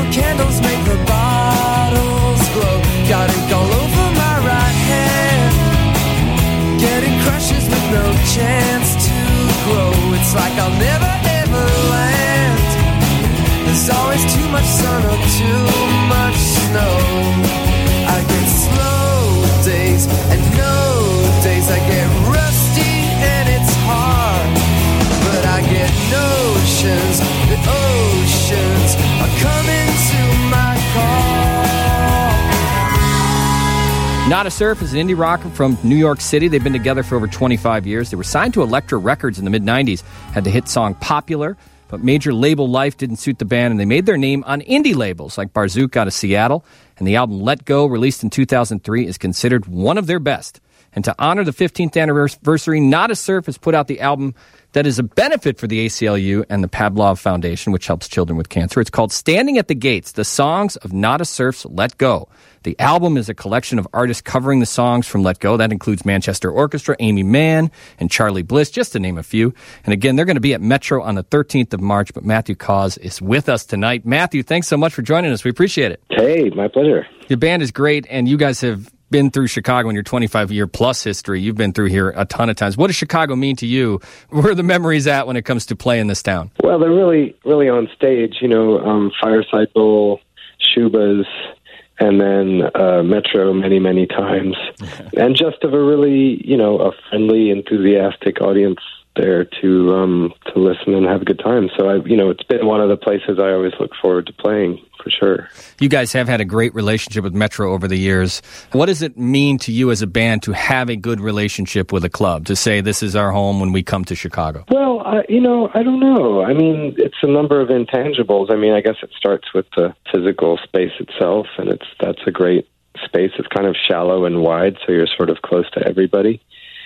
Speaker 4: candles make the bottles glow. Got ink all over my right hand. Getting crushes with no chance to grow. It's like I'll never ever land. There's always too much sun or too much snow. I get slow days and no days. I get rusty and it's hard, but I get notions that oceans are coming to my car.
Speaker 2: Nada Surf is an indie rocker from New York City. They've been together for over twenty-five years. They were signed to Elektra Records in the mid nineties, had the hit song Popular, but major label life didn't suit the band, and they made their name on indie labels like Barzook out of Seattle. And the album Let Go, released in two thousand three, is considered one of their best. And to honor the fifteenth anniversary, Nada Surf has put out the album that is a benefit for the A C L U and the Pavlov Foundation, which helps children with cancer. It's called Standing at the Gates, the songs of Nada Surf's Let Go. The album is a collection of artists covering the songs from Let Go. That includes Manchester Orchestra, Amy Mann, and Charlie Bliss, just to name a few. And again, they're going to be at Metro on the thirteenth of March, but Matthew Caws is with us tonight. Matthew, thanks so much for joining us. We appreciate it.
Speaker 10: Hey, my pleasure.
Speaker 2: Your band is great, and you guys have been through Chicago in your twenty-five-year plus history. You've been through here a ton of times. What does Chicago mean to you? Where are the memories at when it comes to playing this town?
Speaker 10: Well, they're really, really on stage, you know, um, Fireside Bowl, Shuba's, and then uh, Metro many, many times. And just of a really, you know, a friendly, enthusiastic audience there to um, to listen and have a good time. So, I, you know, it's been one of the places I always look forward to playing, for sure.
Speaker 2: You guys have had a great relationship with Metro over the years. What does it mean to you as a band to have a good relationship with a club, to say this is our home when we come to Chicago?
Speaker 10: Well, I, you know, I don't know. I mean, it's a number of intangibles. I mean, I guess it starts with the physical space itself, and it's that's a great space. It's kind of shallow and wide, so you're sort of close to everybody.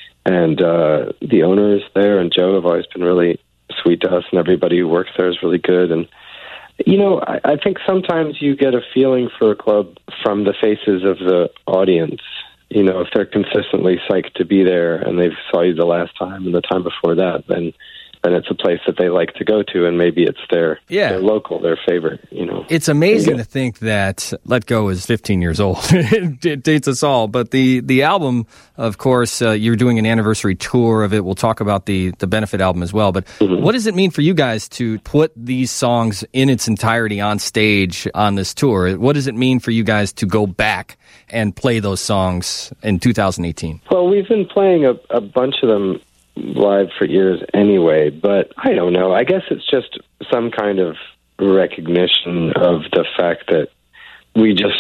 Speaker 10: And uh, the owners there and Joe have always been really sweet to us, and everybody who works there is really good. And, you know, I, I think sometimes you get a feeling for a club from the faces of the audience. You know, if they're consistently psyched to be there and they saw you the last time and the time before that, then then it's a place that they like to go to, and maybe it's their,
Speaker 2: yeah.
Speaker 10: their local, their favorite, you know.
Speaker 2: It's amazing
Speaker 10: yeah.
Speaker 2: to think that Let Go is fifteen years old. it, it dates us all. But the, the album, of course, uh, you're doing an anniversary tour of it. We'll talk about the, the benefit album as well. But mm-hmm. what does it mean for you guys to put these songs in its entirety on stage on this tour? What does it mean for you guys to go back and play those songs in two thousand eighteen?
Speaker 10: Well, we've been playing a, a bunch of them live for years anyway, but I don't know. I guess it's just some kind of recognition of the fact that we just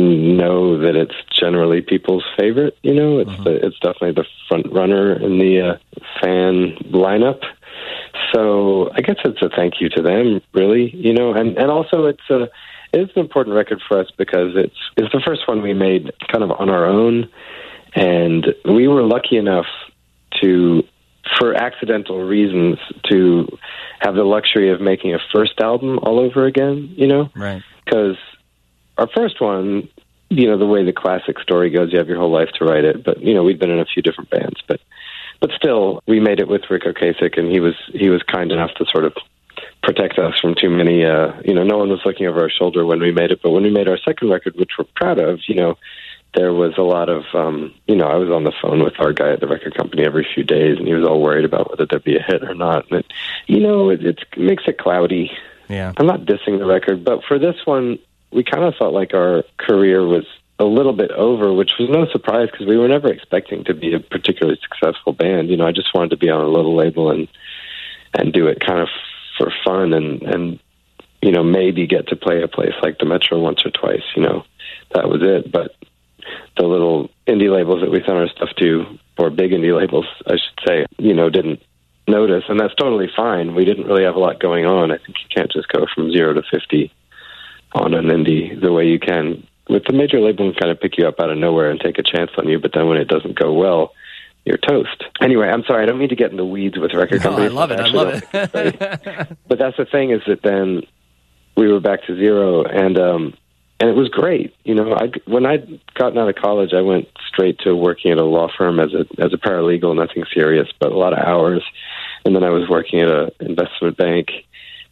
Speaker 10: know that it's generally people's favorite. You know, it's uh-huh. the, it's definitely the front runner in the uh, fan lineup. So I guess it's a thank you to them, really. You know, and and also it's a it's an important record for us because it's it's the first one we made kind of on our own, and we were lucky enough to, for accidental reasons, to have the luxury of making a first album all over again, you know?
Speaker 2: Right.
Speaker 10: Because our first one, you know, the way the classic story goes, you have your whole life to write it. But, you know, we'd been in a few different bands. But but still, we made it with Rick Ocasek, and he was he was kind enough to sort of protect us from too many, uh, you know, no one was looking over our shoulder when we made it. But when we made our second record, which we're proud of, you know, there was a lot of, um, you know, I was on the phone with our guy at the record company every few days, and he was all worried about whether there'd be a hit or not. And it, you know, it, it makes it cloudy.
Speaker 2: Yeah.
Speaker 10: I'm not dissing the record, but for this one, we kind of felt like our career was a little bit over, which was no surprise because we were never expecting to be a particularly successful band. You know, I just wanted to be on a little label and and do it kind of for fun and, and you know, maybe get to play a place like the Metro once or twice. You know, that was it. But the little indie labels that we sent our stuff to, or big indie labels, I should say, you know, didn't notice, and that's totally fine. We didn't really have a lot going on. I think you can't just go from zero to fifty on an indie the way you can. With the major label, can kind of pick you up out of nowhere and take a chance on you, but then when it doesn't go well, you're toast. Anyway, I'm sorry, I don't mean to get in the weeds with record
Speaker 2: no,
Speaker 10: companies.
Speaker 2: I love it, I love it.
Speaker 10: But that's the thing, is that then we were back to zero, and um, and it was great. You know, I, when I'd gotten out of college, I went straight to working at a law firm as a as a paralegal, nothing serious, but a lot of hours. And then I was working at an investment bank.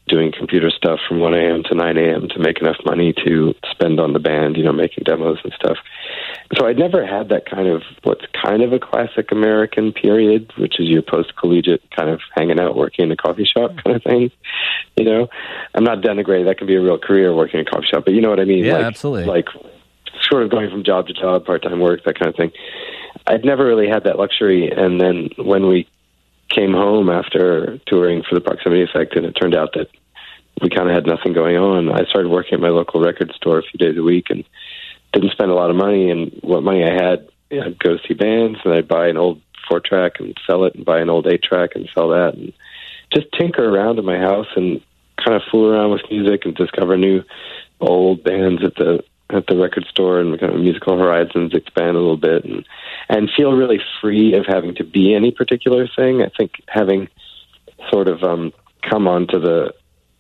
Speaker 10: doing computer stuff from one a.m. to nine a.m. to make enough money to spend on the band, you know, making demos and stuff. So I'd never had that kind of what's kind of a classic American period, which is your post-collegiate kind of hanging out, working in a coffee shop kind of thing. You know, I'm not denigrating. That can be a real career, working in a coffee shop, but you know what I mean?
Speaker 2: Yeah,
Speaker 10: like,
Speaker 2: absolutely.
Speaker 10: Like sort of going from job to job, part-time work, that kind of thing. I'd never really had that luxury. And then when we came home after touring for the Proximity Effect, and it turned out that we kind of had nothing going on, I started working at my local record store a few days a week and didn't spend a lot of money. And what money I had, you know, I'd go see bands, and I'd buy an old four-track and sell it, and buy an old eight-track and sell that, and just tinker around in my house and kind of fool around with music and discover new old bands at the at the record store, and kind of musical horizons expand a little bit, and and feel really free of having to be any particular thing. I think having sort of um, come onto the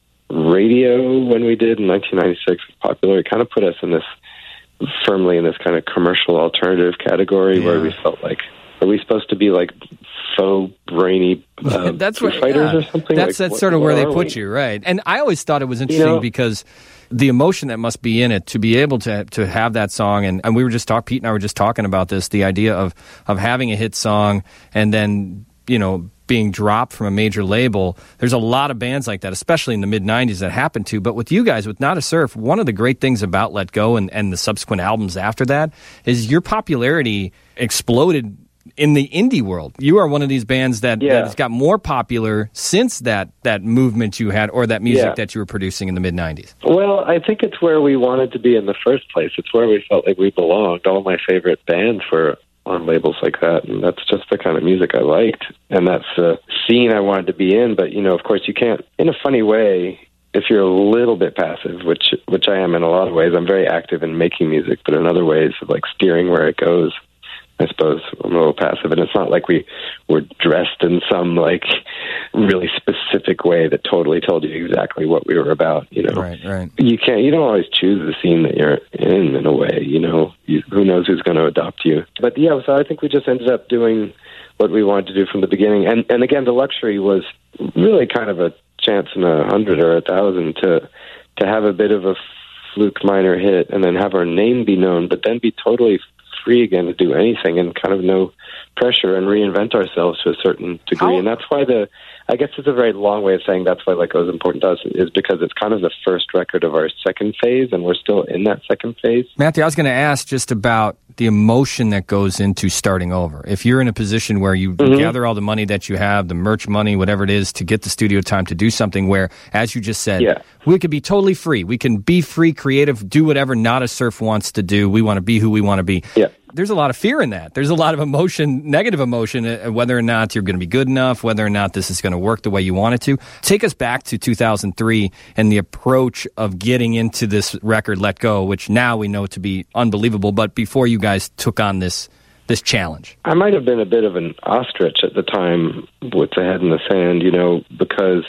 Speaker 10: radio when we did in nineteen ninety-six was popular. It kind of put us in this firmly in this kind of commercial alternative category yeah. where we felt like, are we supposed to be like faux brainy uh,
Speaker 2: that's what,
Speaker 10: fighters
Speaker 2: yeah.
Speaker 10: or something?
Speaker 2: That's,
Speaker 10: like,
Speaker 2: that's
Speaker 10: what,
Speaker 2: sort of where they put
Speaker 10: we?
Speaker 2: you, right? And I always thought it was interesting you know, because the emotion that must be in it to be able to to have that song, and, and we were just talking, Pete and I were just talking about this, the idea of, of having a hit song and then, you know, being dropped from a major label. There's a lot of bands like that, especially in the mid nineties, that happened to. But with you guys, with Not a Surf, one of the great things about Let Go and, and the subsequent albums after that is your popularity exploded in the indie world. You are one of these bands that,
Speaker 10: yeah.
Speaker 2: that has got more popular since that, that movement you had, or that music
Speaker 10: yeah.
Speaker 2: that you were producing in the mid nineties.
Speaker 10: Well, I think it's where we wanted to be in the first place. It's where we felt like we belonged. All my favorite bands were on labels like that, and that's just the kind of music I liked, and that's the scene I wanted to be in. But, you know, of course, you can't, in a funny way, if you're a little bit passive, which which I am in a lot of ways. I'm very active in making music, but in other ways, like steering where it goes, I suppose I'm a little passive. And it's not like we were dressed in some like really specific way that totally told you exactly what we were about. You know,
Speaker 2: right, right.
Speaker 10: You can't. You don't always choose the scene that you're in. In a way, you know, you, who knows who's going to adopt you. But yeah, so I think we just ended up doing what we wanted to do from the beginning. And and again, the luxury was really kind of a chance in a hundred or a thousand to to have a bit of a fluke minor hit and then have our name be known, but then be totally free again to do anything and kind of no pressure and reinvent ourselves to a certain degree. How? And that's why the, I guess it's a very long way of saying that's why Let Go is important to us, is because it's kind of the first record of our second phase, and we're still in that second phase.
Speaker 2: Matthew, I was going to ask just about the emotion that goes into starting over. If you're in a position where you mm-hmm. gather all the money that you have, the merch money, whatever it is, to get the studio time to do something where, as you just said,
Speaker 10: yeah.
Speaker 2: we could be totally free. We can be free, creative, do whatever Not a Surf wants to do. We want to be who we want to be.
Speaker 10: Yeah.
Speaker 2: There's a lot of fear in that. There's a lot of emotion, negative emotion, uh, whether or not you're going to be good enough, whether or not this is going to work the way you want it to. Take us back to two thousand three and the approach of getting into this record, Let Go, which now we know to be unbelievable, but before you guys took on this this challenge.
Speaker 10: I might have been a bit of an ostrich at the time with the head in the sand, you know, because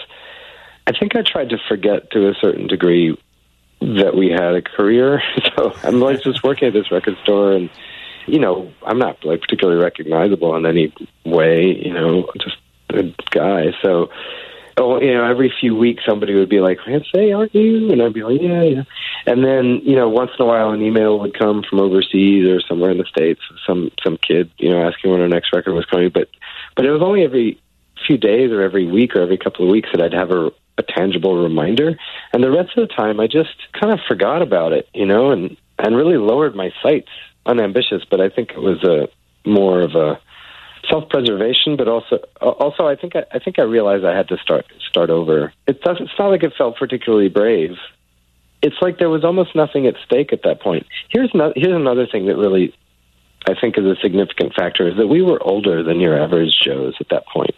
Speaker 10: I think I tried to forget to a certain degree that we had a career. So I'm like just working at this record store, and you know, I'm not like particularly recognizable in any way, you know, just a guy. So, oh, you know, every few weeks somebody would be like, "Say, aren't you?" And I'd be like, "Yeah, yeah." And then, you know, once in a while an email would come from overseas or somewhere in the States, some some kid, you know, asking when our next record was coming. But but it was only every few days or every week or every couple of weeks that I'd have a, a tangible reminder. And the rest of the time I just kind of forgot about it, you know, and, and really lowered my sights. Unambitious, but I think it was a more of a self-preservation. But also, also, I think I, I think I realized I had to start start over. It doesn't. It's not like it felt particularly brave. It's like there was almost nothing at stake at that point. Here's no, here's another thing that really I think is a significant factor, is that we were older than your average Joes at that point.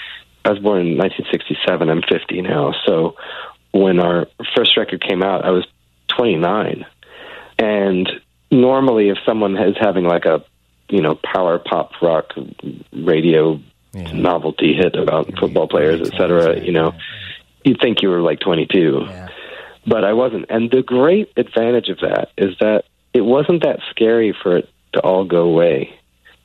Speaker 10: I was born in nineteen sixty-seven. I'm fifty now. So when our first record came out, I was twenty-nine, and normally if someone is having like a, you know, power pop rock radio yeah. novelty hit about yeah, football players, et cetera, you know, you'd think you were like twenty-two. Yeah. But I wasn't. And the great advantage of that is that it wasn't that scary for it to all go away.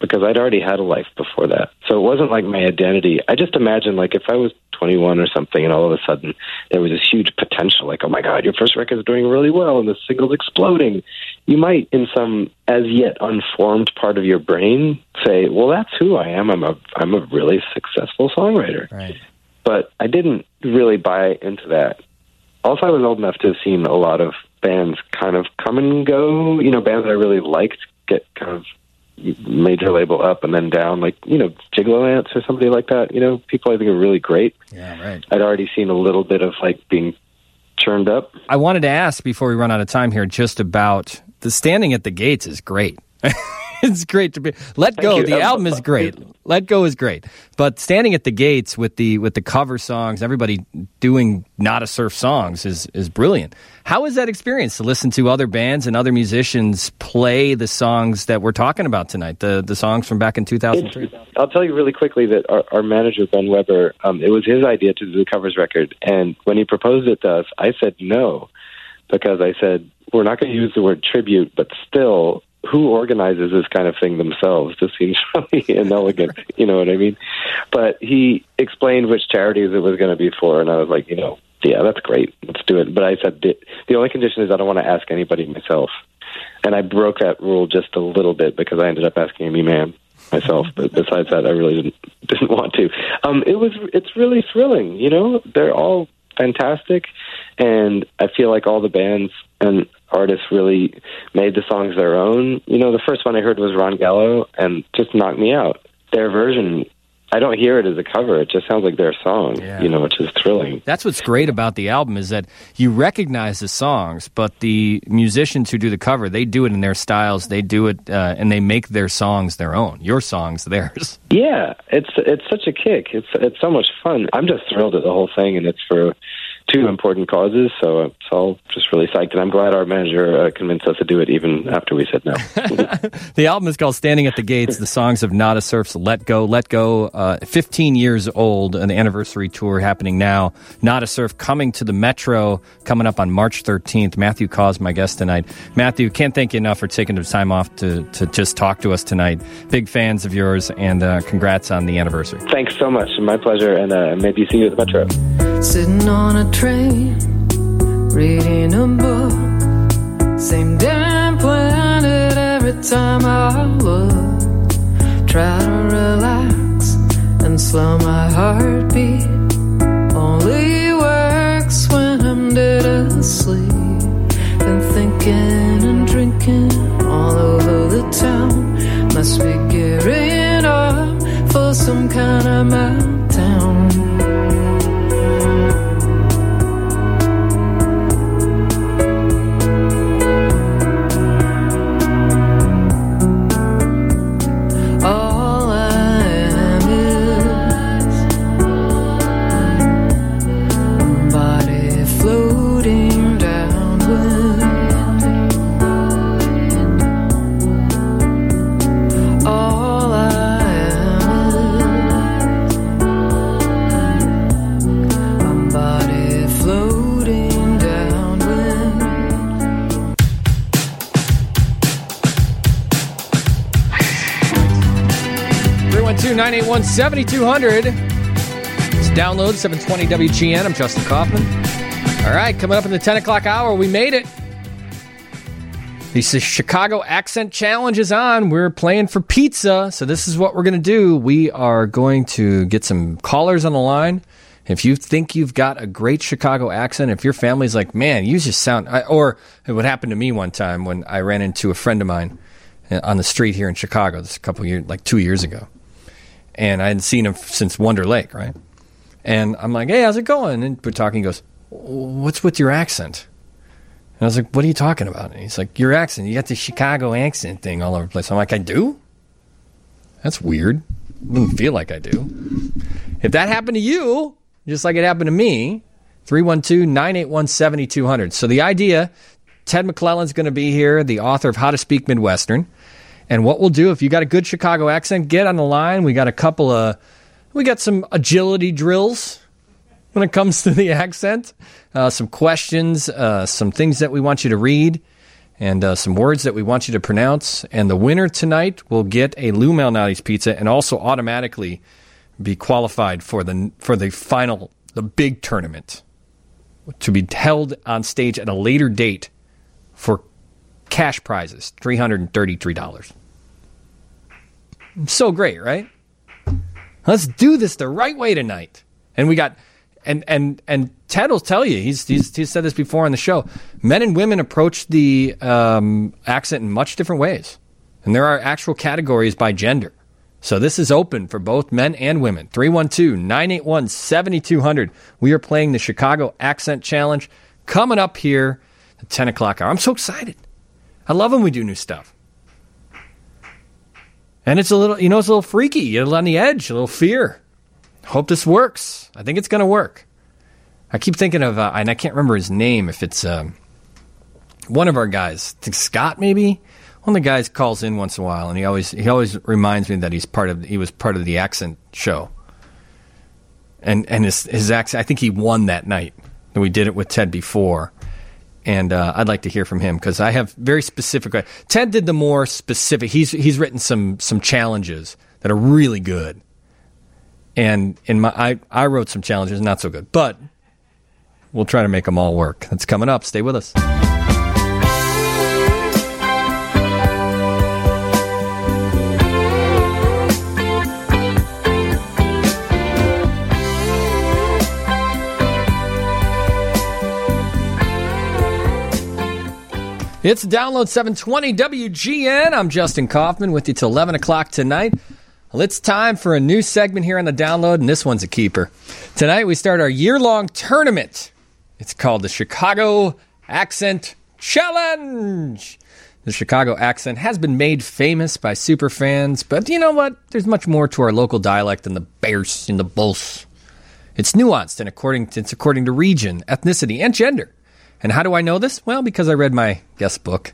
Speaker 10: because I'd already had a life before that. So it wasn't like my identity. I just imagined, like, if I was twenty-one or something and all of a sudden there was this huge potential, like, oh my God, your first record is doing really well and the single's exploding, you might, in some as yet unformed part of your brain, say, well, that's who I am. I'm a, I'm a really successful songwriter.
Speaker 2: Right.
Speaker 10: But I didn't really buy into that. Also, I was old enough to have seen a lot of bands kind of come and go, you know, bands that I really liked get kind of major label up and then down, like, you know, Gigolo Ants or somebody like that. You know, people I think are really great.
Speaker 2: Yeah, right.
Speaker 10: I'd already seen a little bit of, like, being churned up.
Speaker 2: I wanted to ask before we run out of time here just about the Standing at the Gates is great. It's great to be. Let Go,
Speaker 10: Thank you.
Speaker 2: the album is great. Let Go is great. But Standing at the Gates with the with the cover songs, everybody doing Not a Surf songs is is brilliant. How is that experience to listen to other bands and other musicians play the songs that we're talking about tonight, the the songs from back in two thousand three?
Speaker 10: It's, I'll tell you really quickly that our, our manager, Ben Weber, um, it was his idea to do the covers record. And when he proposed it to us, I said no, because I said, we're not going to use the word tribute, but still, who organizes this kind of thing themselves? This seems really inelegant, you know what I mean? But he explained which charities it was going to be for, and I was like, you know, yeah, that's great. Let's do it. But I said, the, the only condition is I don't want to ask anybody myself. And I broke that rule just a little bit because I ended up asking Amy Mann myself. But besides that, I really didn't didn't want to. Um, it was it's really thrilling, you know? They're all fantastic, and I feel like all the bands and artists really made the songs their own. You know, the first one I heard was Ron Gallo, and just knocked me out. Their version, I don't hear it as a cover. It just sounds like their song,
Speaker 2: Yeah.
Speaker 10: you know, which is thrilling.
Speaker 2: That's what's great about the album is that you recognize the songs, but the musicians who do the cover, they do it in their styles. They do it, uh, and they make their songs their own. Your songs, theirs.
Speaker 10: Yeah, it's it's such a kick. It's it's so much fun. I'm just thrilled at the whole thing, and it's for two important causes, so it's all just really psyched. And I'm glad our manager uh, convinced us to do it even after we said no.
Speaker 2: The album is called Standing at the Gates, the songs of Not a Surf's Let Go. Let Go, uh, fifteen years old, an anniversary tour happening now. Not a Surf coming to the Metro, coming up on March thirteenth. Matthew Caws, my guest tonight. Matthew, can't thank you enough for taking the time off to, to just talk to us tonight. Big fans of yours, and uh, congrats on the anniversary.
Speaker 10: Thanks so much. My pleasure, and uh, maybe see you at the Metro.
Speaker 11: Sitting on a train, reading a book, same damn planet every time I look. Try to relax and slow my heartbeat. Only works when I'm dead asleep. Been thinking and drinking all over the town. Must be gearing up for some kind of meltdown.
Speaker 2: nine eight one, seven two zero zero. It's download seven twenty W G N. I'm Justin Kaufman. All right, coming up in the ten o'clock hour, we made it. The Chicago Accent Challenge is on. We're playing for pizza, so this is what we're going to do. We are going to get some callers on the line. If you think you've got a great Chicago accent, if your family's like, man, you just sound... Or what happened to me one time when I ran into a friend of mine on the street here in Chicago, this a couple years, like two years ago. And I hadn't seen him since Wonder Lake, right? And I'm like, hey, how's it going? And we're talking, he goes, what's with your accent? And I was like, what are you talking about? And he's like, your accent. You got the Chicago accent thing all over the place. I'm like, I do? That's weird. I don't feel like I do. If that happened to you, just like it happened to me, three one two, nine eight one, seven two zero zero. So the idea, Ted McClellan's going to be here, the author of How to Speak Midwestern. And what we'll do, if you got a good Chicago accent, get on the line. We got a couple of, we got some agility drills when it comes to the accent, uh, some questions, uh, some things that we want you to read. and uh, some words that we want you to pronounce. And the winner tonight will get a Lou Malnati's pizza and also automatically be qualified for the for the final, the big tournament, to be held on stage at a later date for cash prizes, three hundred thirty-three dollars. So great, right? Let's do this the right way tonight. And we got, and and and Ted will tell you, he's he's, he's said this before on the show, men and women approach the um, accent in much different ways. And there are actual categories by gender. So this is open for both men and women. three one two, nine eight one, seven two zero zero. We are playing the Chicago Accent Challenge coming up here at ten o'clock hour. I'm so excited. I love when we do new stuff. And it's a little, you know, it's a little freaky, a little on the edge, a little fear. Hope this works. I think it's going to work. I keep thinking of, uh, and I can't remember his name, if it's um, one of our guys. I think Scott, maybe? One of the guys calls in once in a while, and he always he always reminds me that he's part of he was part of the accent show. And and his his accent, I think he won that night. And we did it with Ted before, and uh, I'd like to hear from him because I have very specific. Ted did the more specific. He's he's written some some challenges that are really good, and in my I I wrote some challenges not so good, but we'll try to make them all work. That's coming up. Stay with us. It's Download seven twenty W G N. I'm Justin Kaufman with you till eleven o'clock tonight. Well, it's time for a new segment here on the Download, and this one's a keeper. Tonight we start our year-long tournament. It's called the Chicago Accent Challenge. The Chicago accent has been made famous by superfans, but you know what? There's much more to our local dialect than the bears and the bulls. It's nuanced, and according to, it's according to region, ethnicity, and gender. And how do I know this? Well, because I read my guest book.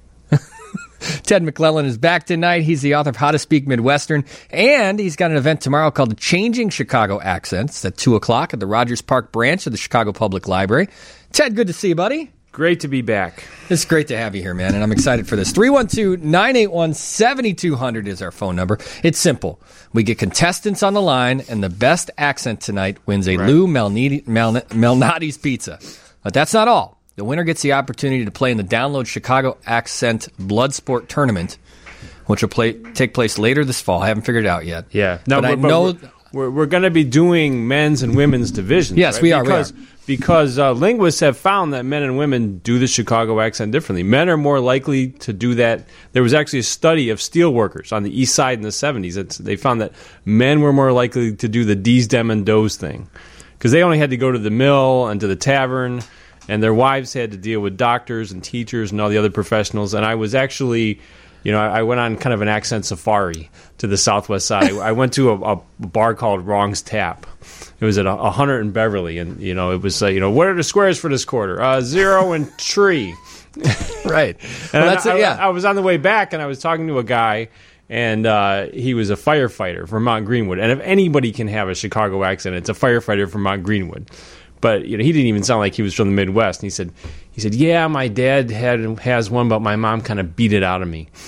Speaker 2: Ted McClellan is back tonight. He's the author of How to Speak Midwestern, and he's got an event tomorrow called the Changing Chicago Accents at two o'clock at the Rogers Park branch of the Chicago Public Library. Ted, good to see you, buddy.
Speaker 12: Great to be back.
Speaker 2: It's great to have you here, man, and I'm excited for this. three one two, nine eight one, seven two zero zero is our phone number. It's simple. We get contestants on the line, and the best accent tonight wins a right. Lou Malnati, Malna, Malnati's pizza. But that's not all. The winner gets the opportunity to play in the Download Chicago Accent Bloodsport Tournament, which will play, take place later this fall. I haven't figured it out yet.
Speaker 12: Yeah. No,
Speaker 2: but,
Speaker 12: but
Speaker 2: I know...
Speaker 12: But we're, we're going to be doing men's and women's divisions.
Speaker 2: Yes,
Speaker 12: right?
Speaker 2: we are.
Speaker 12: Because,
Speaker 2: we are.
Speaker 12: because uh, linguists have found that men and women do the Chicago accent differently. Men are more likely to do that. There was actually a study of steelworkers on the east side in the seventies. It's, they found that men were more likely to do the D's, dem, and do's thing because they only had to go to the mill and to the tavern, and their wives had to deal with doctors and teachers and all the other professionals. And I was actually, you know, I went on kind of an accent safari to the southwest side. I went to a, a bar called Wrong's Tap. It was at one hundred in Beverly, and, you know, it was, uh, you know, what are the squares for this quarter? Uh, zero and tree.
Speaker 2: Right.
Speaker 12: And
Speaker 2: well, that's
Speaker 12: I,
Speaker 2: it, yeah.
Speaker 12: I, I was on the way back, and I was talking to a guy, and uh, he was a firefighter from Mount Greenwood. And if anybody can have a Chicago accent, it's a firefighter from Mount Greenwood. But you know, he didn't even sound like he was from the Midwest. And he said, "He said, yeah, my dad had has one, but my mom kind of beat it out of me."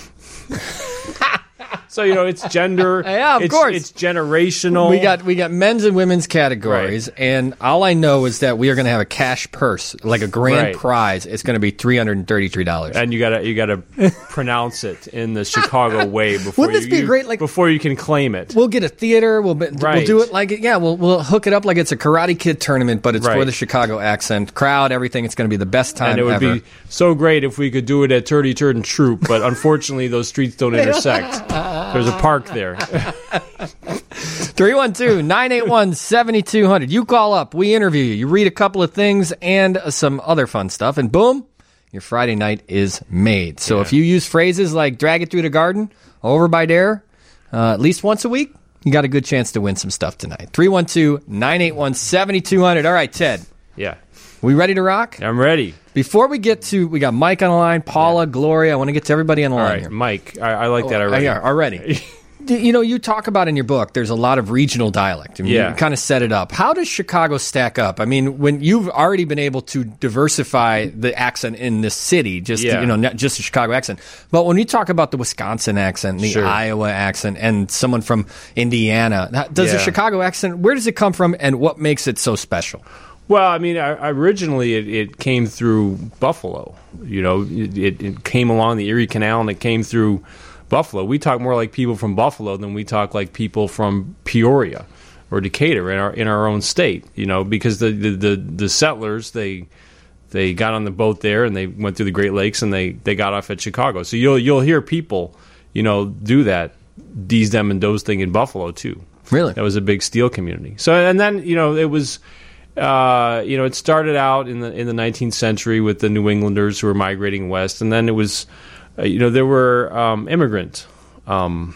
Speaker 12: So you know, it's gender.
Speaker 2: Yeah, of
Speaker 12: it's,
Speaker 2: course.
Speaker 12: It's generational.
Speaker 2: We got we got men's and women's categories, right. And all I know is that we are going to have a cash purse, like a grand
Speaker 12: right.
Speaker 2: prize. It's going to be three hundred and thirty-three dollars,
Speaker 12: and you gotta you gotta pronounce it in the Chicago way before.
Speaker 2: Wouldn't this
Speaker 12: you,
Speaker 2: be
Speaker 12: you,
Speaker 2: great? Like
Speaker 12: before you can claim it,
Speaker 2: we'll get a theater. We'll be,
Speaker 12: right.
Speaker 2: we'll do it like yeah. We'll we'll hook it up like it's a Karate Kid tournament, but it's
Speaker 12: right.
Speaker 2: for the Chicago accent crowd. Everything. It's going to be the best time
Speaker 12: and it would
Speaker 2: ever.
Speaker 12: be so great if we could do it at Turdy Turd and Troop, but unfortunately those streets don't intersect. There's a park there.
Speaker 2: three one two, nine eight one, seven two zero zero. You call up, we interview you, you read a couple of things and some other fun stuff, and boom, your Friday night is made. So yeah. If you use phrases like drag it through the garden, over by there, uh, at least once a week, you got a good chance to win some stuff tonight. three one two, nine eight one, seven two zero zero. All right, Ted.
Speaker 12: Yeah.
Speaker 2: We ready to rock?
Speaker 12: I'm ready.
Speaker 2: Before we get to, we got Mike on the line, Paula, yeah. Gloria. I want to get to everybody on the
Speaker 12: All
Speaker 2: line
Speaker 12: right,
Speaker 2: here.
Speaker 12: Mike, I, I like
Speaker 2: oh,
Speaker 12: that already.
Speaker 2: Yeah, already. you know, you talk about in your book, there's a lot of regional dialect. I mean,
Speaker 12: Yeah.
Speaker 2: you kind of set it up. How does Chicago stack up? I mean, when you've already been able to diversify the accent in this city, just
Speaker 12: Yeah.
Speaker 2: you know, not just the Chicago accent, but when you talk about the Wisconsin accent, the
Speaker 12: Sure.
Speaker 2: Iowa accent, and someone from Indiana, does the
Speaker 12: Yeah.
Speaker 2: Chicago accent? Where does it come from, and what makes it so special?
Speaker 12: Well, I mean, I, originally it, it came through Buffalo. You know, it, it, it came along the Erie Canal and it came through Buffalo. We talk more like people from Buffalo than we talk like people from Peoria or Decatur in our in our own state. You know, because the the, the, the settlers they they got on the boat there and they went through the Great Lakes and they, they got off at Chicago. So you'll you'll hear people, you know, do that D's, them, and those thing in Buffalo too.
Speaker 2: Really,
Speaker 12: that was a big steel community. So and then you know it was. Uh, you know, it started out in the in the nineteenth century with the New Englanders who were migrating west, and then it was, uh, you know, there were um, immigrant um,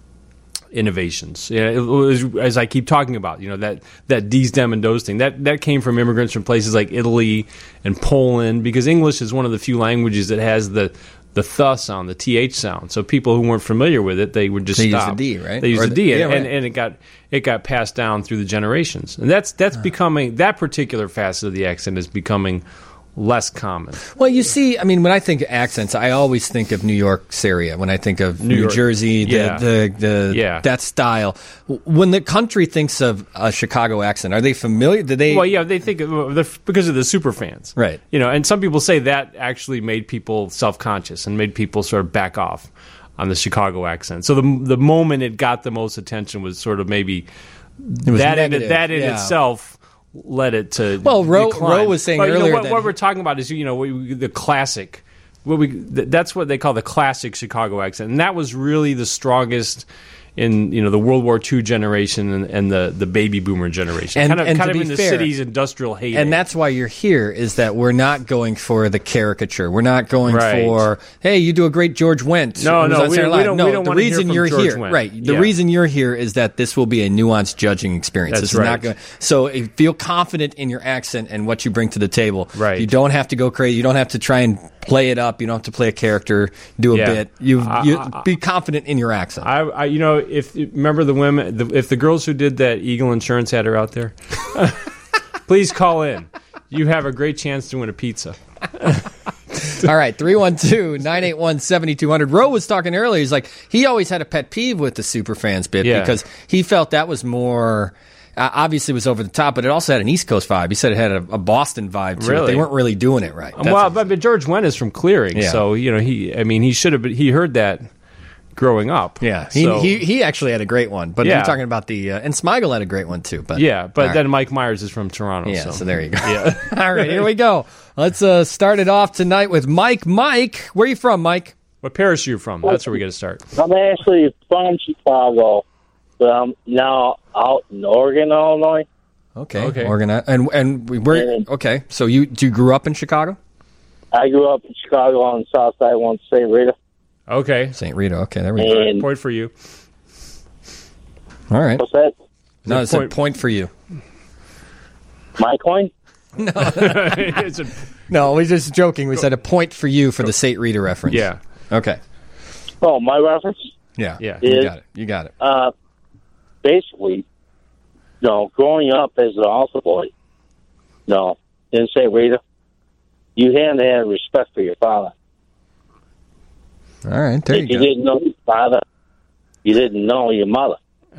Speaker 12: innovations. Yeah, it was, as I keep talking about, you know, that that D's, them, and those thing that that came from immigrants from places like Italy and Poland, because English is one of the few languages that has the the th sound, the th sound. So people who weren't familiar with it, they would just
Speaker 2: They use
Speaker 12: stop.
Speaker 2: the D, right?
Speaker 12: They use
Speaker 2: Or
Speaker 12: the
Speaker 2: the-
Speaker 12: D,
Speaker 2: yeah,
Speaker 12: and,
Speaker 2: right.
Speaker 12: and, and it got it got passed down through the generations, and that's that's becoming that particular facet of the accent is becoming less common.
Speaker 2: Well, you see, I mean, when I think of accents, I always think of New York area. When I think of New,
Speaker 12: New York.
Speaker 2: Jersey, the,
Speaker 12: Yeah.
Speaker 2: the, the
Speaker 12: Yeah.
Speaker 2: that style. When the country thinks of a Chicago accent, are they familiar? Do they?
Speaker 12: Well, yeah, they think of, they're- because of the super fans,
Speaker 2: Right.
Speaker 12: You know, and some people say that actually made people self conscious and made people sort of back off on the Chicago accent. So the the moment it got the most attention was sort of maybe
Speaker 2: was
Speaker 12: that in,
Speaker 2: negative,
Speaker 12: that in
Speaker 2: yeah.
Speaker 12: itself led it to
Speaker 2: Well, Ro-
Speaker 12: decline.
Speaker 2: Ro was saying
Speaker 12: But, you know,
Speaker 2: earlier
Speaker 12: what,
Speaker 2: that
Speaker 12: what
Speaker 2: he-
Speaker 12: we're talking about is you know we, the classic. What we th- that's what they call the classic Chicago accent, and that was really the strongest in you know the World War Two generation and, and the, the baby boomer generation,
Speaker 2: And-
Speaker 12: kind of
Speaker 2: and
Speaker 12: kind
Speaker 2: to
Speaker 12: of
Speaker 2: be
Speaker 12: in the
Speaker 2: fair-
Speaker 12: city's industrial heyday.
Speaker 2: And that's why you're here, is that we're not going for the caricature. We're not going
Speaker 12: Right.
Speaker 2: for, hey, you do a great George Wendt.
Speaker 12: No,
Speaker 2: who's
Speaker 12: no,
Speaker 2: on
Speaker 12: we
Speaker 2: Saturday
Speaker 12: don't- we
Speaker 2: Night
Speaker 12: don't-
Speaker 2: Live.
Speaker 12: we
Speaker 2: No,
Speaker 12: don't
Speaker 2: the
Speaker 12: wanna hear
Speaker 2: reason
Speaker 12: from
Speaker 2: you're
Speaker 12: George
Speaker 2: here,
Speaker 12: Wendt.
Speaker 2: right? The
Speaker 12: Yeah.
Speaker 2: reason you're here is that this will be a nuanced judging experience.
Speaker 12: That's
Speaker 2: this is not
Speaker 12: right.
Speaker 2: going. So uh, feel confident in your accent and what you bring to the table.
Speaker 12: Right.
Speaker 2: You don't have to go crazy. You don't have to try and play it up. You don't have to play a character, do a
Speaker 12: Yeah.
Speaker 2: bit. You,
Speaker 12: I-
Speaker 2: you
Speaker 12: I-
Speaker 2: be confident in your accent.
Speaker 12: I, I, you know, if remember the women, the, if the girls who did that Eagle Insurance ad are out there, please call in. You have a great chance to win a pizza.
Speaker 2: All right, three one two, nine eight one, seven two zero zero. Ro was talking earlier. He's like, he always had a pet peeve with the Superfans bit
Speaker 12: Yeah.
Speaker 2: because he felt that was more, uh, obviously it was over the top, but it also had an East Coast vibe. He said it had a, a Boston vibe to it.
Speaker 12: Really?
Speaker 2: They weren't really doing it right. That's
Speaker 12: well,
Speaker 2: what-
Speaker 12: but, but George Wendt is from Clearing,
Speaker 2: Yeah.
Speaker 12: so you know he. I mean, he should have. been He heard that growing up.
Speaker 2: yeah, he,
Speaker 12: So-
Speaker 2: he he actually had a great one. But
Speaker 12: Yeah.
Speaker 2: you're talking about the, uh, and Smigel had a great one too. But
Speaker 12: yeah, but
Speaker 2: all
Speaker 12: then
Speaker 2: right.
Speaker 12: Mike Myers is from Toronto.
Speaker 2: Yeah,
Speaker 12: so,
Speaker 2: so there you go.
Speaker 12: Yeah.
Speaker 2: All right, here we go. Let's uh, start it off tonight with Mike. Mike, where are you from, Mike?
Speaker 12: What parish are you from? That's where we got to start.
Speaker 13: I'm actually from Chicago, but I'm now out in Oregon, Illinois.
Speaker 2: Okay,
Speaker 12: Okay.
Speaker 2: Oregon, and and we were okay. So you you grew up in Chicago?
Speaker 13: I grew up in Chicago on the south side, one Saint Rita.
Speaker 12: Okay,
Speaker 2: Saint Rita. Okay, there we go.
Speaker 13: And
Speaker 12: point for you.
Speaker 2: All right.
Speaker 13: what's that?
Speaker 2: No, it's a
Speaker 12: point-
Speaker 2: point for you.
Speaker 13: My coin?
Speaker 12: It's a-
Speaker 2: No, we just joking. We said a point for you for the Saint Rita reference.
Speaker 12: yeah,
Speaker 2: Okay.
Speaker 13: Oh, my reference?
Speaker 2: Yeah.
Speaker 12: yeah.
Speaker 2: You
Speaker 13: Is-
Speaker 2: got it. You got it.
Speaker 13: Uh, basically, you know, growing up as an altar boy, no, in Saint Rita, you had to have respect for your father.
Speaker 2: All right. There
Speaker 13: if
Speaker 2: you
Speaker 13: you
Speaker 2: go.
Speaker 13: didn't know your father, you didn't know your mother.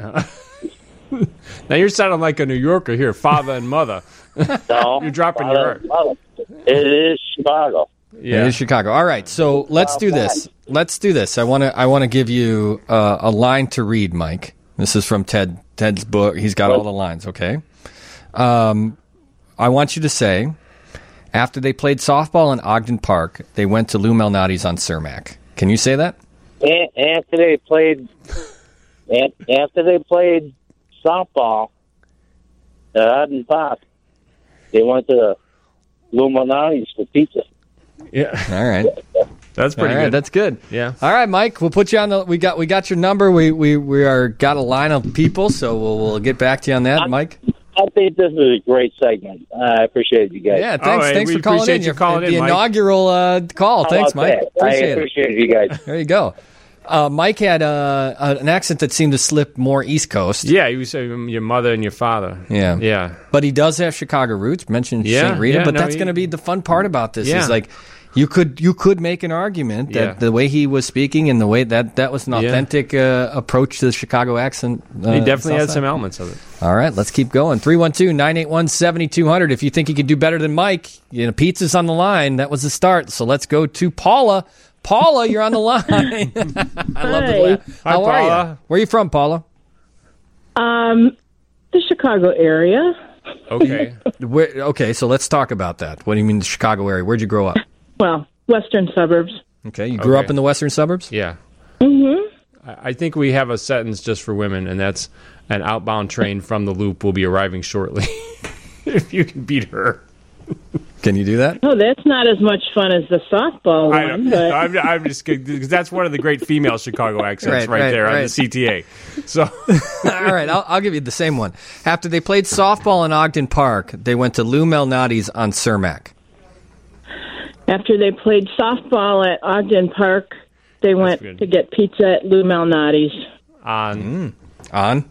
Speaker 12: Now you're sounding like a New Yorker here, father and mother.
Speaker 13: No,
Speaker 12: You're dropping
Speaker 13: father
Speaker 12: your
Speaker 13: and mother. It is Chicago.
Speaker 2: Yeah. It is Chicago. All right. So let's do this. Let's do this. I want to. I want to give you uh, a line to read, Mike. This is from Ted. Ted's book. He's got all the lines. Okay. Um, I want you to say, after they played softball in Ogden Park, they went to Lou Malnati's on Cermak. Can you say that?
Speaker 13: And after they played, and after they played softball at Arden Park, they went to Luminati's for pizza.
Speaker 12: Yeah,
Speaker 2: All right.
Speaker 12: that's pretty
Speaker 2: All right,
Speaker 12: good.
Speaker 2: that's good.
Speaker 12: Yeah.
Speaker 2: All right, Mike. We'll put you on the. We got. We got your number. We we we are got a line of people, so we'll we'll get back to you on that, Mike.
Speaker 13: I think this is a great segment. I appreciate you guys.
Speaker 2: Yeah, thanks.
Speaker 12: All right,
Speaker 2: Thanks
Speaker 12: we
Speaker 2: for calling
Speaker 12: appreciate
Speaker 2: in.
Speaker 12: you
Speaker 2: Your-
Speaker 12: calling
Speaker 2: the
Speaker 12: in, Mike.
Speaker 2: inaugural uh, call.
Speaker 13: How
Speaker 2: Thanks,
Speaker 13: about
Speaker 2: Mike.
Speaker 13: that?
Speaker 2: Appreciate
Speaker 13: I
Speaker 2: it.
Speaker 13: appreciate you guys.
Speaker 2: There you go. Uh, Mike had uh, an accent that seemed to slip more East Coast.
Speaker 12: Yeah, you say your mother and your father.
Speaker 2: Yeah.
Speaker 12: Yeah.
Speaker 2: But he does have Chicago roots, mentioned
Speaker 12: Yeah,
Speaker 2: Saint Rita,
Speaker 12: yeah,
Speaker 2: but
Speaker 12: no,
Speaker 2: that's
Speaker 12: he-
Speaker 2: going to be the fun part about this
Speaker 12: Yeah.
Speaker 2: is like you could you could make an argument that
Speaker 12: Yeah.
Speaker 2: the way he was speaking and the way that that was an
Speaker 12: Yeah.
Speaker 2: authentic uh, approach to the Chicago accent. Uh,
Speaker 12: He definitely had
Speaker 2: Southside.
Speaker 12: some elements of it.
Speaker 2: All right, let's keep going. three one two, nine eight one, seven two zero zero. If you think you could do better than Mike, you know, pizza's on the line. That was the start. So let's go to Paula. Paula, you're on the line. I love the laugh.
Speaker 12: Hi,
Speaker 2: How are you?
Speaker 12: Paula.
Speaker 2: Where are you from, Paula?
Speaker 14: Um, the Chicago area.
Speaker 12: Okay.
Speaker 2: Where, okay, so let's talk about that. What do you mean the Chicago area? Where'd you grow up?
Speaker 14: Well, western suburbs.
Speaker 2: Okay, you grew
Speaker 12: Okay.
Speaker 2: up in the western suburbs?
Speaker 12: Yeah.
Speaker 14: Mm-hmm.
Speaker 12: I I think we have a sentence just for women, and that's an outbound train from the Loop will be arriving shortly. If you can beat her.
Speaker 2: Can you do that?
Speaker 14: Oh, that's not as much fun as the softball
Speaker 12: I
Speaker 14: one.
Speaker 12: know.
Speaker 14: But
Speaker 12: I'm, I'm just kidding, because that's one of the great female Chicago accents
Speaker 2: Right,
Speaker 12: right,
Speaker 2: right,
Speaker 12: there on
Speaker 2: right.
Speaker 12: the C T A. So,
Speaker 2: All right, I'll, I'll give you the same one. After they played softball in Ogden Park, they went to Lou Malnati's on Cermak.
Speaker 14: after they played softball at Ogden Park, they went
Speaker 12: good.
Speaker 14: to get pizza at Lou Malnati's
Speaker 12: on
Speaker 2: On?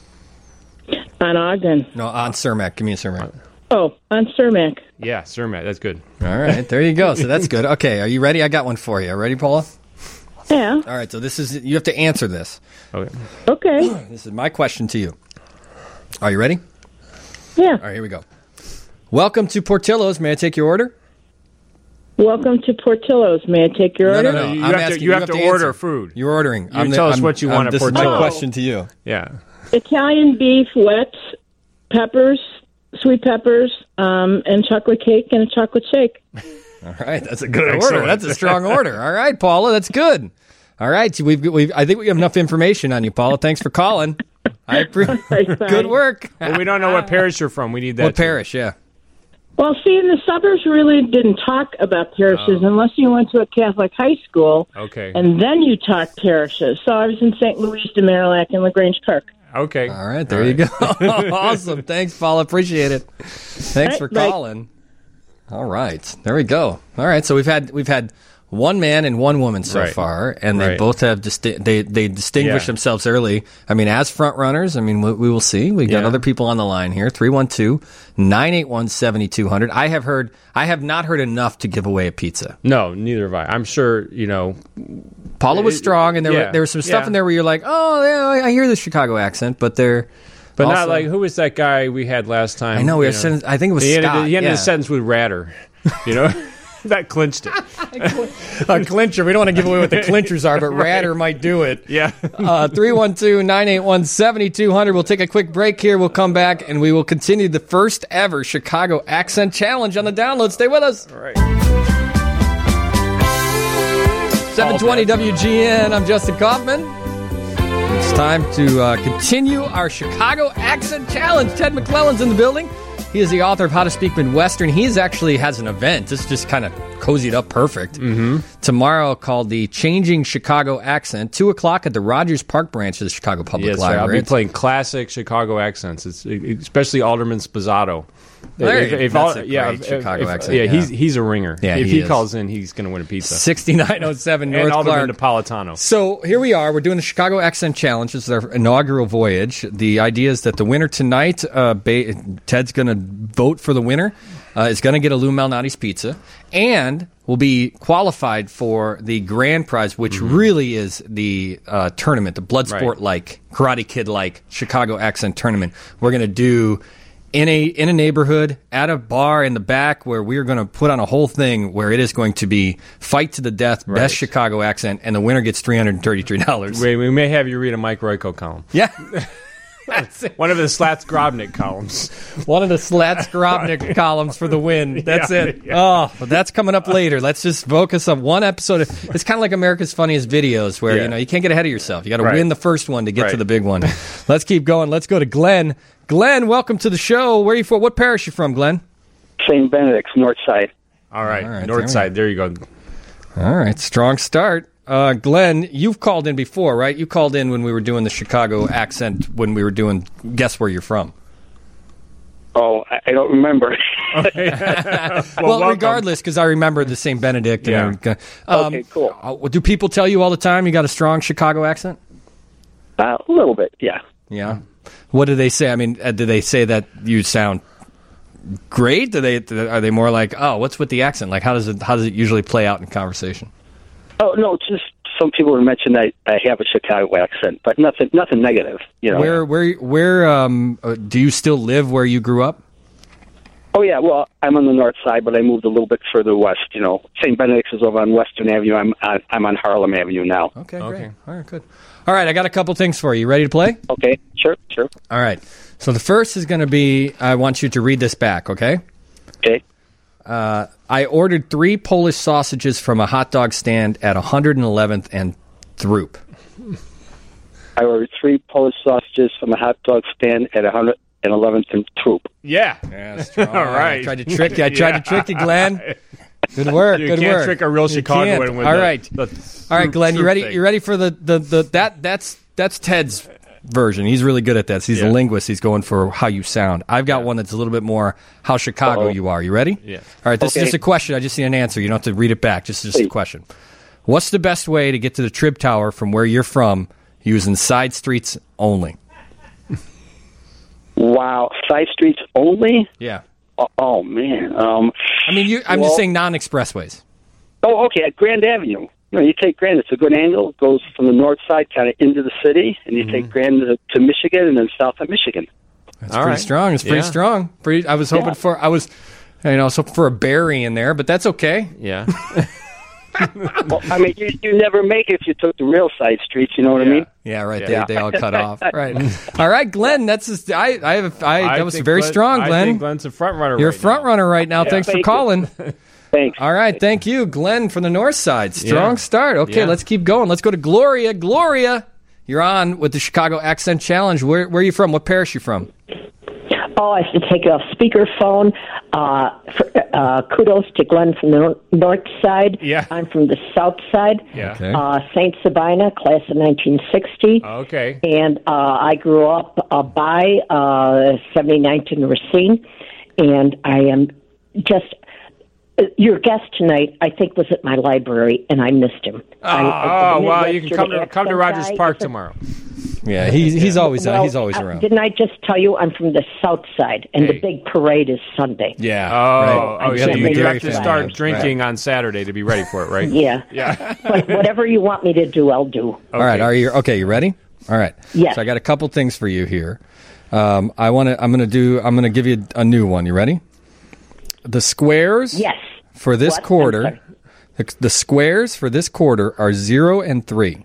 Speaker 14: on Ogden.
Speaker 2: No, on Cermak. Give me a Cermak.
Speaker 14: Oh, on Cermak.
Speaker 12: yeah, Cermak, that's good.
Speaker 2: All right, there you go. So that's good. Okay, are you ready? I got one for you. Ready, Paula?
Speaker 14: Yeah.
Speaker 2: All right, so this is you have to answer this.
Speaker 12: Okay.
Speaker 14: Okay.
Speaker 2: This is my question to you. Are you ready?
Speaker 14: Yeah.
Speaker 2: All right, here we go. Welcome to Portillo's. May I take your order?
Speaker 14: Welcome to Portillo's. May I take your
Speaker 2: No,
Speaker 14: order?
Speaker 2: no, no.
Speaker 12: You
Speaker 2: I'm
Speaker 12: have to-
Speaker 2: asking-
Speaker 12: you have to order
Speaker 2: answer.
Speaker 12: food.
Speaker 2: You're ordering.
Speaker 12: You can tell us what you want at
Speaker 2: This is my
Speaker 12: Portillo's.
Speaker 2: question to you.
Speaker 12: Yeah.
Speaker 14: Italian beef, wet, peppers, sweet peppers, um, and chocolate cake and a chocolate shake.
Speaker 2: All right, that's a good
Speaker 12: Excellent.
Speaker 2: order. That's a strong order. All right, Paula, that's good. All right, so we've, we've I think we have enough information on you, Paula. Thanks for calling. I appreciate good work.
Speaker 12: Well, we don't know what parish you're from. We need that.
Speaker 2: What
Speaker 12: too.
Speaker 2: parish? Yeah.
Speaker 14: Well, see, in the suburbs really didn't talk about parishes unless you went to a Catholic high school,
Speaker 12: Okay.
Speaker 14: and then you talked parishes. So I was in Saint Louis de Marillac and LaGrange Park.
Speaker 12: Okay.
Speaker 2: All right, there you go. Awesome. Thanks, Paula. Appreciate it. Thanks for
Speaker 14: All right, bye.
Speaker 2: calling. All right, there we go. All right, so we've had we've had one man and one woman so
Speaker 12: Right.
Speaker 2: far, and they
Speaker 12: Right.
Speaker 2: both have disti- they they distinguished
Speaker 12: Yeah.
Speaker 2: themselves early. I mean, as front runners. I mean, we, we will see. We got
Speaker 12: Yeah.
Speaker 2: other people on the line here. three one two, nine eight one, seven two zero zero. I have heard. I have not heard enough to give away a pizza.
Speaker 12: No, neither have I. I'm sure, you know.
Speaker 2: Paula was
Speaker 12: It-
Speaker 2: strong, and there
Speaker 12: yeah,
Speaker 2: were there was some stuff
Speaker 12: yeah.
Speaker 2: in there where you're like, oh, yeah, I hear the Chicago accent, but they're
Speaker 12: But
Speaker 2: also,
Speaker 12: not like, who was that guy we had last time?
Speaker 2: I know, we
Speaker 12: you
Speaker 2: have sen- I think it was
Speaker 12: he
Speaker 2: Scott,
Speaker 12: Ended, he ended
Speaker 2: yeah.
Speaker 12: the sentence with ratter. You know? That clinched it.
Speaker 2: a clincher. We don't want to give away what the clinchers are, but Radder might do it.
Speaker 12: Yeah.
Speaker 2: uh, three one two, nine eight one, seven two zero zero. We'll take a quick break here. We'll come back, and we will continue the first ever Chicago Accent Challenge on the download. Stay with us.
Speaker 12: All right.
Speaker 2: seven twenty W G N. I'm Justin Kaufman. It's time to uh, continue our Chicago Accent Challenge. Ted McClellan's in the building. He is the author of How to Speak Midwestern. He is actually has an event. This just kind of cozied up perfect. Mm-hmm. Tomorrow called the Changing Chicago Accent, two o'clock at the Rogers Park branch of the Chicago Public
Speaker 12: Yes, sir. I'll
Speaker 2: Library.
Speaker 12: be playing classic Chicago accents. It's especially Alderman Spazzato.
Speaker 2: There you go. That's a
Speaker 12: yeah,
Speaker 2: great
Speaker 12: if-
Speaker 2: Chicago
Speaker 12: if-
Speaker 2: accent,
Speaker 12: Yeah,
Speaker 2: yeah.
Speaker 12: he's he's a ringer.
Speaker 2: Yeah,
Speaker 12: if
Speaker 2: he
Speaker 12: he,
Speaker 2: is.
Speaker 12: calls in, he's going to win a pizza.
Speaker 2: sixty-nine oh seven North
Speaker 12: and Alderman
Speaker 2: Clark.
Speaker 12: Napolitano.
Speaker 2: So here we are. We're doing the Chicago Accent Challenge. This is our inaugural voyage. The idea is that the winner tonight, uh, ba- Ted's going to vote for the winner, uh, is going to get a Lou Malnati's pizza, and will be qualified for the grand prize, which really is the uh, tournament, the blood
Speaker 12: Right.
Speaker 2: sport-like, Karate Kid-like Chicago Accent Tournament. We're going to do in a in a neighborhood at a bar in the back where we're going to put on a whole thing where it is going to be fight to the death,
Speaker 12: Right.
Speaker 2: best Chicago accent, and the winner gets three hundred thirty-three dollars.
Speaker 12: We, we may have you read a Mike Royko column.
Speaker 2: Yeah. That's it.
Speaker 12: One of the Slats Grobnik columns.
Speaker 2: One of the Slats Grobnik columns for the win. That's
Speaker 12: Yeah,
Speaker 2: it.
Speaker 12: yeah.
Speaker 2: Oh, well, that's coming up later. Let's just focus on one episode. It's kind of like America's Funniest Videos where,
Speaker 12: Yeah.
Speaker 2: you know, you can't get ahead of yourself. You got to
Speaker 12: Right.
Speaker 2: win the first one to get to
Speaker 12: Right.
Speaker 2: the big one. Let's keep going. Let's go to Glenn. Glenn, welcome to the show. Where are you from? What parish are you from, Glenn?
Speaker 13: Saint Benedict's, North Side.
Speaker 12: All right,
Speaker 2: All right,
Speaker 12: North
Speaker 2: there we
Speaker 12: Side. There you go.
Speaker 2: All right, strong start. Uh, Glenn, you've called in before, right? You called in when we were doing the Chicago accent, when we were doing Guess Where You're From.
Speaker 13: Oh, I, I don't remember.
Speaker 2: well,
Speaker 12: welcome.
Speaker 2: regardless, because I remember the Saint Benedict.
Speaker 12: Yeah.
Speaker 2: And, uh, um,
Speaker 9: Okay, cool.
Speaker 2: uh, do people tell you all the time you got a strong Chicago accent?
Speaker 9: Uh, a little bit, yeah.
Speaker 2: Yeah. What do they say? I mean, uh, do they say that you sound great? Do they? Are they more like, oh, what's with the accent? Like, how does it? How does it usually play out in conversation?
Speaker 9: Oh no, it's just some people would mention that I have a Chicago accent, but nothing, nothing negative. You know.
Speaker 2: Where, where, where? Um, uh, do you still live where you grew up?
Speaker 9: Oh yeah, well, I'm on the north side, but I moved a little bit further west. You know, Saint Benedict's is over on Western Avenue. I'm on, I'm on Harlem Avenue now.
Speaker 2: Okay, great. All right, good. All right, I got a couple things for you. You ready to play?
Speaker 9: Okay, sure, sure.
Speaker 2: All right. So the first is going to be, I want you to read this back, okay?
Speaker 9: Okay.
Speaker 2: Uh, I ordered three Polish sausages from a hot dog stand at one hundred eleventh and Throop.
Speaker 9: I ordered three Polish sausages from a hot dog stand at one hundred eleventh and Troop.
Speaker 12: Yeah.
Speaker 2: Yeah, strong.
Speaker 12: All right.
Speaker 2: I tried to trick you. I tried
Speaker 12: Yeah.
Speaker 2: to trick you, Glenn. Good work.
Speaker 12: You
Speaker 2: good
Speaker 12: can't
Speaker 2: work.
Speaker 12: trick a real
Speaker 2: You
Speaker 12: Chicagoan
Speaker 2: can't.
Speaker 12: with
Speaker 2: All
Speaker 12: the-
Speaker 2: right.
Speaker 12: the
Speaker 2: All right, Glenn. You
Speaker 12: Troop
Speaker 2: ready?
Speaker 12: thing.
Speaker 2: You ready for the, the, the that that's that's Ted's version. He's really good at this. He's
Speaker 12: Yeah.
Speaker 2: a linguist. He's going for how you sound. I've got one that's a little bit more how Chicago
Speaker 9: Uh-oh.
Speaker 2: you are. You ready?
Speaker 12: Yeah.
Speaker 2: All right. This
Speaker 9: Okay.
Speaker 2: is just a question. I just need an answer. You don't have to read it back. Just just a
Speaker 9: Please.
Speaker 2: question. What's the best way to get to the Trib Tower from where you're from using side streets only?
Speaker 9: Wow, side streets only?
Speaker 2: Yeah.
Speaker 9: Oh, oh man. Um,
Speaker 2: I mean, you, I'm
Speaker 9: well-
Speaker 2: just saying non-expressways.
Speaker 9: Oh, okay, at Grand Avenue. You know, you take Grand, it's a good angle. It goes from the north side kind of into the city, and you take Grand to, to Michigan and then south of Michigan.
Speaker 2: That's
Speaker 12: All
Speaker 2: pretty
Speaker 12: right.
Speaker 2: strong. It's pretty
Speaker 12: Yeah.
Speaker 2: strong. Pretty, I was hoping
Speaker 9: Yeah.
Speaker 2: for. I was, you know, so for a berry in there, but that's okay.
Speaker 12: Yeah.
Speaker 9: Well, I mean, you, you never make it if you took the real side streets, you know what I mean?
Speaker 2: Yeah, right.
Speaker 12: Yeah.
Speaker 2: They, they all cut off. Right. All right, Glenn. That's just, I. I have. I,
Speaker 12: I
Speaker 2: that was
Speaker 12: think
Speaker 2: very
Speaker 12: Glenn-
Speaker 2: strong,
Speaker 12: I
Speaker 2: Glenn.
Speaker 12: think Glenn's a front runner.
Speaker 2: You're
Speaker 12: right
Speaker 2: a front
Speaker 12: now.
Speaker 2: runner right now. Thanks for
Speaker 9: Thank you.
Speaker 2: calling.
Speaker 9: Thanks.
Speaker 2: All right, thank you, Glenn from the north side. Strong
Speaker 12: Yeah.
Speaker 2: start. Okay,
Speaker 12: Yeah.
Speaker 2: let's keep going. Let's go to Gloria. Gloria, you're on with the Chicago Accent Challenge. Where, where are you from? What parish you from?
Speaker 15: Oh, I should take a speakerphone. Uh, for, uh, kudos to Glenn from the nor- north side.
Speaker 12: Yeah.
Speaker 15: I'm from the south side.
Speaker 12: Yeah.
Speaker 2: Okay.
Speaker 15: Uh, Saint Sabina, class of nineteen sixty.
Speaker 12: Okay.
Speaker 15: And uh, I grew up uh, by uh, seventy-ninth and Racine. And I am just... Your guest tonight, I think, was at my library, and I missed him.
Speaker 12: Oh,
Speaker 15: I, I-
Speaker 12: oh
Speaker 15: the
Speaker 12: well, you can come to
Speaker 15: Midwestern
Speaker 12: come to
Speaker 15: accent
Speaker 12: Rogers
Speaker 15: guy
Speaker 12: Park
Speaker 15: is a-
Speaker 12: tomorrow.
Speaker 2: Yeah, he's he's always uh,
Speaker 15: Well,
Speaker 2: he's always
Speaker 15: uh,
Speaker 2: around.
Speaker 15: Didn't I just tell you I'm from the south side, and
Speaker 12: Hey.
Speaker 15: the big parade is Sunday?
Speaker 2: Yeah.
Speaker 12: Oh,
Speaker 2: right.
Speaker 12: oh,
Speaker 15: I'm
Speaker 12: you have, to,
Speaker 15: saying
Speaker 12: you have
Speaker 15: Gary
Speaker 12: to
Speaker 15: fan.
Speaker 12: start
Speaker 2: Right.
Speaker 12: drinking on Saturday to be ready for it, right?
Speaker 15: Yeah.
Speaker 12: Yeah.
Speaker 15: But whatever you want me to do, I'll do.
Speaker 2: All right. Are you okay? You ready? All right.
Speaker 15: Yes.
Speaker 2: So I got a couple things for you here. Um, I want to. I'm going to do. I'm going to give you a new one. You ready? The squares.
Speaker 15: Yes.
Speaker 2: For this
Speaker 15: What? I'm
Speaker 2: quarter,
Speaker 15: sorry.
Speaker 2: the, the squares for this quarter are zero and three.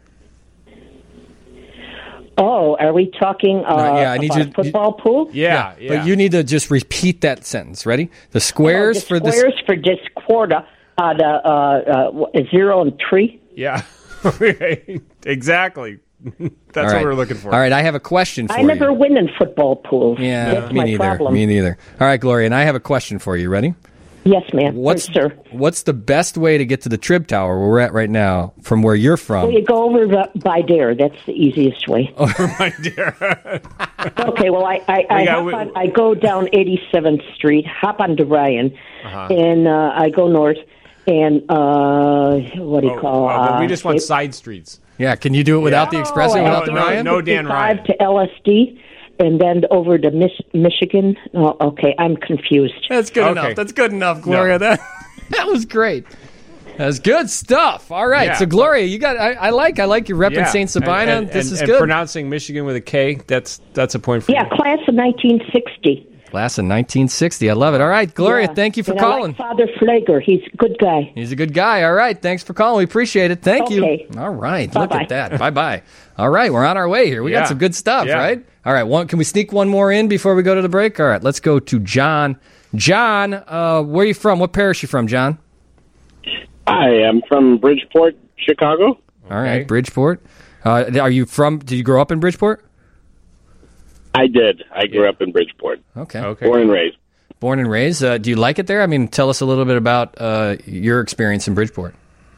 Speaker 15: Oh, are we talking uh,
Speaker 2: No, yeah, I need
Speaker 15: about
Speaker 2: you-
Speaker 15: a football pool?
Speaker 12: Yeah, yeah.
Speaker 2: But you need to just repeat that sentence. Ready? The squares
Speaker 15: Oh, the
Speaker 2: for this.
Speaker 15: squares for this quarter, uh, the uh, uh, what, zero and three.
Speaker 12: Yeah. Exactly. That's
Speaker 2: All
Speaker 12: what
Speaker 2: right.
Speaker 12: we're looking for.
Speaker 2: All right. I have a question for
Speaker 15: I never
Speaker 2: you.
Speaker 15: win in football pools.
Speaker 2: Yeah,
Speaker 15: That's
Speaker 2: me
Speaker 15: my
Speaker 2: neither.
Speaker 15: problem.
Speaker 2: Me neither. All right, Gloria, and I have a question for you. Ready?
Speaker 15: Yes, ma'am.
Speaker 2: What's
Speaker 15: Yes, sir.
Speaker 2: What's the best way to get to the Trib Tower where we're at right now from where you're from?
Speaker 15: Well, you go over the, by there. That's the easiest way.
Speaker 2: Oh,
Speaker 12: my dear.
Speaker 15: Okay, well, I I, I,
Speaker 12: We got-
Speaker 15: hop
Speaker 12: we-
Speaker 15: on, I go down eighty-seventh Street, hop on to Ryan,
Speaker 12: Uh-huh.
Speaker 15: and uh, I go north, and uh, what do you
Speaker 12: Oh,
Speaker 15: call?
Speaker 12: well, but we
Speaker 15: uh,
Speaker 12: just want
Speaker 15: it-
Speaker 12: side streets.
Speaker 2: Yeah, can you do it without the
Speaker 15: Oh,
Speaker 2: expressway,
Speaker 15: and
Speaker 2: without the
Speaker 12: no,
Speaker 2: Ryan?
Speaker 12: no Dan Ryan.
Speaker 15: to L S D, and then over to Mich- Michigan. Oh, okay, I'm confused.
Speaker 2: That's good
Speaker 12: Okay.
Speaker 2: enough. That's good enough, Gloria. That that was great. That's good stuff. All right,
Speaker 12: Yeah,
Speaker 2: so Gloria, you got. I, I like. I like your repping
Speaker 12: Yeah.
Speaker 2: Saint Sabina.
Speaker 12: And- and-
Speaker 2: this
Speaker 12: and-
Speaker 2: is
Speaker 12: and
Speaker 2: good.
Speaker 12: pronouncing Michigan with a K, that's that's a point for
Speaker 15: Yeah,
Speaker 12: you.
Speaker 15: class of nineteen sixty.
Speaker 2: Class of nineteen sixty. I love it. All right, Gloria,
Speaker 15: Yeah.
Speaker 2: thank you for
Speaker 15: And
Speaker 2: calling.
Speaker 15: I like Father Flager. He's a good guy.
Speaker 2: He's a good guy. All right, thanks for calling. We appreciate it. Thank
Speaker 15: Okay.
Speaker 2: you. All right, look
Speaker 15: Bye-bye.
Speaker 2: at that. Bye bye. All right, we're on our way here. We
Speaker 12: Yeah.
Speaker 2: got some good stuff,
Speaker 12: Yeah.
Speaker 2: right? All right, one, can we sneak one more in before we go to the break? All right, let's go to John. John, uh, where are you from? What parish you from, John?
Speaker 16: Hi, I'm from Bridgeport, Chicago.
Speaker 2: All right, Bridgeport. Uh, are you from? Did you grow up in Bridgeport?
Speaker 16: I did. I grew up in Bridgeport.
Speaker 2: Okay.
Speaker 12: Okay.
Speaker 16: Born and raised.
Speaker 2: Born and raised. Uh, do you like it there? I mean, tell us a little bit about uh, your experience in Bridgeport.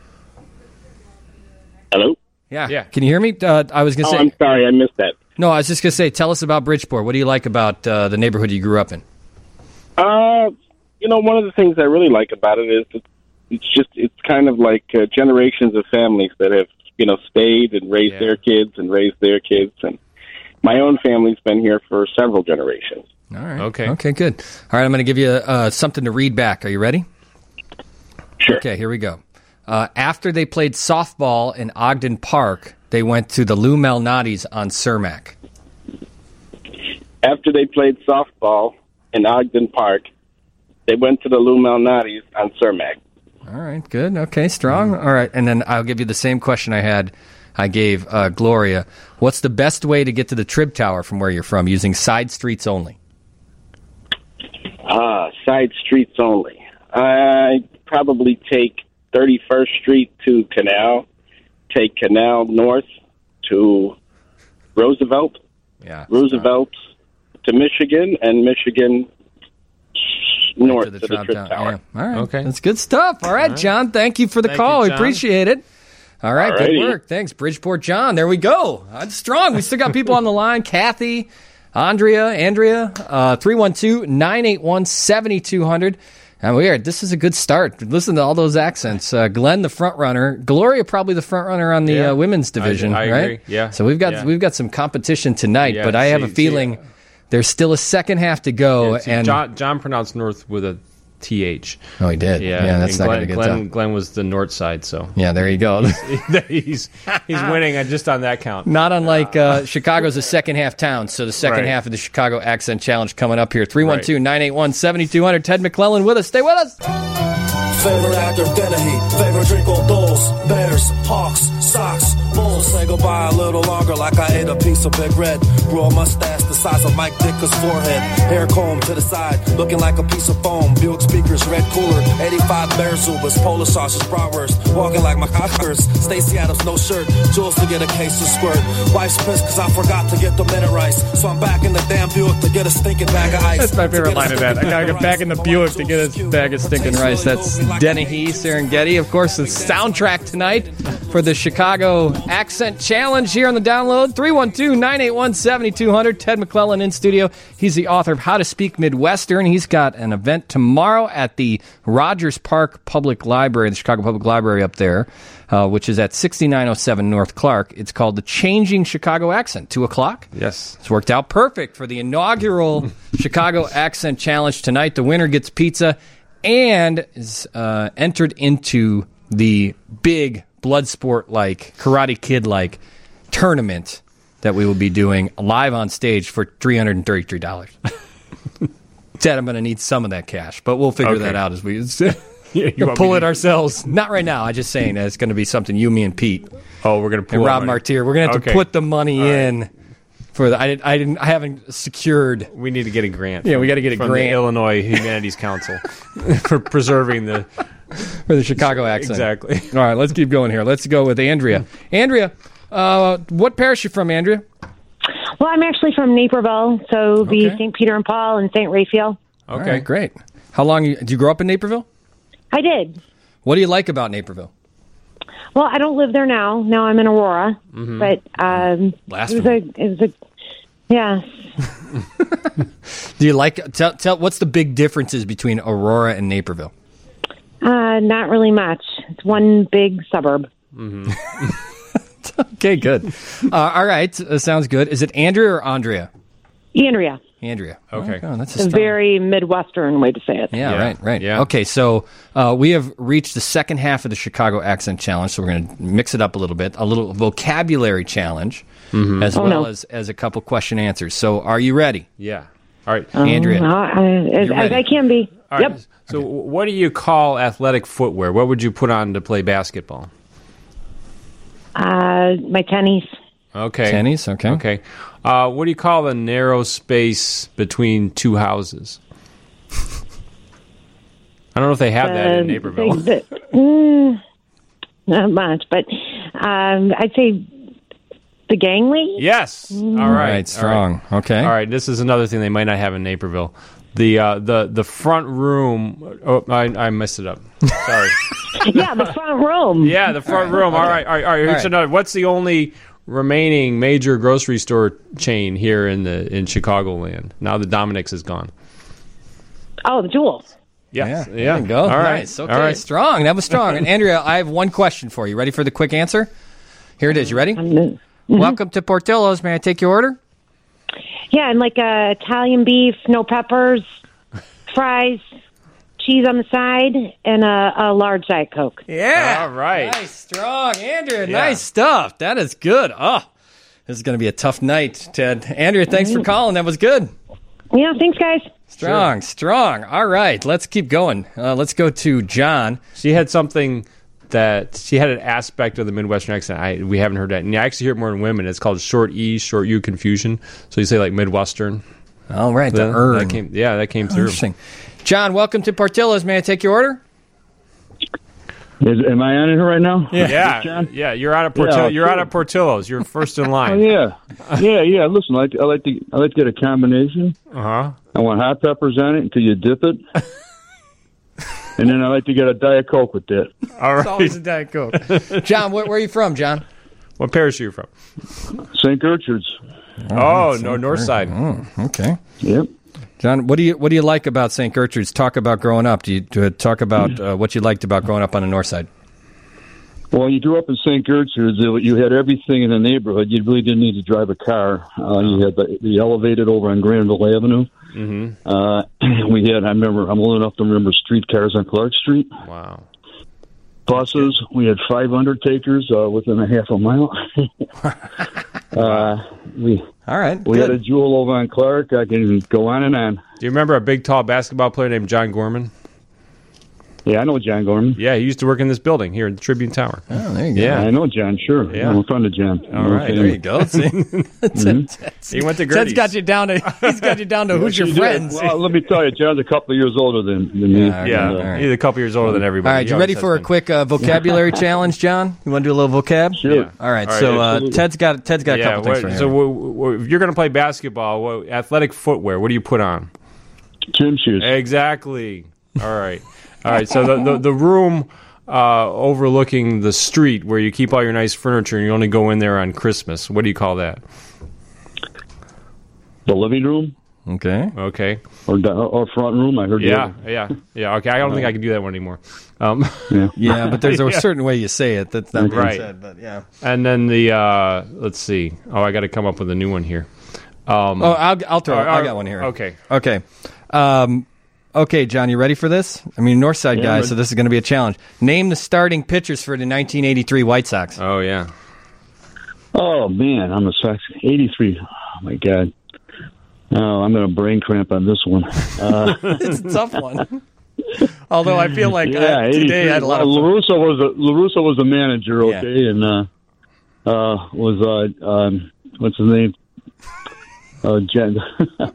Speaker 16: Hello?
Speaker 2: Yeah.
Speaker 12: Yeah.
Speaker 2: Can you hear me? Uh, I was going to
Speaker 16: Oh,
Speaker 2: say.
Speaker 16: I'm sorry. I missed that.
Speaker 2: No, I was just going to say. Tell us about Bridgeport. What do you like about uh, the neighborhood you grew up in?
Speaker 16: Uh, you know, one of the things I really like about it is that it's just it's kind of like uh, generations of families that have, you know, stayed and raised
Speaker 2: Yeah.
Speaker 16: their kids and raised their kids, and my own family's been here for several generations.
Speaker 2: All right.
Speaker 12: Okay.
Speaker 2: Okay, good. All right, I'm going to give you uh, something to read back. Are you ready?
Speaker 16: Sure.
Speaker 2: Okay, here we go. Uh, after they played softball in Ogden Park, they went to the Lou Malnati's on Cermak.
Speaker 16: After they played softball in Ogden Park, they went to the Lou Malnati's on Cermak.
Speaker 2: All right, good. Okay, strong. All right, and then I'll give you the same question I had. I gave uh, Gloria. What's the best way to get to the Trib Tower from where you're from using side streets only?
Speaker 16: Ah, side streets only. I probably take thirty-first Street to Canal, take Canal north to Roosevelt,
Speaker 2: Yeah.
Speaker 16: Roosevelt to Michigan, and Michigan north
Speaker 2: to the
Speaker 16: to the
Speaker 2: Trib
Speaker 16: Trib
Speaker 2: Tower.
Speaker 16: Tower.
Speaker 2: Yeah. All right.
Speaker 12: Okay.
Speaker 2: That's good stuff. All right, John. Thank you for the
Speaker 12: Thank
Speaker 2: call.
Speaker 12: you,
Speaker 2: We
Speaker 12: John.
Speaker 2: appreciate it. All right. Good
Speaker 16: Alrighty.
Speaker 2: work. Thanks, Bridgeport John. There we go. That's strong. We still got people on the line. Kathy, Andrea, Andrea, uh, three one two, nine eight one, seven two zero zero. And we are, this is a good start. Listen to all those accents. Uh, Glenn, the front runner. Gloria, probably the front runner on the
Speaker 12: Yeah.
Speaker 2: uh, women's division,
Speaker 12: I- I
Speaker 2: right?
Speaker 12: agree. Yeah.
Speaker 2: So we've got
Speaker 12: Yeah.
Speaker 2: we've got some competition tonight,
Speaker 12: Yeah,
Speaker 2: but I have
Speaker 12: see-
Speaker 2: a feeling
Speaker 12: see,
Speaker 2: there's still a second half to go.
Speaker 12: Yeah, see,
Speaker 2: and
Speaker 12: John, John pronounced north with a T H.
Speaker 2: Oh, he did.
Speaker 12: Yeah,
Speaker 2: Yeah, that's
Speaker 12: and
Speaker 2: not
Speaker 12: Glenn,
Speaker 2: going to get
Speaker 12: Glenn,
Speaker 2: tough.
Speaker 12: Glenn was the north side, so
Speaker 2: Yeah, there you go.
Speaker 12: he's he's winning just on that count.
Speaker 2: Not unlike uh, Chicago's a second half town, so the second
Speaker 12: Right.
Speaker 2: half of the Chicago Accent Challenge coming up here. three one two, nine eight one, seven two zero zero. Ted McClellan with us. Stay with us.
Speaker 17: Favorite actor, Dennehy. Favorite drink, old Bulls, Bears, Hawks, Sox, Bulls. Say goodbye a little longer like I ate a piece of Big Red. Grew a mustache the size of Mike Ditka's forehead. Hair comb to the side, looking like a piece of foam. Buick speakers, red cooler, eighty-five Bear Zubas, Polar sauces, bratwurst. Walking like my cockers. Stacey Adams, no shirt. Jules to get a case of squirt. Wife's pissed cause I forgot to get the minute rice. So I'm back in the damn Buick to get a stinking bag of ice.
Speaker 2: That's my favorite line of that. I gotta get back in the Buick to get a bag of stinking rice. That's Dennehy, Serengeti. Of course, the soundtrack tonight for the Chicago Accent Challenge here on the download. three one two, nine eight one, seven two zero zero. Ted McClellan in studio. He's the author of How to Speak Midwestern. He's got an event tomorrow at the Rogers Park Public Library, the Chicago Public Library up there, uh, which is at sixty-nine oh seven North Clark. It's called The Changing Chicago Accent. Two o'clock.
Speaker 12: Yes.
Speaker 2: It's worked out perfect for the inaugural Chicago Accent Challenge tonight. The winner gets pizza and is uh, entered into the big blood sport-like, Karate Kid-like tournament that we will be doing live on stage for three hundred thirty-three dollars. Ted, I'm going to need some of that cash, but we'll figure
Speaker 12: Okay.
Speaker 2: that out as we
Speaker 12: Yeah, you
Speaker 2: we'll
Speaker 12: want
Speaker 2: pull
Speaker 12: me
Speaker 2: it
Speaker 12: to-
Speaker 2: ourselves. Not right now. I'm just saying that it's going to be something you, me, and Pete.
Speaker 12: Oh, we're gonna pull
Speaker 2: and
Speaker 12: that
Speaker 2: Rob
Speaker 12: money.
Speaker 2: Martier. We're going to have
Speaker 12: Okay.
Speaker 2: to put the money
Speaker 12: All right.
Speaker 2: in for the. I didn't. I didn't. I haven't secured.
Speaker 12: We need to get a grant.
Speaker 2: Yeah,
Speaker 12: from-
Speaker 2: we got to get a
Speaker 12: from
Speaker 2: grant
Speaker 12: the Illinois Humanities Council for preserving the
Speaker 2: for the Chicago accent.
Speaker 12: Exactly.
Speaker 2: All right, let's keep going here. Let's go with Andrea. Andrea, uh, what parish you from, Andrea?
Speaker 18: Well, I'm actually from Naperville, so the
Speaker 2: Okay.
Speaker 18: Saint Peter and Paul and Saint Raphael.
Speaker 2: Okay, All right, great. How long you, did you grow up in Naperville?
Speaker 18: I did.
Speaker 2: What do you like about Naperville?
Speaker 18: Well, I don't live there now. Now I'm in Aurora,
Speaker 2: Mhm.
Speaker 18: but um,
Speaker 2: Last
Speaker 18: it was a, it was a, yeah.
Speaker 2: Do you like tell tell what's the big differences between Aurora and Naperville?
Speaker 18: Uh, not really much. It's one big suburb.
Speaker 2: Mm-hmm. Okay, good. Uh, all right, uh, sounds good. Is it Andrea or Andrea?
Speaker 18: Andrea.
Speaker 2: Andrea.
Speaker 12: Okay.
Speaker 2: Oh, that's a
Speaker 18: It's a
Speaker 2: strong-
Speaker 18: very Midwestern way to say it.
Speaker 2: Yeah, right, right. Yeah. Okay, so uh, we have reached the second half of the Chicago Accent Challenge, so we're going to mix it up a little bit, a little vocabulary challenge,
Speaker 12: Mhm.
Speaker 2: as
Speaker 18: Oh,
Speaker 2: well
Speaker 18: no.
Speaker 2: as, as a couple question answers. So are you ready?
Speaker 12: Yeah. All right.
Speaker 2: Andrea.
Speaker 18: Um, I, as,
Speaker 2: You're
Speaker 18: as
Speaker 2: ready.
Speaker 18: I can be.
Speaker 12: All right.
Speaker 18: Yep.
Speaker 12: So, what do you call athletic footwear? What would you put on to play basketball?
Speaker 18: Uh, my tennies.
Speaker 12: Okay.
Speaker 2: Tennies, okay.
Speaker 12: Okay. Uh, what do you call the narrow space between two houses? I don't know if they have that in
Speaker 18: Uh,
Speaker 12: Naperville.
Speaker 18: they- the- mm, not much, but um, I'd say the gangway.
Speaker 12: Yes. All right.
Speaker 2: All right, strong. Okay.
Speaker 12: All right. This is another thing they might not have in Naperville. The uh, the the front room. Oh, I, I messed it up. Sorry.
Speaker 18: Yeah, the front room.
Speaker 12: Yeah, the front room. All right. All right. All right. Here's
Speaker 2: All right.
Speaker 12: another. What's the only remaining major grocery store chain here in the in Chicagoland? Now the Dominick's is gone.
Speaker 18: Oh, the Jewels.
Speaker 12: Yes.
Speaker 2: Yeah.
Speaker 12: Yeah.
Speaker 2: There you go.
Speaker 12: All right.
Speaker 2: Nice. Okay.
Speaker 12: All right.
Speaker 2: Strong. That was strong. And Andrea, I have one question for you. Ready for the quick answer? Here it is. You ready?
Speaker 18: Mm-hmm.
Speaker 2: Welcome to Portillo's. May I take your order?
Speaker 18: Yeah, and like uh, Italian beef, no peppers, fries, cheese on the side, and a, a large Diet Coke.
Speaker 2: Yeah.
Speaker 12: All right.
Speaker 2: Nice. Strong. Andrea,
Speaker 12: Yeah.
Speaker 2: nice stuff. That is good. Oh, this is going to be a tough night, Ted. Andrea, thanks for calling. That was good.
Speaker 18: Yeah, thanks, guys.
Speaker 2: Strong, strong. All right, let's keep going. Uh, let's go to John.
Speaker 12: She had something that she had an aspect of the Midwestern accent. I, we haven't heard that. And you actually hear it more in women. It's called short E, short U confusion. So you say like Midwestern.
Speaker 2: All right, the
Speaker 12: That-
Speaker 2: er.
Speaker 12: that came, yeah, that came through.
Speaker 2: Interesting. John, welcome to Portillo's. May I take your order?
Speaker 19: Is, am I on it right now?
Speaker 12: Yeah,
Speaker 19: John?
Speaker 12: yeah. You're out of Portillo.
Speaker 19: Yeah,
Speaker 12: you're
Speaker 19: sure.
Speaker 12: out of Portillo's. You're first in
Speaker 19: Oh,
Speaker 12: line.
Speaker 19: yeah, yeah, yeah. Listen, I like, I like to I like to get a combination.
Speaker 12: Uh huh.
Speaker 19: I want hot peppers on it until you dip it, and then I like to get a Diet Coke with that.
Speaker 12: All right.
Speaker 2: It's always a Diet Coke. John, where, where are you from, John?
Speaker 12: What parish are you from?
Speaker 19: Saint Gertrude's.
Speaker 12: Oh, no, north side.
Speaker 2: Oh, okay.
Speaker 19: Yep.
Speaker 2: John, what do you what do you like about Saint Gertrude's? Talk about growing up. Do you, do you talk about uh, what you liked about growing up on the north side?
Speaker 19: Well, you grew up in Saint Gertrude's. You had everything in the neighborhood. You really didn't need to drive a car. Uh, you had the, the elevated over on Granville Avenue.
Speaker 12: Mm-hmm.
Speaker 19: Uh, we had. I remember. I'm old enough to remember streetcars on Clark Street.
Speaker 12: Wow.
Speaker 19: Buses. We had five undertakers uh, within a half a mile. uh, we
Speaker 2: all right.
Speaker 19: We good. had a Jewel over on Clark. I can go on and on.
Speaker 12: Do you remember a big, tall basketball player named John Gorman?
Speaker 19: Yeah, I know John Gorman.
Speaker 12: Yeah, he used to work in this building here in the Tribune Tower.
Speaker 2: Oh, there you go.
Speaker 12: Yeah,
Speaker 19: I know John. Sure.
Speaker 12: Yeah.
Speaker 19: I'm a friend of John.
Speaker 12: All right,
Speaker 2: there you go. See?
Speaker 19: Mm-hmm.
Speaker 12: He went to
Speaker 2: Ted's
Speaker 12: Gertie's.
Speaker 2: got you down to. He's got you down to who's your
Speaker 19: He did.
Speaker 2: friends.
Speaker 19: Well, let me tell you, John's a couple of years older than, than me.
Speaker 2: Yeah,
Speaker 12: Yeah,
Speaker 19: And, uh,
Speaker 12: he's a couple years older than everybody.
Speaker 2: All right,
Speaker 12: He
Speaker 2: you ready
Speaker 12: always
Speaker 2: for
Speaker 12: has
Speaker 2: a
Speaker 12: been.
Speaker 2: quick uh, vocabulary challenge, John? You want to do a little vocab?
Speaker 19: Sure.
Speaker 12: Yeah.
Speaker 2: All right.
Speaker 12: All right,
Speaker 2: So uh,
Speaker 19: absolutely.
Speaker 2: Ted's got Ted's got a
Speaker 12: Yeah,
Speaker 2: couple things
Speaker 12: what-
Speaker 2: for
Speaker 12: so
Speaker 2: him.
Speaker 12: w- w- if you're going to play basketball, what, athletic footwear, what do you put on?
Speaker 19: Gym shoes.
Speaker 12: Exactly. All right. All right. So the the, the room uh, overlooking the street where you keep all your nice furniture and you only go in there on Christmas. What do you call that?
Speaker 19: The living room
Speaker 2: Okay.
Speaker 12: Okay.
Speaker 19: or the, or front room. I heard. the
Speaker 12: Yeah.
Speaker 19: other.
Speaker 12: Yeah. Yeah. Okay. I don't think I can do that one anymore. Um,
Speaker 19: Yeah.
Speaker 2: Yeah, but there's a
Speaker 12: Yeah.
Speaker 2: certain way you say it. That's not being
Speaker 12: Right.
Speaker 2: said, but yeah.
Speaker 12: and then the uh, let's see. Oh, I got to come up with a new one here. Um,
Speaker 2: Oh, I'll I'll throw.
Speaker 12: all
Speaker 2: it.
Speaker 12: right,
Speaker 2: I got one here.
Speaker 12: Okay.
Speaker 2: Okay. Um, okay, John, you ready for this? I mean, North Side
Speaker 19: Yeah,
Speaker 2: guys,
Speaker 19: ready.
Speaker 2: so this is going to be a challenge. Name the starting pitchers for the nineteen eighty-three White Sox.
Speaker 12: Oh yeah.
Speaker 19: Oh man, I'm a Sox. eighty-three. Oh my God. Oh, I'm going to brain cramp on this one. Uh,
Speaker 2: It's a tough one. Although I feel like
Speaker 19: yeah,
Speaker 2: uh, today I had a lot of
Speaker 19: well,
Speaker 2: fun.
Speaker 19: LaRusso was a LaRusso was a manager,
Speaker 2: Yeah.
Speaker 19: okay, and uh, uh, was uh, um, what's his name? Uh, Jen.
Speaker 2: All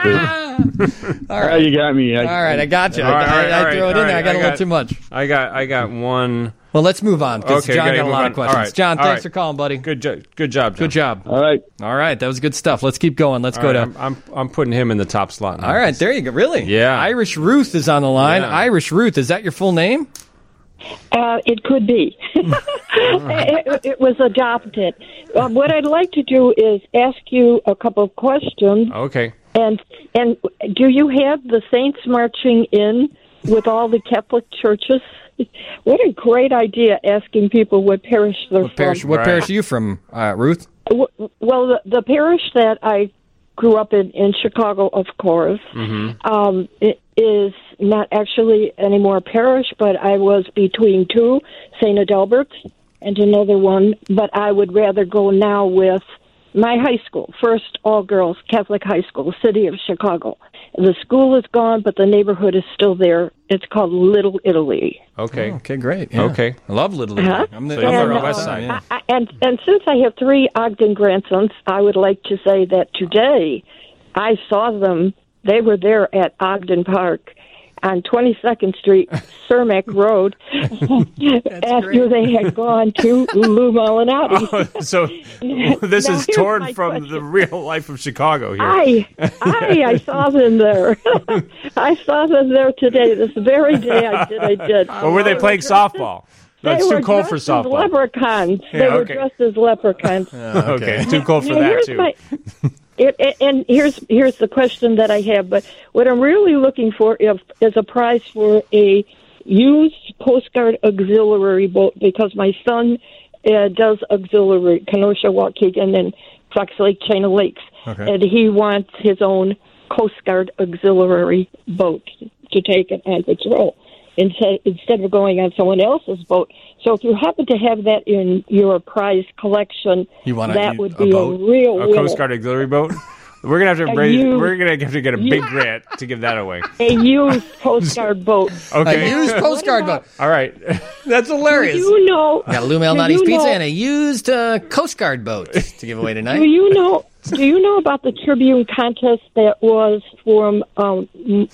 Speaker 19: Oh,
Speaker 2: right.
Speaker 19: you got me. I,
Speaker 2: All right, I got you.
Speaker 12: All right,
Speaker 2: I,
Speaker 12: all right,
Speaker 2: I, I
Speaker 12: all right,
Speaker 2: threw it
Speaker 12: all
Speaker 2: in there. I
Speaker 12: right,
Speaker 2: got
Speaker 12: I
Speaker 2: a little
Speaker 12: got-
Speaker 2: too much.
Speaker 12: I got I got one.
Speaker 2: Well, let's move on because
Speaker 12: Okay,
Speaker 2: John
Speaker 12: gotta
Speaker 2: got a
Speaker 12: move
Speaker 2: lot
Speaker 12: on.
Speaker 2: of questions.
Speaker 12: All right,
Speaker 2: John,
Speaker 12: all
Speaker 2: thanks
Speaker 12: right.
Speaker 2: for calling, buddy.
Speaker 12: Good jo- good job. John.
Speaker 2: Good job.
Speaker 19: All right.
Speaker 2: All right, that was good stuff. Let's keep going. Let's
Speaker 12: All
Speaker 2: go
Speaker 12: right,
Speaker 2: to.
Speaker 12: I'm, I'm I'm putting him in the top slot now.
Speaker 2: All right, there you go. Really?
Speaker 12: Yeah.
Speaker 2: Irish Ruth is on the line.
Speaker 12: Yeah.
Speaker 2: Irish Ruth, is that your full name?
Speaker 14: Uh, it could be. it, it was adopted. Um, what I'd like to do is ask you a couple of questions.
Speaker 12: Okay.
Speaker 14: And and do you have the saints marching in with all the Catholic churches? What a great idea! Asking people what parish they're
Speaker 2: What parish?
Speaker 14: from.
Speaker 2: What
Speaker 12: Right.
Speaker 2: parish are you from, uh, Ruth?
Speaker 14: W- Well, the, the parish that I grew up in in Chicago, of course,
Speaker 12: Mm-hmm.
Speaker 14: um, it is not actually anymore a parish, but I was between two, Saint Adalbert's and another one. But I would rather go now with my high school, First All Girls Catholic High School, City of Chicago. The school is gone, but the neighborhood is still there. It's called Little Italy.
Speaker 12: Okay.
Speaker 2: Oh, okay, great. Yeah.
Speaker 12: Okay.
Speaker 2: I love Little
Speaker 14: Uh-huh.
Speaker 2: Italy. I'm the,
Speaker 12: So
Speaker 2: I'm
Speaker 12: you're
Speaker 2: the
Speaker 12: on the
Speaker 2: west
Speaker 12: west
Speaker 2: side.
Speaker 12: side.
Speaker 2: Yeah.
Speaker 14: I, and and since I have three Ogden grandsons, I would like to say that today I saw them. They were there at Ogden Park on twenty-second Street, Cermak Road, after they had gone to Lou Molinati.
Speaker 12: Oh, so this
Speaker 14: Now,
Speaker 12: is
Speaker 14: here's
Speaker 12: torn
Speaker 14: my
Speaker 12: from the real life of Chicago here.
Speaker 14: I, I, I saw them there. I saw them there today. This very day I did. I did.
Speaker 12: Or were they playing softball? That's
Speaker 14: they
Speaker 12: too
Speaker 14: were
Speaker 12: cold for
Speaker 14: dressed as
Speaker 12: softball.
Speaker 14: leprechauns.
Speaker 12: Yeah,
Speaker 14: they were
Speaker 12: okay.
Speaker 14: dressed as leprechauns.
Speaker 12: Okay, too cold for
Speaker 14: Now,
Speaker 12: that
Speaker 14: here's
Speaker 12: too.
Speaker 14: My, It, it, and here's here's the question that I have. But what I'm really looking for is, is a prize for a used Coast Guard auxiliary boat, because my son uh, does auxiliary Kenosha, Waukegan, and Fox Lake, China Lakes,
Speaker 2: Okay.
Speaker 14: and he wants his own Coast Guard auxiliary boat to take it on patrol instead instead of going on someone else's boat. So if you happen to have that in your prize collection,
Speaker 12: You want
Speaker 14: that
Speaker 12: a,
Speaker 14: would
Speaker 12: a
Speaker 14: be
Speaker 12: boat?
Speaker 14: a real
Speaker 12: a
Speaker 14: winner.
Speaker 12: Coast Guard auxiliary boat. We're gonna have to
Speaker 14: A
Speaker 12: raise,
Speaker 14: used-
Speaker 12: we're gonna have to get a big
Speaker 14: Yeah.
Speaker 12: grant to give that away.
Speaker 14: A used Coast Guard boat.
Speaker 12: Okay,
Speaker 2: A used Coast Guard boat.
Speaker 12: All right,
Speaker 2: that's hilarious.
Speaker 14: Do you know?
Speaker 2: Got a Lou
Speaker 14: do
Speaker 2: Malnati's
Speaker 14: you
Speaker 2: pizza
Speaker 14: know-
Speaker 2: and a used uh, Coast Guard boat to give away tonight.
Speaker 14: Do you know? Do you know about the Tribune contest that was from um,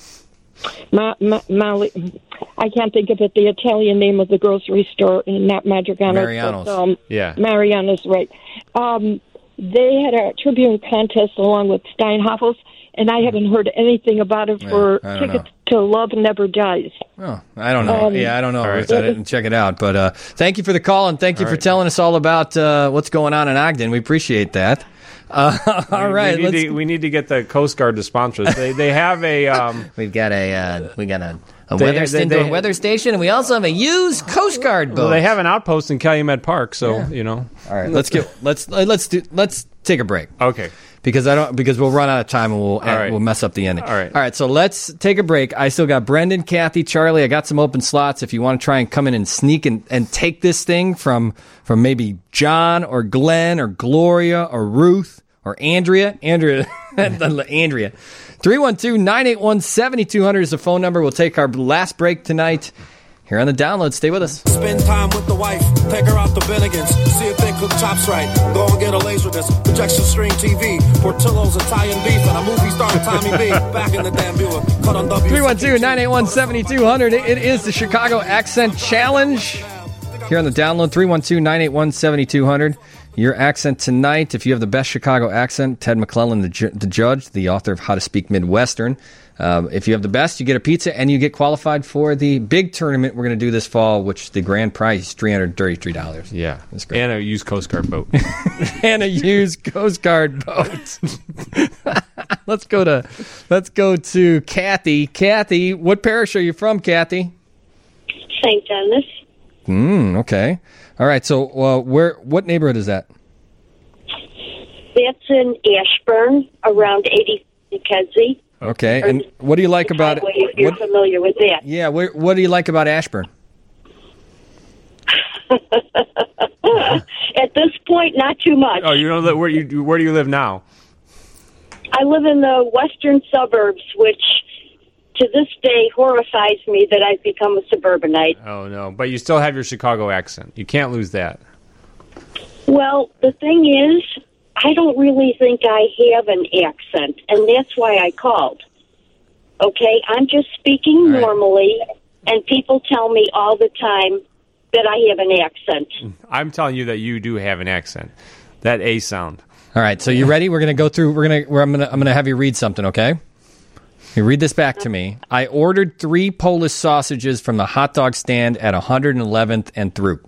Speaker 14: Ma, Ma, Mali? I can't think of it. The Italian name of the grocery store, and not Madrigano's.
Speaker 2: Mariano's.
Speaker 14: But, um,
Speaker 12: Yeah.
Speaker 14: Mariano's, right? Um, they had a Tribune contest along with Steinhoffels, and I haven't heard anything about it
Speaker 2: Yeah,
Speaker 14: for
Speaker 2: I don't
Speaker 14: tickets to Love Never Dies.
Speaker 2: Oh, I don't know.
Speaker 14: Um,
Speaker 2: yeah, I don't know.
Speaker 14: All right.
Speaker 2: I didn't check it out. But uh, thank you for the call, and thank you
Speaker 12: All
Speaker 2: for
Speaker 12: right.
Speaker 2: telling us all about uh, what's going on in Ogden. We appreciate that. Uh, all
Speaker 12: We-
Speaker 2: right,
Speaker 12: we need,
Speaker 2: let's.
Speaker 12: to, we need to get the Coast Guard to sponsor us. They they have a um,
Speaker 2: We've got a uh, we got a, a
Speaker 12: They-
Speaker 2: weather
Speaker 12: they-
Speaker 2: st-
Speaker 12: they-
Speaker 2: weather station, and we also have a used Coast Guard boat.
Speaker 12: well, they have an outpost in Calumet Park, so
Speaker 2: Yeah.
Speaker 12: you know.
Speaker 2: All right, let's get let's uh, let's do let's take a break.
Speaker 12: Okay.
Speaker 2: Because I don't because we'll run out of time and we'll
Speaker 12: right.
Speaker 2: we'll mess up the ending.
Speaker 12: All right.
Speaker 2: All right. So let's take a break. I still got Brendan, Kathy, Charlie. I got some open slots. If you want to try and come in and sneak and, and take this thing from from maybe John or Glenn or Gloria or Ruth or Andrea, Andrea, Andrea. three one two, nine eight one, seven two zero zero is the phone number. We'll take our last break tonight. Here on the download. Stay with us.
Speaker 17: Spend time with the wife, take her out to Bennigan's, see if they cook chops right. Go and get a laser disc, projection stream T V, Portillo's Italian beef, and a movie star Tommy B. Back in the damn Buick, cut on W.
Speaker 2: three one two, nine eight one, seven two zero zero. It is the Chicago Accent Challenge. Here on the download, three one two, nine eight one, seven two zero zero. Your accent tonight, if you have the best Chicago accent, Ted McClellan, the, ju- the judge, the author of How to Speak Midwestern. Um, if you have the best, you get a pizza, and you get qualified for the big tournament we're going to do this fall, which the grand prize is three hundred thirty-three dollars.
Speaker 12: Yeah,
Speaker 2: That's great.
Speaker 12: and a used Coast Guard boat.
Speaker 2: And a used Coast Guard boat. let's go to let's go to Kathy. Kathy, what parish are you from, Kathy?
Speaker 20: Saint Denis.
Speaker 2: Hmm. Okay. All right. So, uh, where? What neighborhood is that?
Speaker 20: That's in Ashburn, around eighty Kedzie.
Speaker 2: Okay. And what do you like about it?
Speaker 20: If you're
Speaker 2: What,
Speaker 20: familiar with that.
Speaker 2: yeah. Where, what do you like about Ashburn?
Speaker 20: At this point, not too much.
Speaker 12: Oh, you know that where you where do you live now?
Speaker 20: I live in the western suburbs, which to this day horrifies me that I've become a suburbanite.
Speaker 12: Oh no, but you still have your Chicago accent. You can't lose that.
Speaker 20: Well, the thing is, I don't really think I have an accent, and that's why I called. Okay, I'm just speaking
Speaker 2: right.
Speaker 20: normally, and people tell me all the time that I have an accent.
Speaker 12: I'm telling you that you do have an accent. That A sound.
Speaker 2: All right. So you ready? We're gonna go through. We're gonna. We're, I'm gonna. I'm gonna have you read something. Okay. You read this back to me. I ordered three Polish sausages from the hot dog stand at one hundred eleventh and through.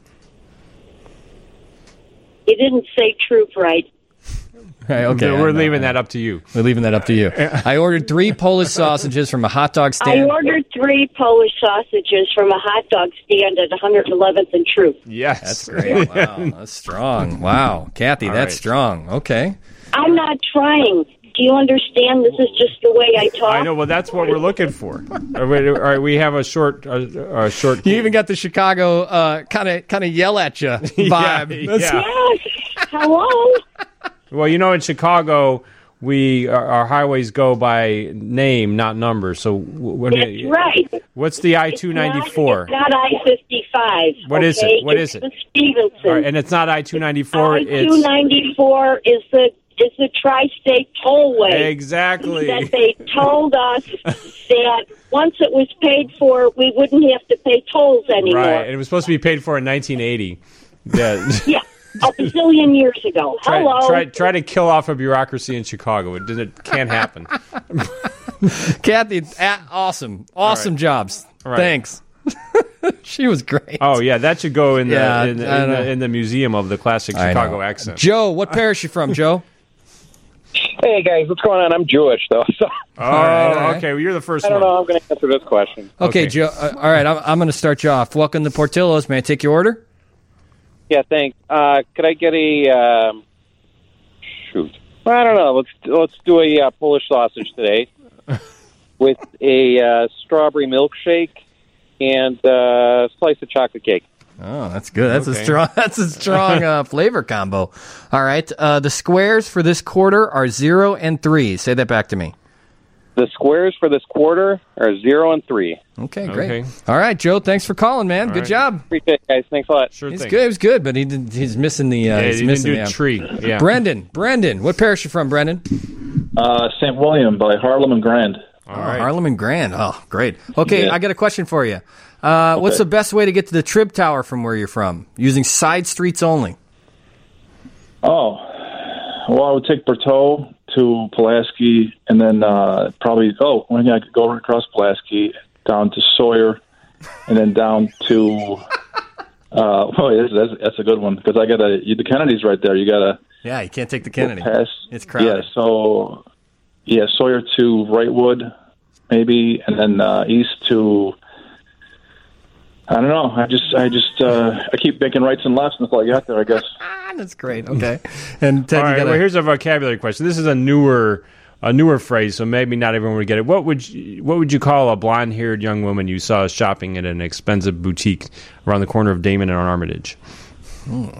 Speaker 20: You didn't say truth right.
Speaker 2: Okay, okay,
Speaker 12: we're
Speaker 2: I know,
Speaker 12: leaving
Speaker 2: I know.
Speaker 12: that up to you.
Speaker 2: We're leaving that up to you. I ordered three Polish sausages from a hot dog
Speaker 20: I
Speaker 2: stand.
Speaker 20: ordered three Polish sausages from a hot dog stand at one hundred eleventh and Truth.
Speaker 12: Yes.
Speaker 2: That's great. Wow. That's strong. Wow. Kathy,
Speaker 12: All
Speaker 2: that's
Speaker 12: right.
Speaker 2: strong. Okay.
Speaker 20: I'm not trying. Do you understand? This is just the way I talk.
Speaker 12: I know. Well, that's what we're looking for. All right, all right, we have a short, a, a short.
Speaker 2: You even got the Chicago kind of kind of yell at you vibe.
Speaker 12: Yeah,
Speaker 2: That's-
Speaker 12: yeah.
Speaker 20: Yes. Hello.
Speaker 12: Well, you know, in Chicago, we our, our highways go by name, not number. So when
Speaker 20: That's
Speaker 12: it-
Speaker 20: right.
Speaker 12: what's the I two ninety four?
Speaker 20: It's not I fifty-five.
Speaker 12: What is
Speaker 20: okay?
Speaker 12: it? What
Speaker 20: it's
Speaker 12: is it?
Speaker 20: The Stevenson.
Speaker 12: All right, and it's not I two ninety four.
Speaker 20: I two
Speaker 12: It's
Speaker 20: ninety-four is the is the tri-state tollway.
Speaker 12: exactly.
Speaker 20: That they told us that once it was paid for, we wouldn't have to pay tolls anymore.
Speaker 12: Right, and it was supposed to be paid for in nineteen eighty. Yeah.
Speaker 20: Yeah, a bazillion years ago.
Speaker 12: Try,
Speaker 20: Hello.
Speaker 12: try, try to kill off a bureaucracy in Chicago. It, it can't happen.
Speaker 2: Kathy, ah, awesome. Awesome
Speaker 12: All right.
Speaker 2: jobs.
Speaker 12: All right.
Speaker 2: Thanks. She was great.
Speaker 12: Oh yeah, that should go in the
Speaker 2: Yeah,
Speaker 12: in, the,
Speaker 2: I
Speaker 12: in,
Speaker 2: know.
Speaker 12: the, in the museum of the classic
Speaker 2: I
Speaker 12: Chicago
Speaker 2: know.
Speaker 12: accent.
Speaker 2: Joe, what parish you from, Joe?
Speaker 21: Hey, guys, what's going on? I'm Jewish, though. So.
Speaker 12: Oh, all right, all right. Okay. Well, you're the first
Speaker 21: I don't
Speaker 12: one.
Speaker 21: know how I'm going to answer this question.
Speaker 2: Okay, Joe. Uh, all right, I'm, I'm going to start you off. Welcome to Portillo's. May I take your order?
Speaker 21: Yeah, thanks. Uh, could I get a... Um, shoot. Well, I don't know. Let's let's do a uh, Polish sausage today with a uh, strawberry milkshake and uh, a slice of chocolate cake.
Speaker 2: Oh, that's good. That's
Speaker 21: Okay.
Speaker 2: a strong. That's a strong uh, flavor combo. All right. Uh, the squares for this quarter are zero and three. Say that back to me.
Speaker 21: The squares for this quarter are zero and three.
Speaker 2: Okay, great. All right, Joe. Thanks for calling, man.
Speaker 21: All
Speaker 2: good
Speaker 21: right.
Speaker 2: job.
Speaker 21: Appreciate it, guys. Thanks a lot.
Speaker 12: Sure
Speaker 2: He's good. He was good, but he did, he's missing the. Uh,
Speaker 12: Yeah,
Speaker 2: he's
Speaker 12: he didn't
Speaker 2: missing
Speaker 12: do
Speaker 2: the
Speaker 12: tree. Yeah.
Speaker 2: Brendan. Brendan. What parish you from, Brendan?
Speaker 22: Uh, Saint William by Harlem and Grand.
Speaker 2: Oh, Harlem and Grand. Oh, great. Okay,
Speaker 22: Yeah.
Speaker 2: I got a question for you. Uh, What's
Speaker 22: Okay.
Speaker 2: the best way to get to the Trib Tower from where you're from? Using side streets only.
Speaker 22: Oh, well, I would take Berteau to Pulaski, and then uh, probably, oh, when I could go across Pulaski, down to Sawyer, and then down to, uh, oh, that's, that's, that's a good one, because I got to, the Kennedy's right there. You got to
Speaker 2: Yeah, you can't take the Kennedy.
Speaker 22: pass.
Speaker 2: It's crowded.
Speaker 22: Yeah, so, yeah, Sawyer to Wrightwood, maybe, and then uh, east to, I don't know. I just, I just, uh, I keep making rights and lefts until I get there, I guess.
Speaker 2: That's great. Okay. And Ted,
Speaker 12: All
Speaker 2: you
Speaker 12: right,
Speaker 2: gotta-
Speaker 12: well, here's a vocabulary question. This is a newer, a newer phrase, so maybe not everyone would get it. What would you, what would you call a blonde-haired young woman you saw shopping at an expensive boutique around the corner of Damon and Armitage?
Speaker 22: Oh,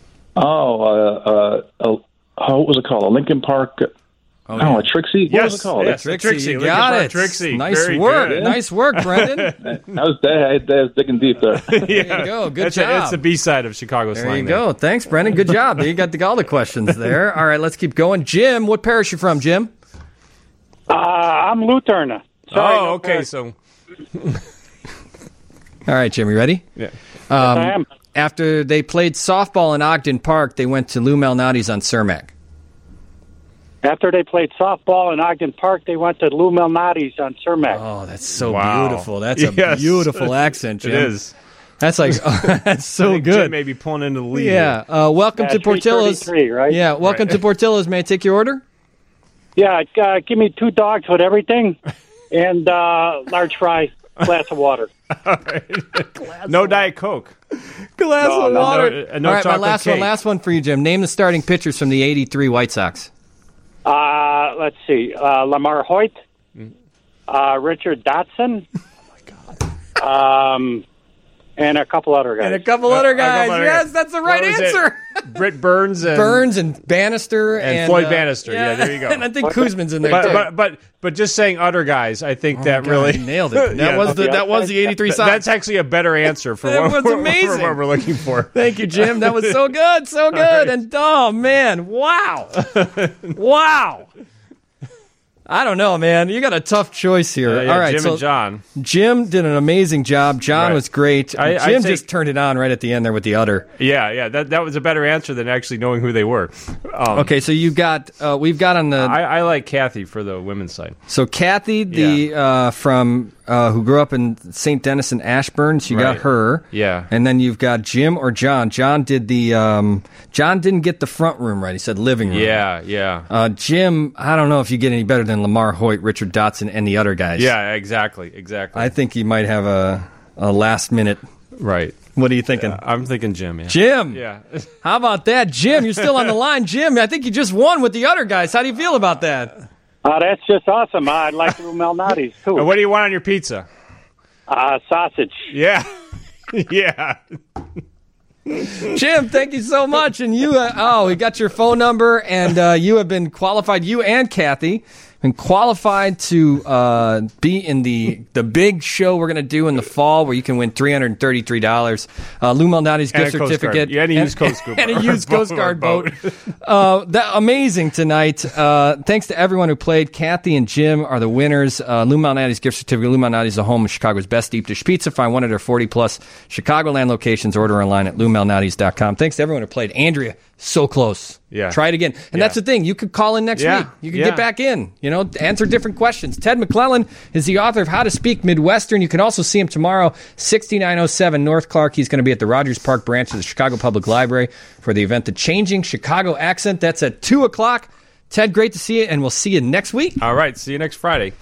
Speaker 22: uh, uh, uh, oh, what was it called? A Lincoln Park. Oh,
Speaker 2: yeah.
Speaker 22: a Trixie. What
Speaker 12: Yes,
Speaker 22: was it called?
Speaker 12: yes,
Speaker 2: Trixie,
Speaker 12: Trixie,
Speaker 2: you
Speaker 12: Lincoln
Speaker 2: got
Speaker 12: Park
Speaker 2: it.
Speaker 12: Trixie.
Speaker 2: Nice
Speaker 12: Very
Speaker 2: work.
Speaker 12: good.
Speaker 2: Nice work, Brendan.
Speaker 22: that was that, that was digging deep there.
Speaker 2: There you go. Good
Speaker 12: that's
Speaker 2: job.
Speaker 12: A, that's the B-side of Chicago
Speaker 2: There
Speaker 12: slang.
Speaker 2: you go. Thanks, Brendan. Good job. You got the, all the questions there. All right, let's keep going. Jim, what parish you from, Jim?
Speaker 23: Uh, I'm Lutheran. Sorry,
Speaker 12: oh,
Speaker 23: no
Speaker 12: okay.
Speaker 23: parish.
Speaker 12: So,
Speaker 2: All right, Jim, you ready?
Speaker 12: Yeah.
Speaker 2: Um,
Speaker 23: I am.
Speaker 2: After they played softball in Ogden Park, they went to Lou Malnati's on Cermak.
Speaker 23: After they played softball in Ogden Park, they went to Lou Malnati's on Cermak.
Speaker 2: Oh, that's so
Speaker 12: Wow.
Speaker 2: beautiful. That's a
Speaker 12: Yes.
Speaker 2: beautiful accent, Jim.
Speaker 12: It is.
Speaker 2: That's like that's so
Speaker 12: I think
Speaker 2: good.
Speaker 12: Jim may be pulling into the lead.
Speaker 2: Yeah. Uh, welcome
Speaker 23: Yeah,
Speaker 2: to Portillo's.
Speaker 23: three thirty-three, right?
Speaker 2: Yeah. Welcome
Speaker 23: Right.
Speaker 2: to Portillo's. May I take your order?
Speaker 23: Yeah, uh, give me two dogs with everything and uh, large fry, glass of water.
Speaker 12: No Diet Coke.
Speaker 2: Glass
Speaker 23: No,
Speaker 2: of
Speaker 23: no,
Speaker 2: water.
Speaker 12: no, uh, no
Speaker 2: All right, my
Speaker 12: chocolate
Speaker 2: last one.
Speaker 12: cake.
Speaker 2: Last one for you, Jim. Name the starting pitchers from the eighty-three White Sox.
Speaker 23: Uh, let's see, uh, Lamar Hoyt, uh, Richard Dotson. Oh, my God. Um, and a couple other guys.
Speaker 2: And a couple other guys.
Speaker 12: other
Speaker 2: Yes,
Speaker 12: guys.
Speaker 2: that's the right
Speaker 12: What was it?
Speaker 2: answer.
Speaker 12: Britt Burns and
Speaker 2: Burns and Bannister
Speaker 12: and,
Speaker 2: and,
Speaker 12: Floyd
Speaker 2: uh,
Speaker 12: Bannister. Yeah, there you go.
Speaker 2: And I think Kuzman's in there
Speaker 12: but,
Speaker 2: too.
Speaker 12: but but but just saying other guys, I think that
Speaker 2: God,
Speaker 12: really
Speaker 2: you nailed it. That was the- that was the eighty-three
Speaker 12: Th-
Speaker 2: Sox.
Speaker 12: That's actually a better answer for
Speaker 2: That
Speaker 12: what,
Speaker 2: was
Speaker 12: for-
Speaker 2: amazing.
Speaker 12: for what we're looking for.
Speaker 2: Thank you, Jim. That was so good, so good.
Speaker 12: right.
Speaker 2: And oh man, wow, wow. I don't know, man. You got a tough choice here.
Speaker 12: Uh, yeah,
Speaker 2: All right,
Speaker 12: Jim
Speaker 2: so
Speaker 12: and John.
Speaker 2: Jim did an amazing job. John
Speaker 12: Right.
Speaker 2: was great.
Speaker 12: I-
Speaker 2: Jim
Speaker 12: I'd say-
Speaker 2: just turned it on right at the end there with the udder.
Speaker 12: Yeah, yeah. That that was a better answer than actually knowing who they were. Um,
Speaker 2: Okay, so you got uh, we've got on the
Speaker 12: I, I like Kathy for the women's side.
Speaker 2: so Kathy the uh, from uh, who grew up in Saint Denis and Ashburn. So you got
Speaker 12: Right.
Speaker 2: her.
Speaker 12: Yeah.
Speaker 2: And then you've got Jim or John. John did the um, John didn't get the front room right. He said living room.
Speaker 12: Yeah, yeah.
Speaker 2: Uh, Jim, I don't know if you get any better than Lamar Hoyt, Richard Dotson, and the other guys.
Speaker 12: Yeah, exactly, exactly.
Speaker 2: I think you might have a, a last minute.
Speaker 12: Right.
Speaker 2: What are you thinking?
Speaker 12: Uh, I'm thinking Jim. Yeah.
Speaker 2: Jim.
Speaker 12: Yeah.
Speaker 2: How about that? Jim, you're still on the line. Jim, I think you just won with the other guys. How do you feel about that?
Speaker 23: Uh, that's just awesome. I'd like Lou Malnati's, too.
Speaker 12: And what do you want on your pizza?
Speaker 23: Uh, sausage.
Speaker 12: Yeah. yeah.
Speaker 2: Jim, thank you so much. And you, uh, oh, we got your phone number, and uh, you have been qualified, you and Kathy, been qualified to uh, be in the the big show we're going to do in the fall where you can win three hundred thirty-three dollars. Uh, Lou Malnati's
Speaker 12: And
Speaker 2: gift
Speaker 12: a Coast Guard.
Speaker 2: certificate.
Speaker 12: Yeah, and a used Coast Guard
Speaker 2: And a
Speaker 12: boat.
Speaker 2: used Coast Guard
Speaker 12: boat.
Speaker 2: boat. Uh, that, amazing tonight. Uh, thanks to everyone who played. Kathy and Jim are the winners. Uh, Lou Malnati's gift certificate. Lou Malnati's the home of Chicago's best deep dish pizza. Find one of their forty-plus Chicagoland locations. Order online at lou malnati's dot com. Thanks to everyone who played. Andrea, so close.
Speaker 12: Yeah.
Speaker 2: Try it again. And
Speaker 12: Yeah.
Speaker 2: that's the thing. You could call in next
Speaker 12: Yeah.
Speaker 2: week. You can
Speaker 12: Yeah.
Speaker 2: get back in, you know, answer different questions. Ted McClellan is the author of How to Speak Midwestern. You can also see him tomorrow, sixty-nine oh seven North Clark. He's going to be at the Rogers Park branch of the Chicago Public Library for the event, The Changing Chicago Accent. That's at two o'clock Ted, great to see you, and we'll see you next week.
Speaker 12: All right. See you next Friday.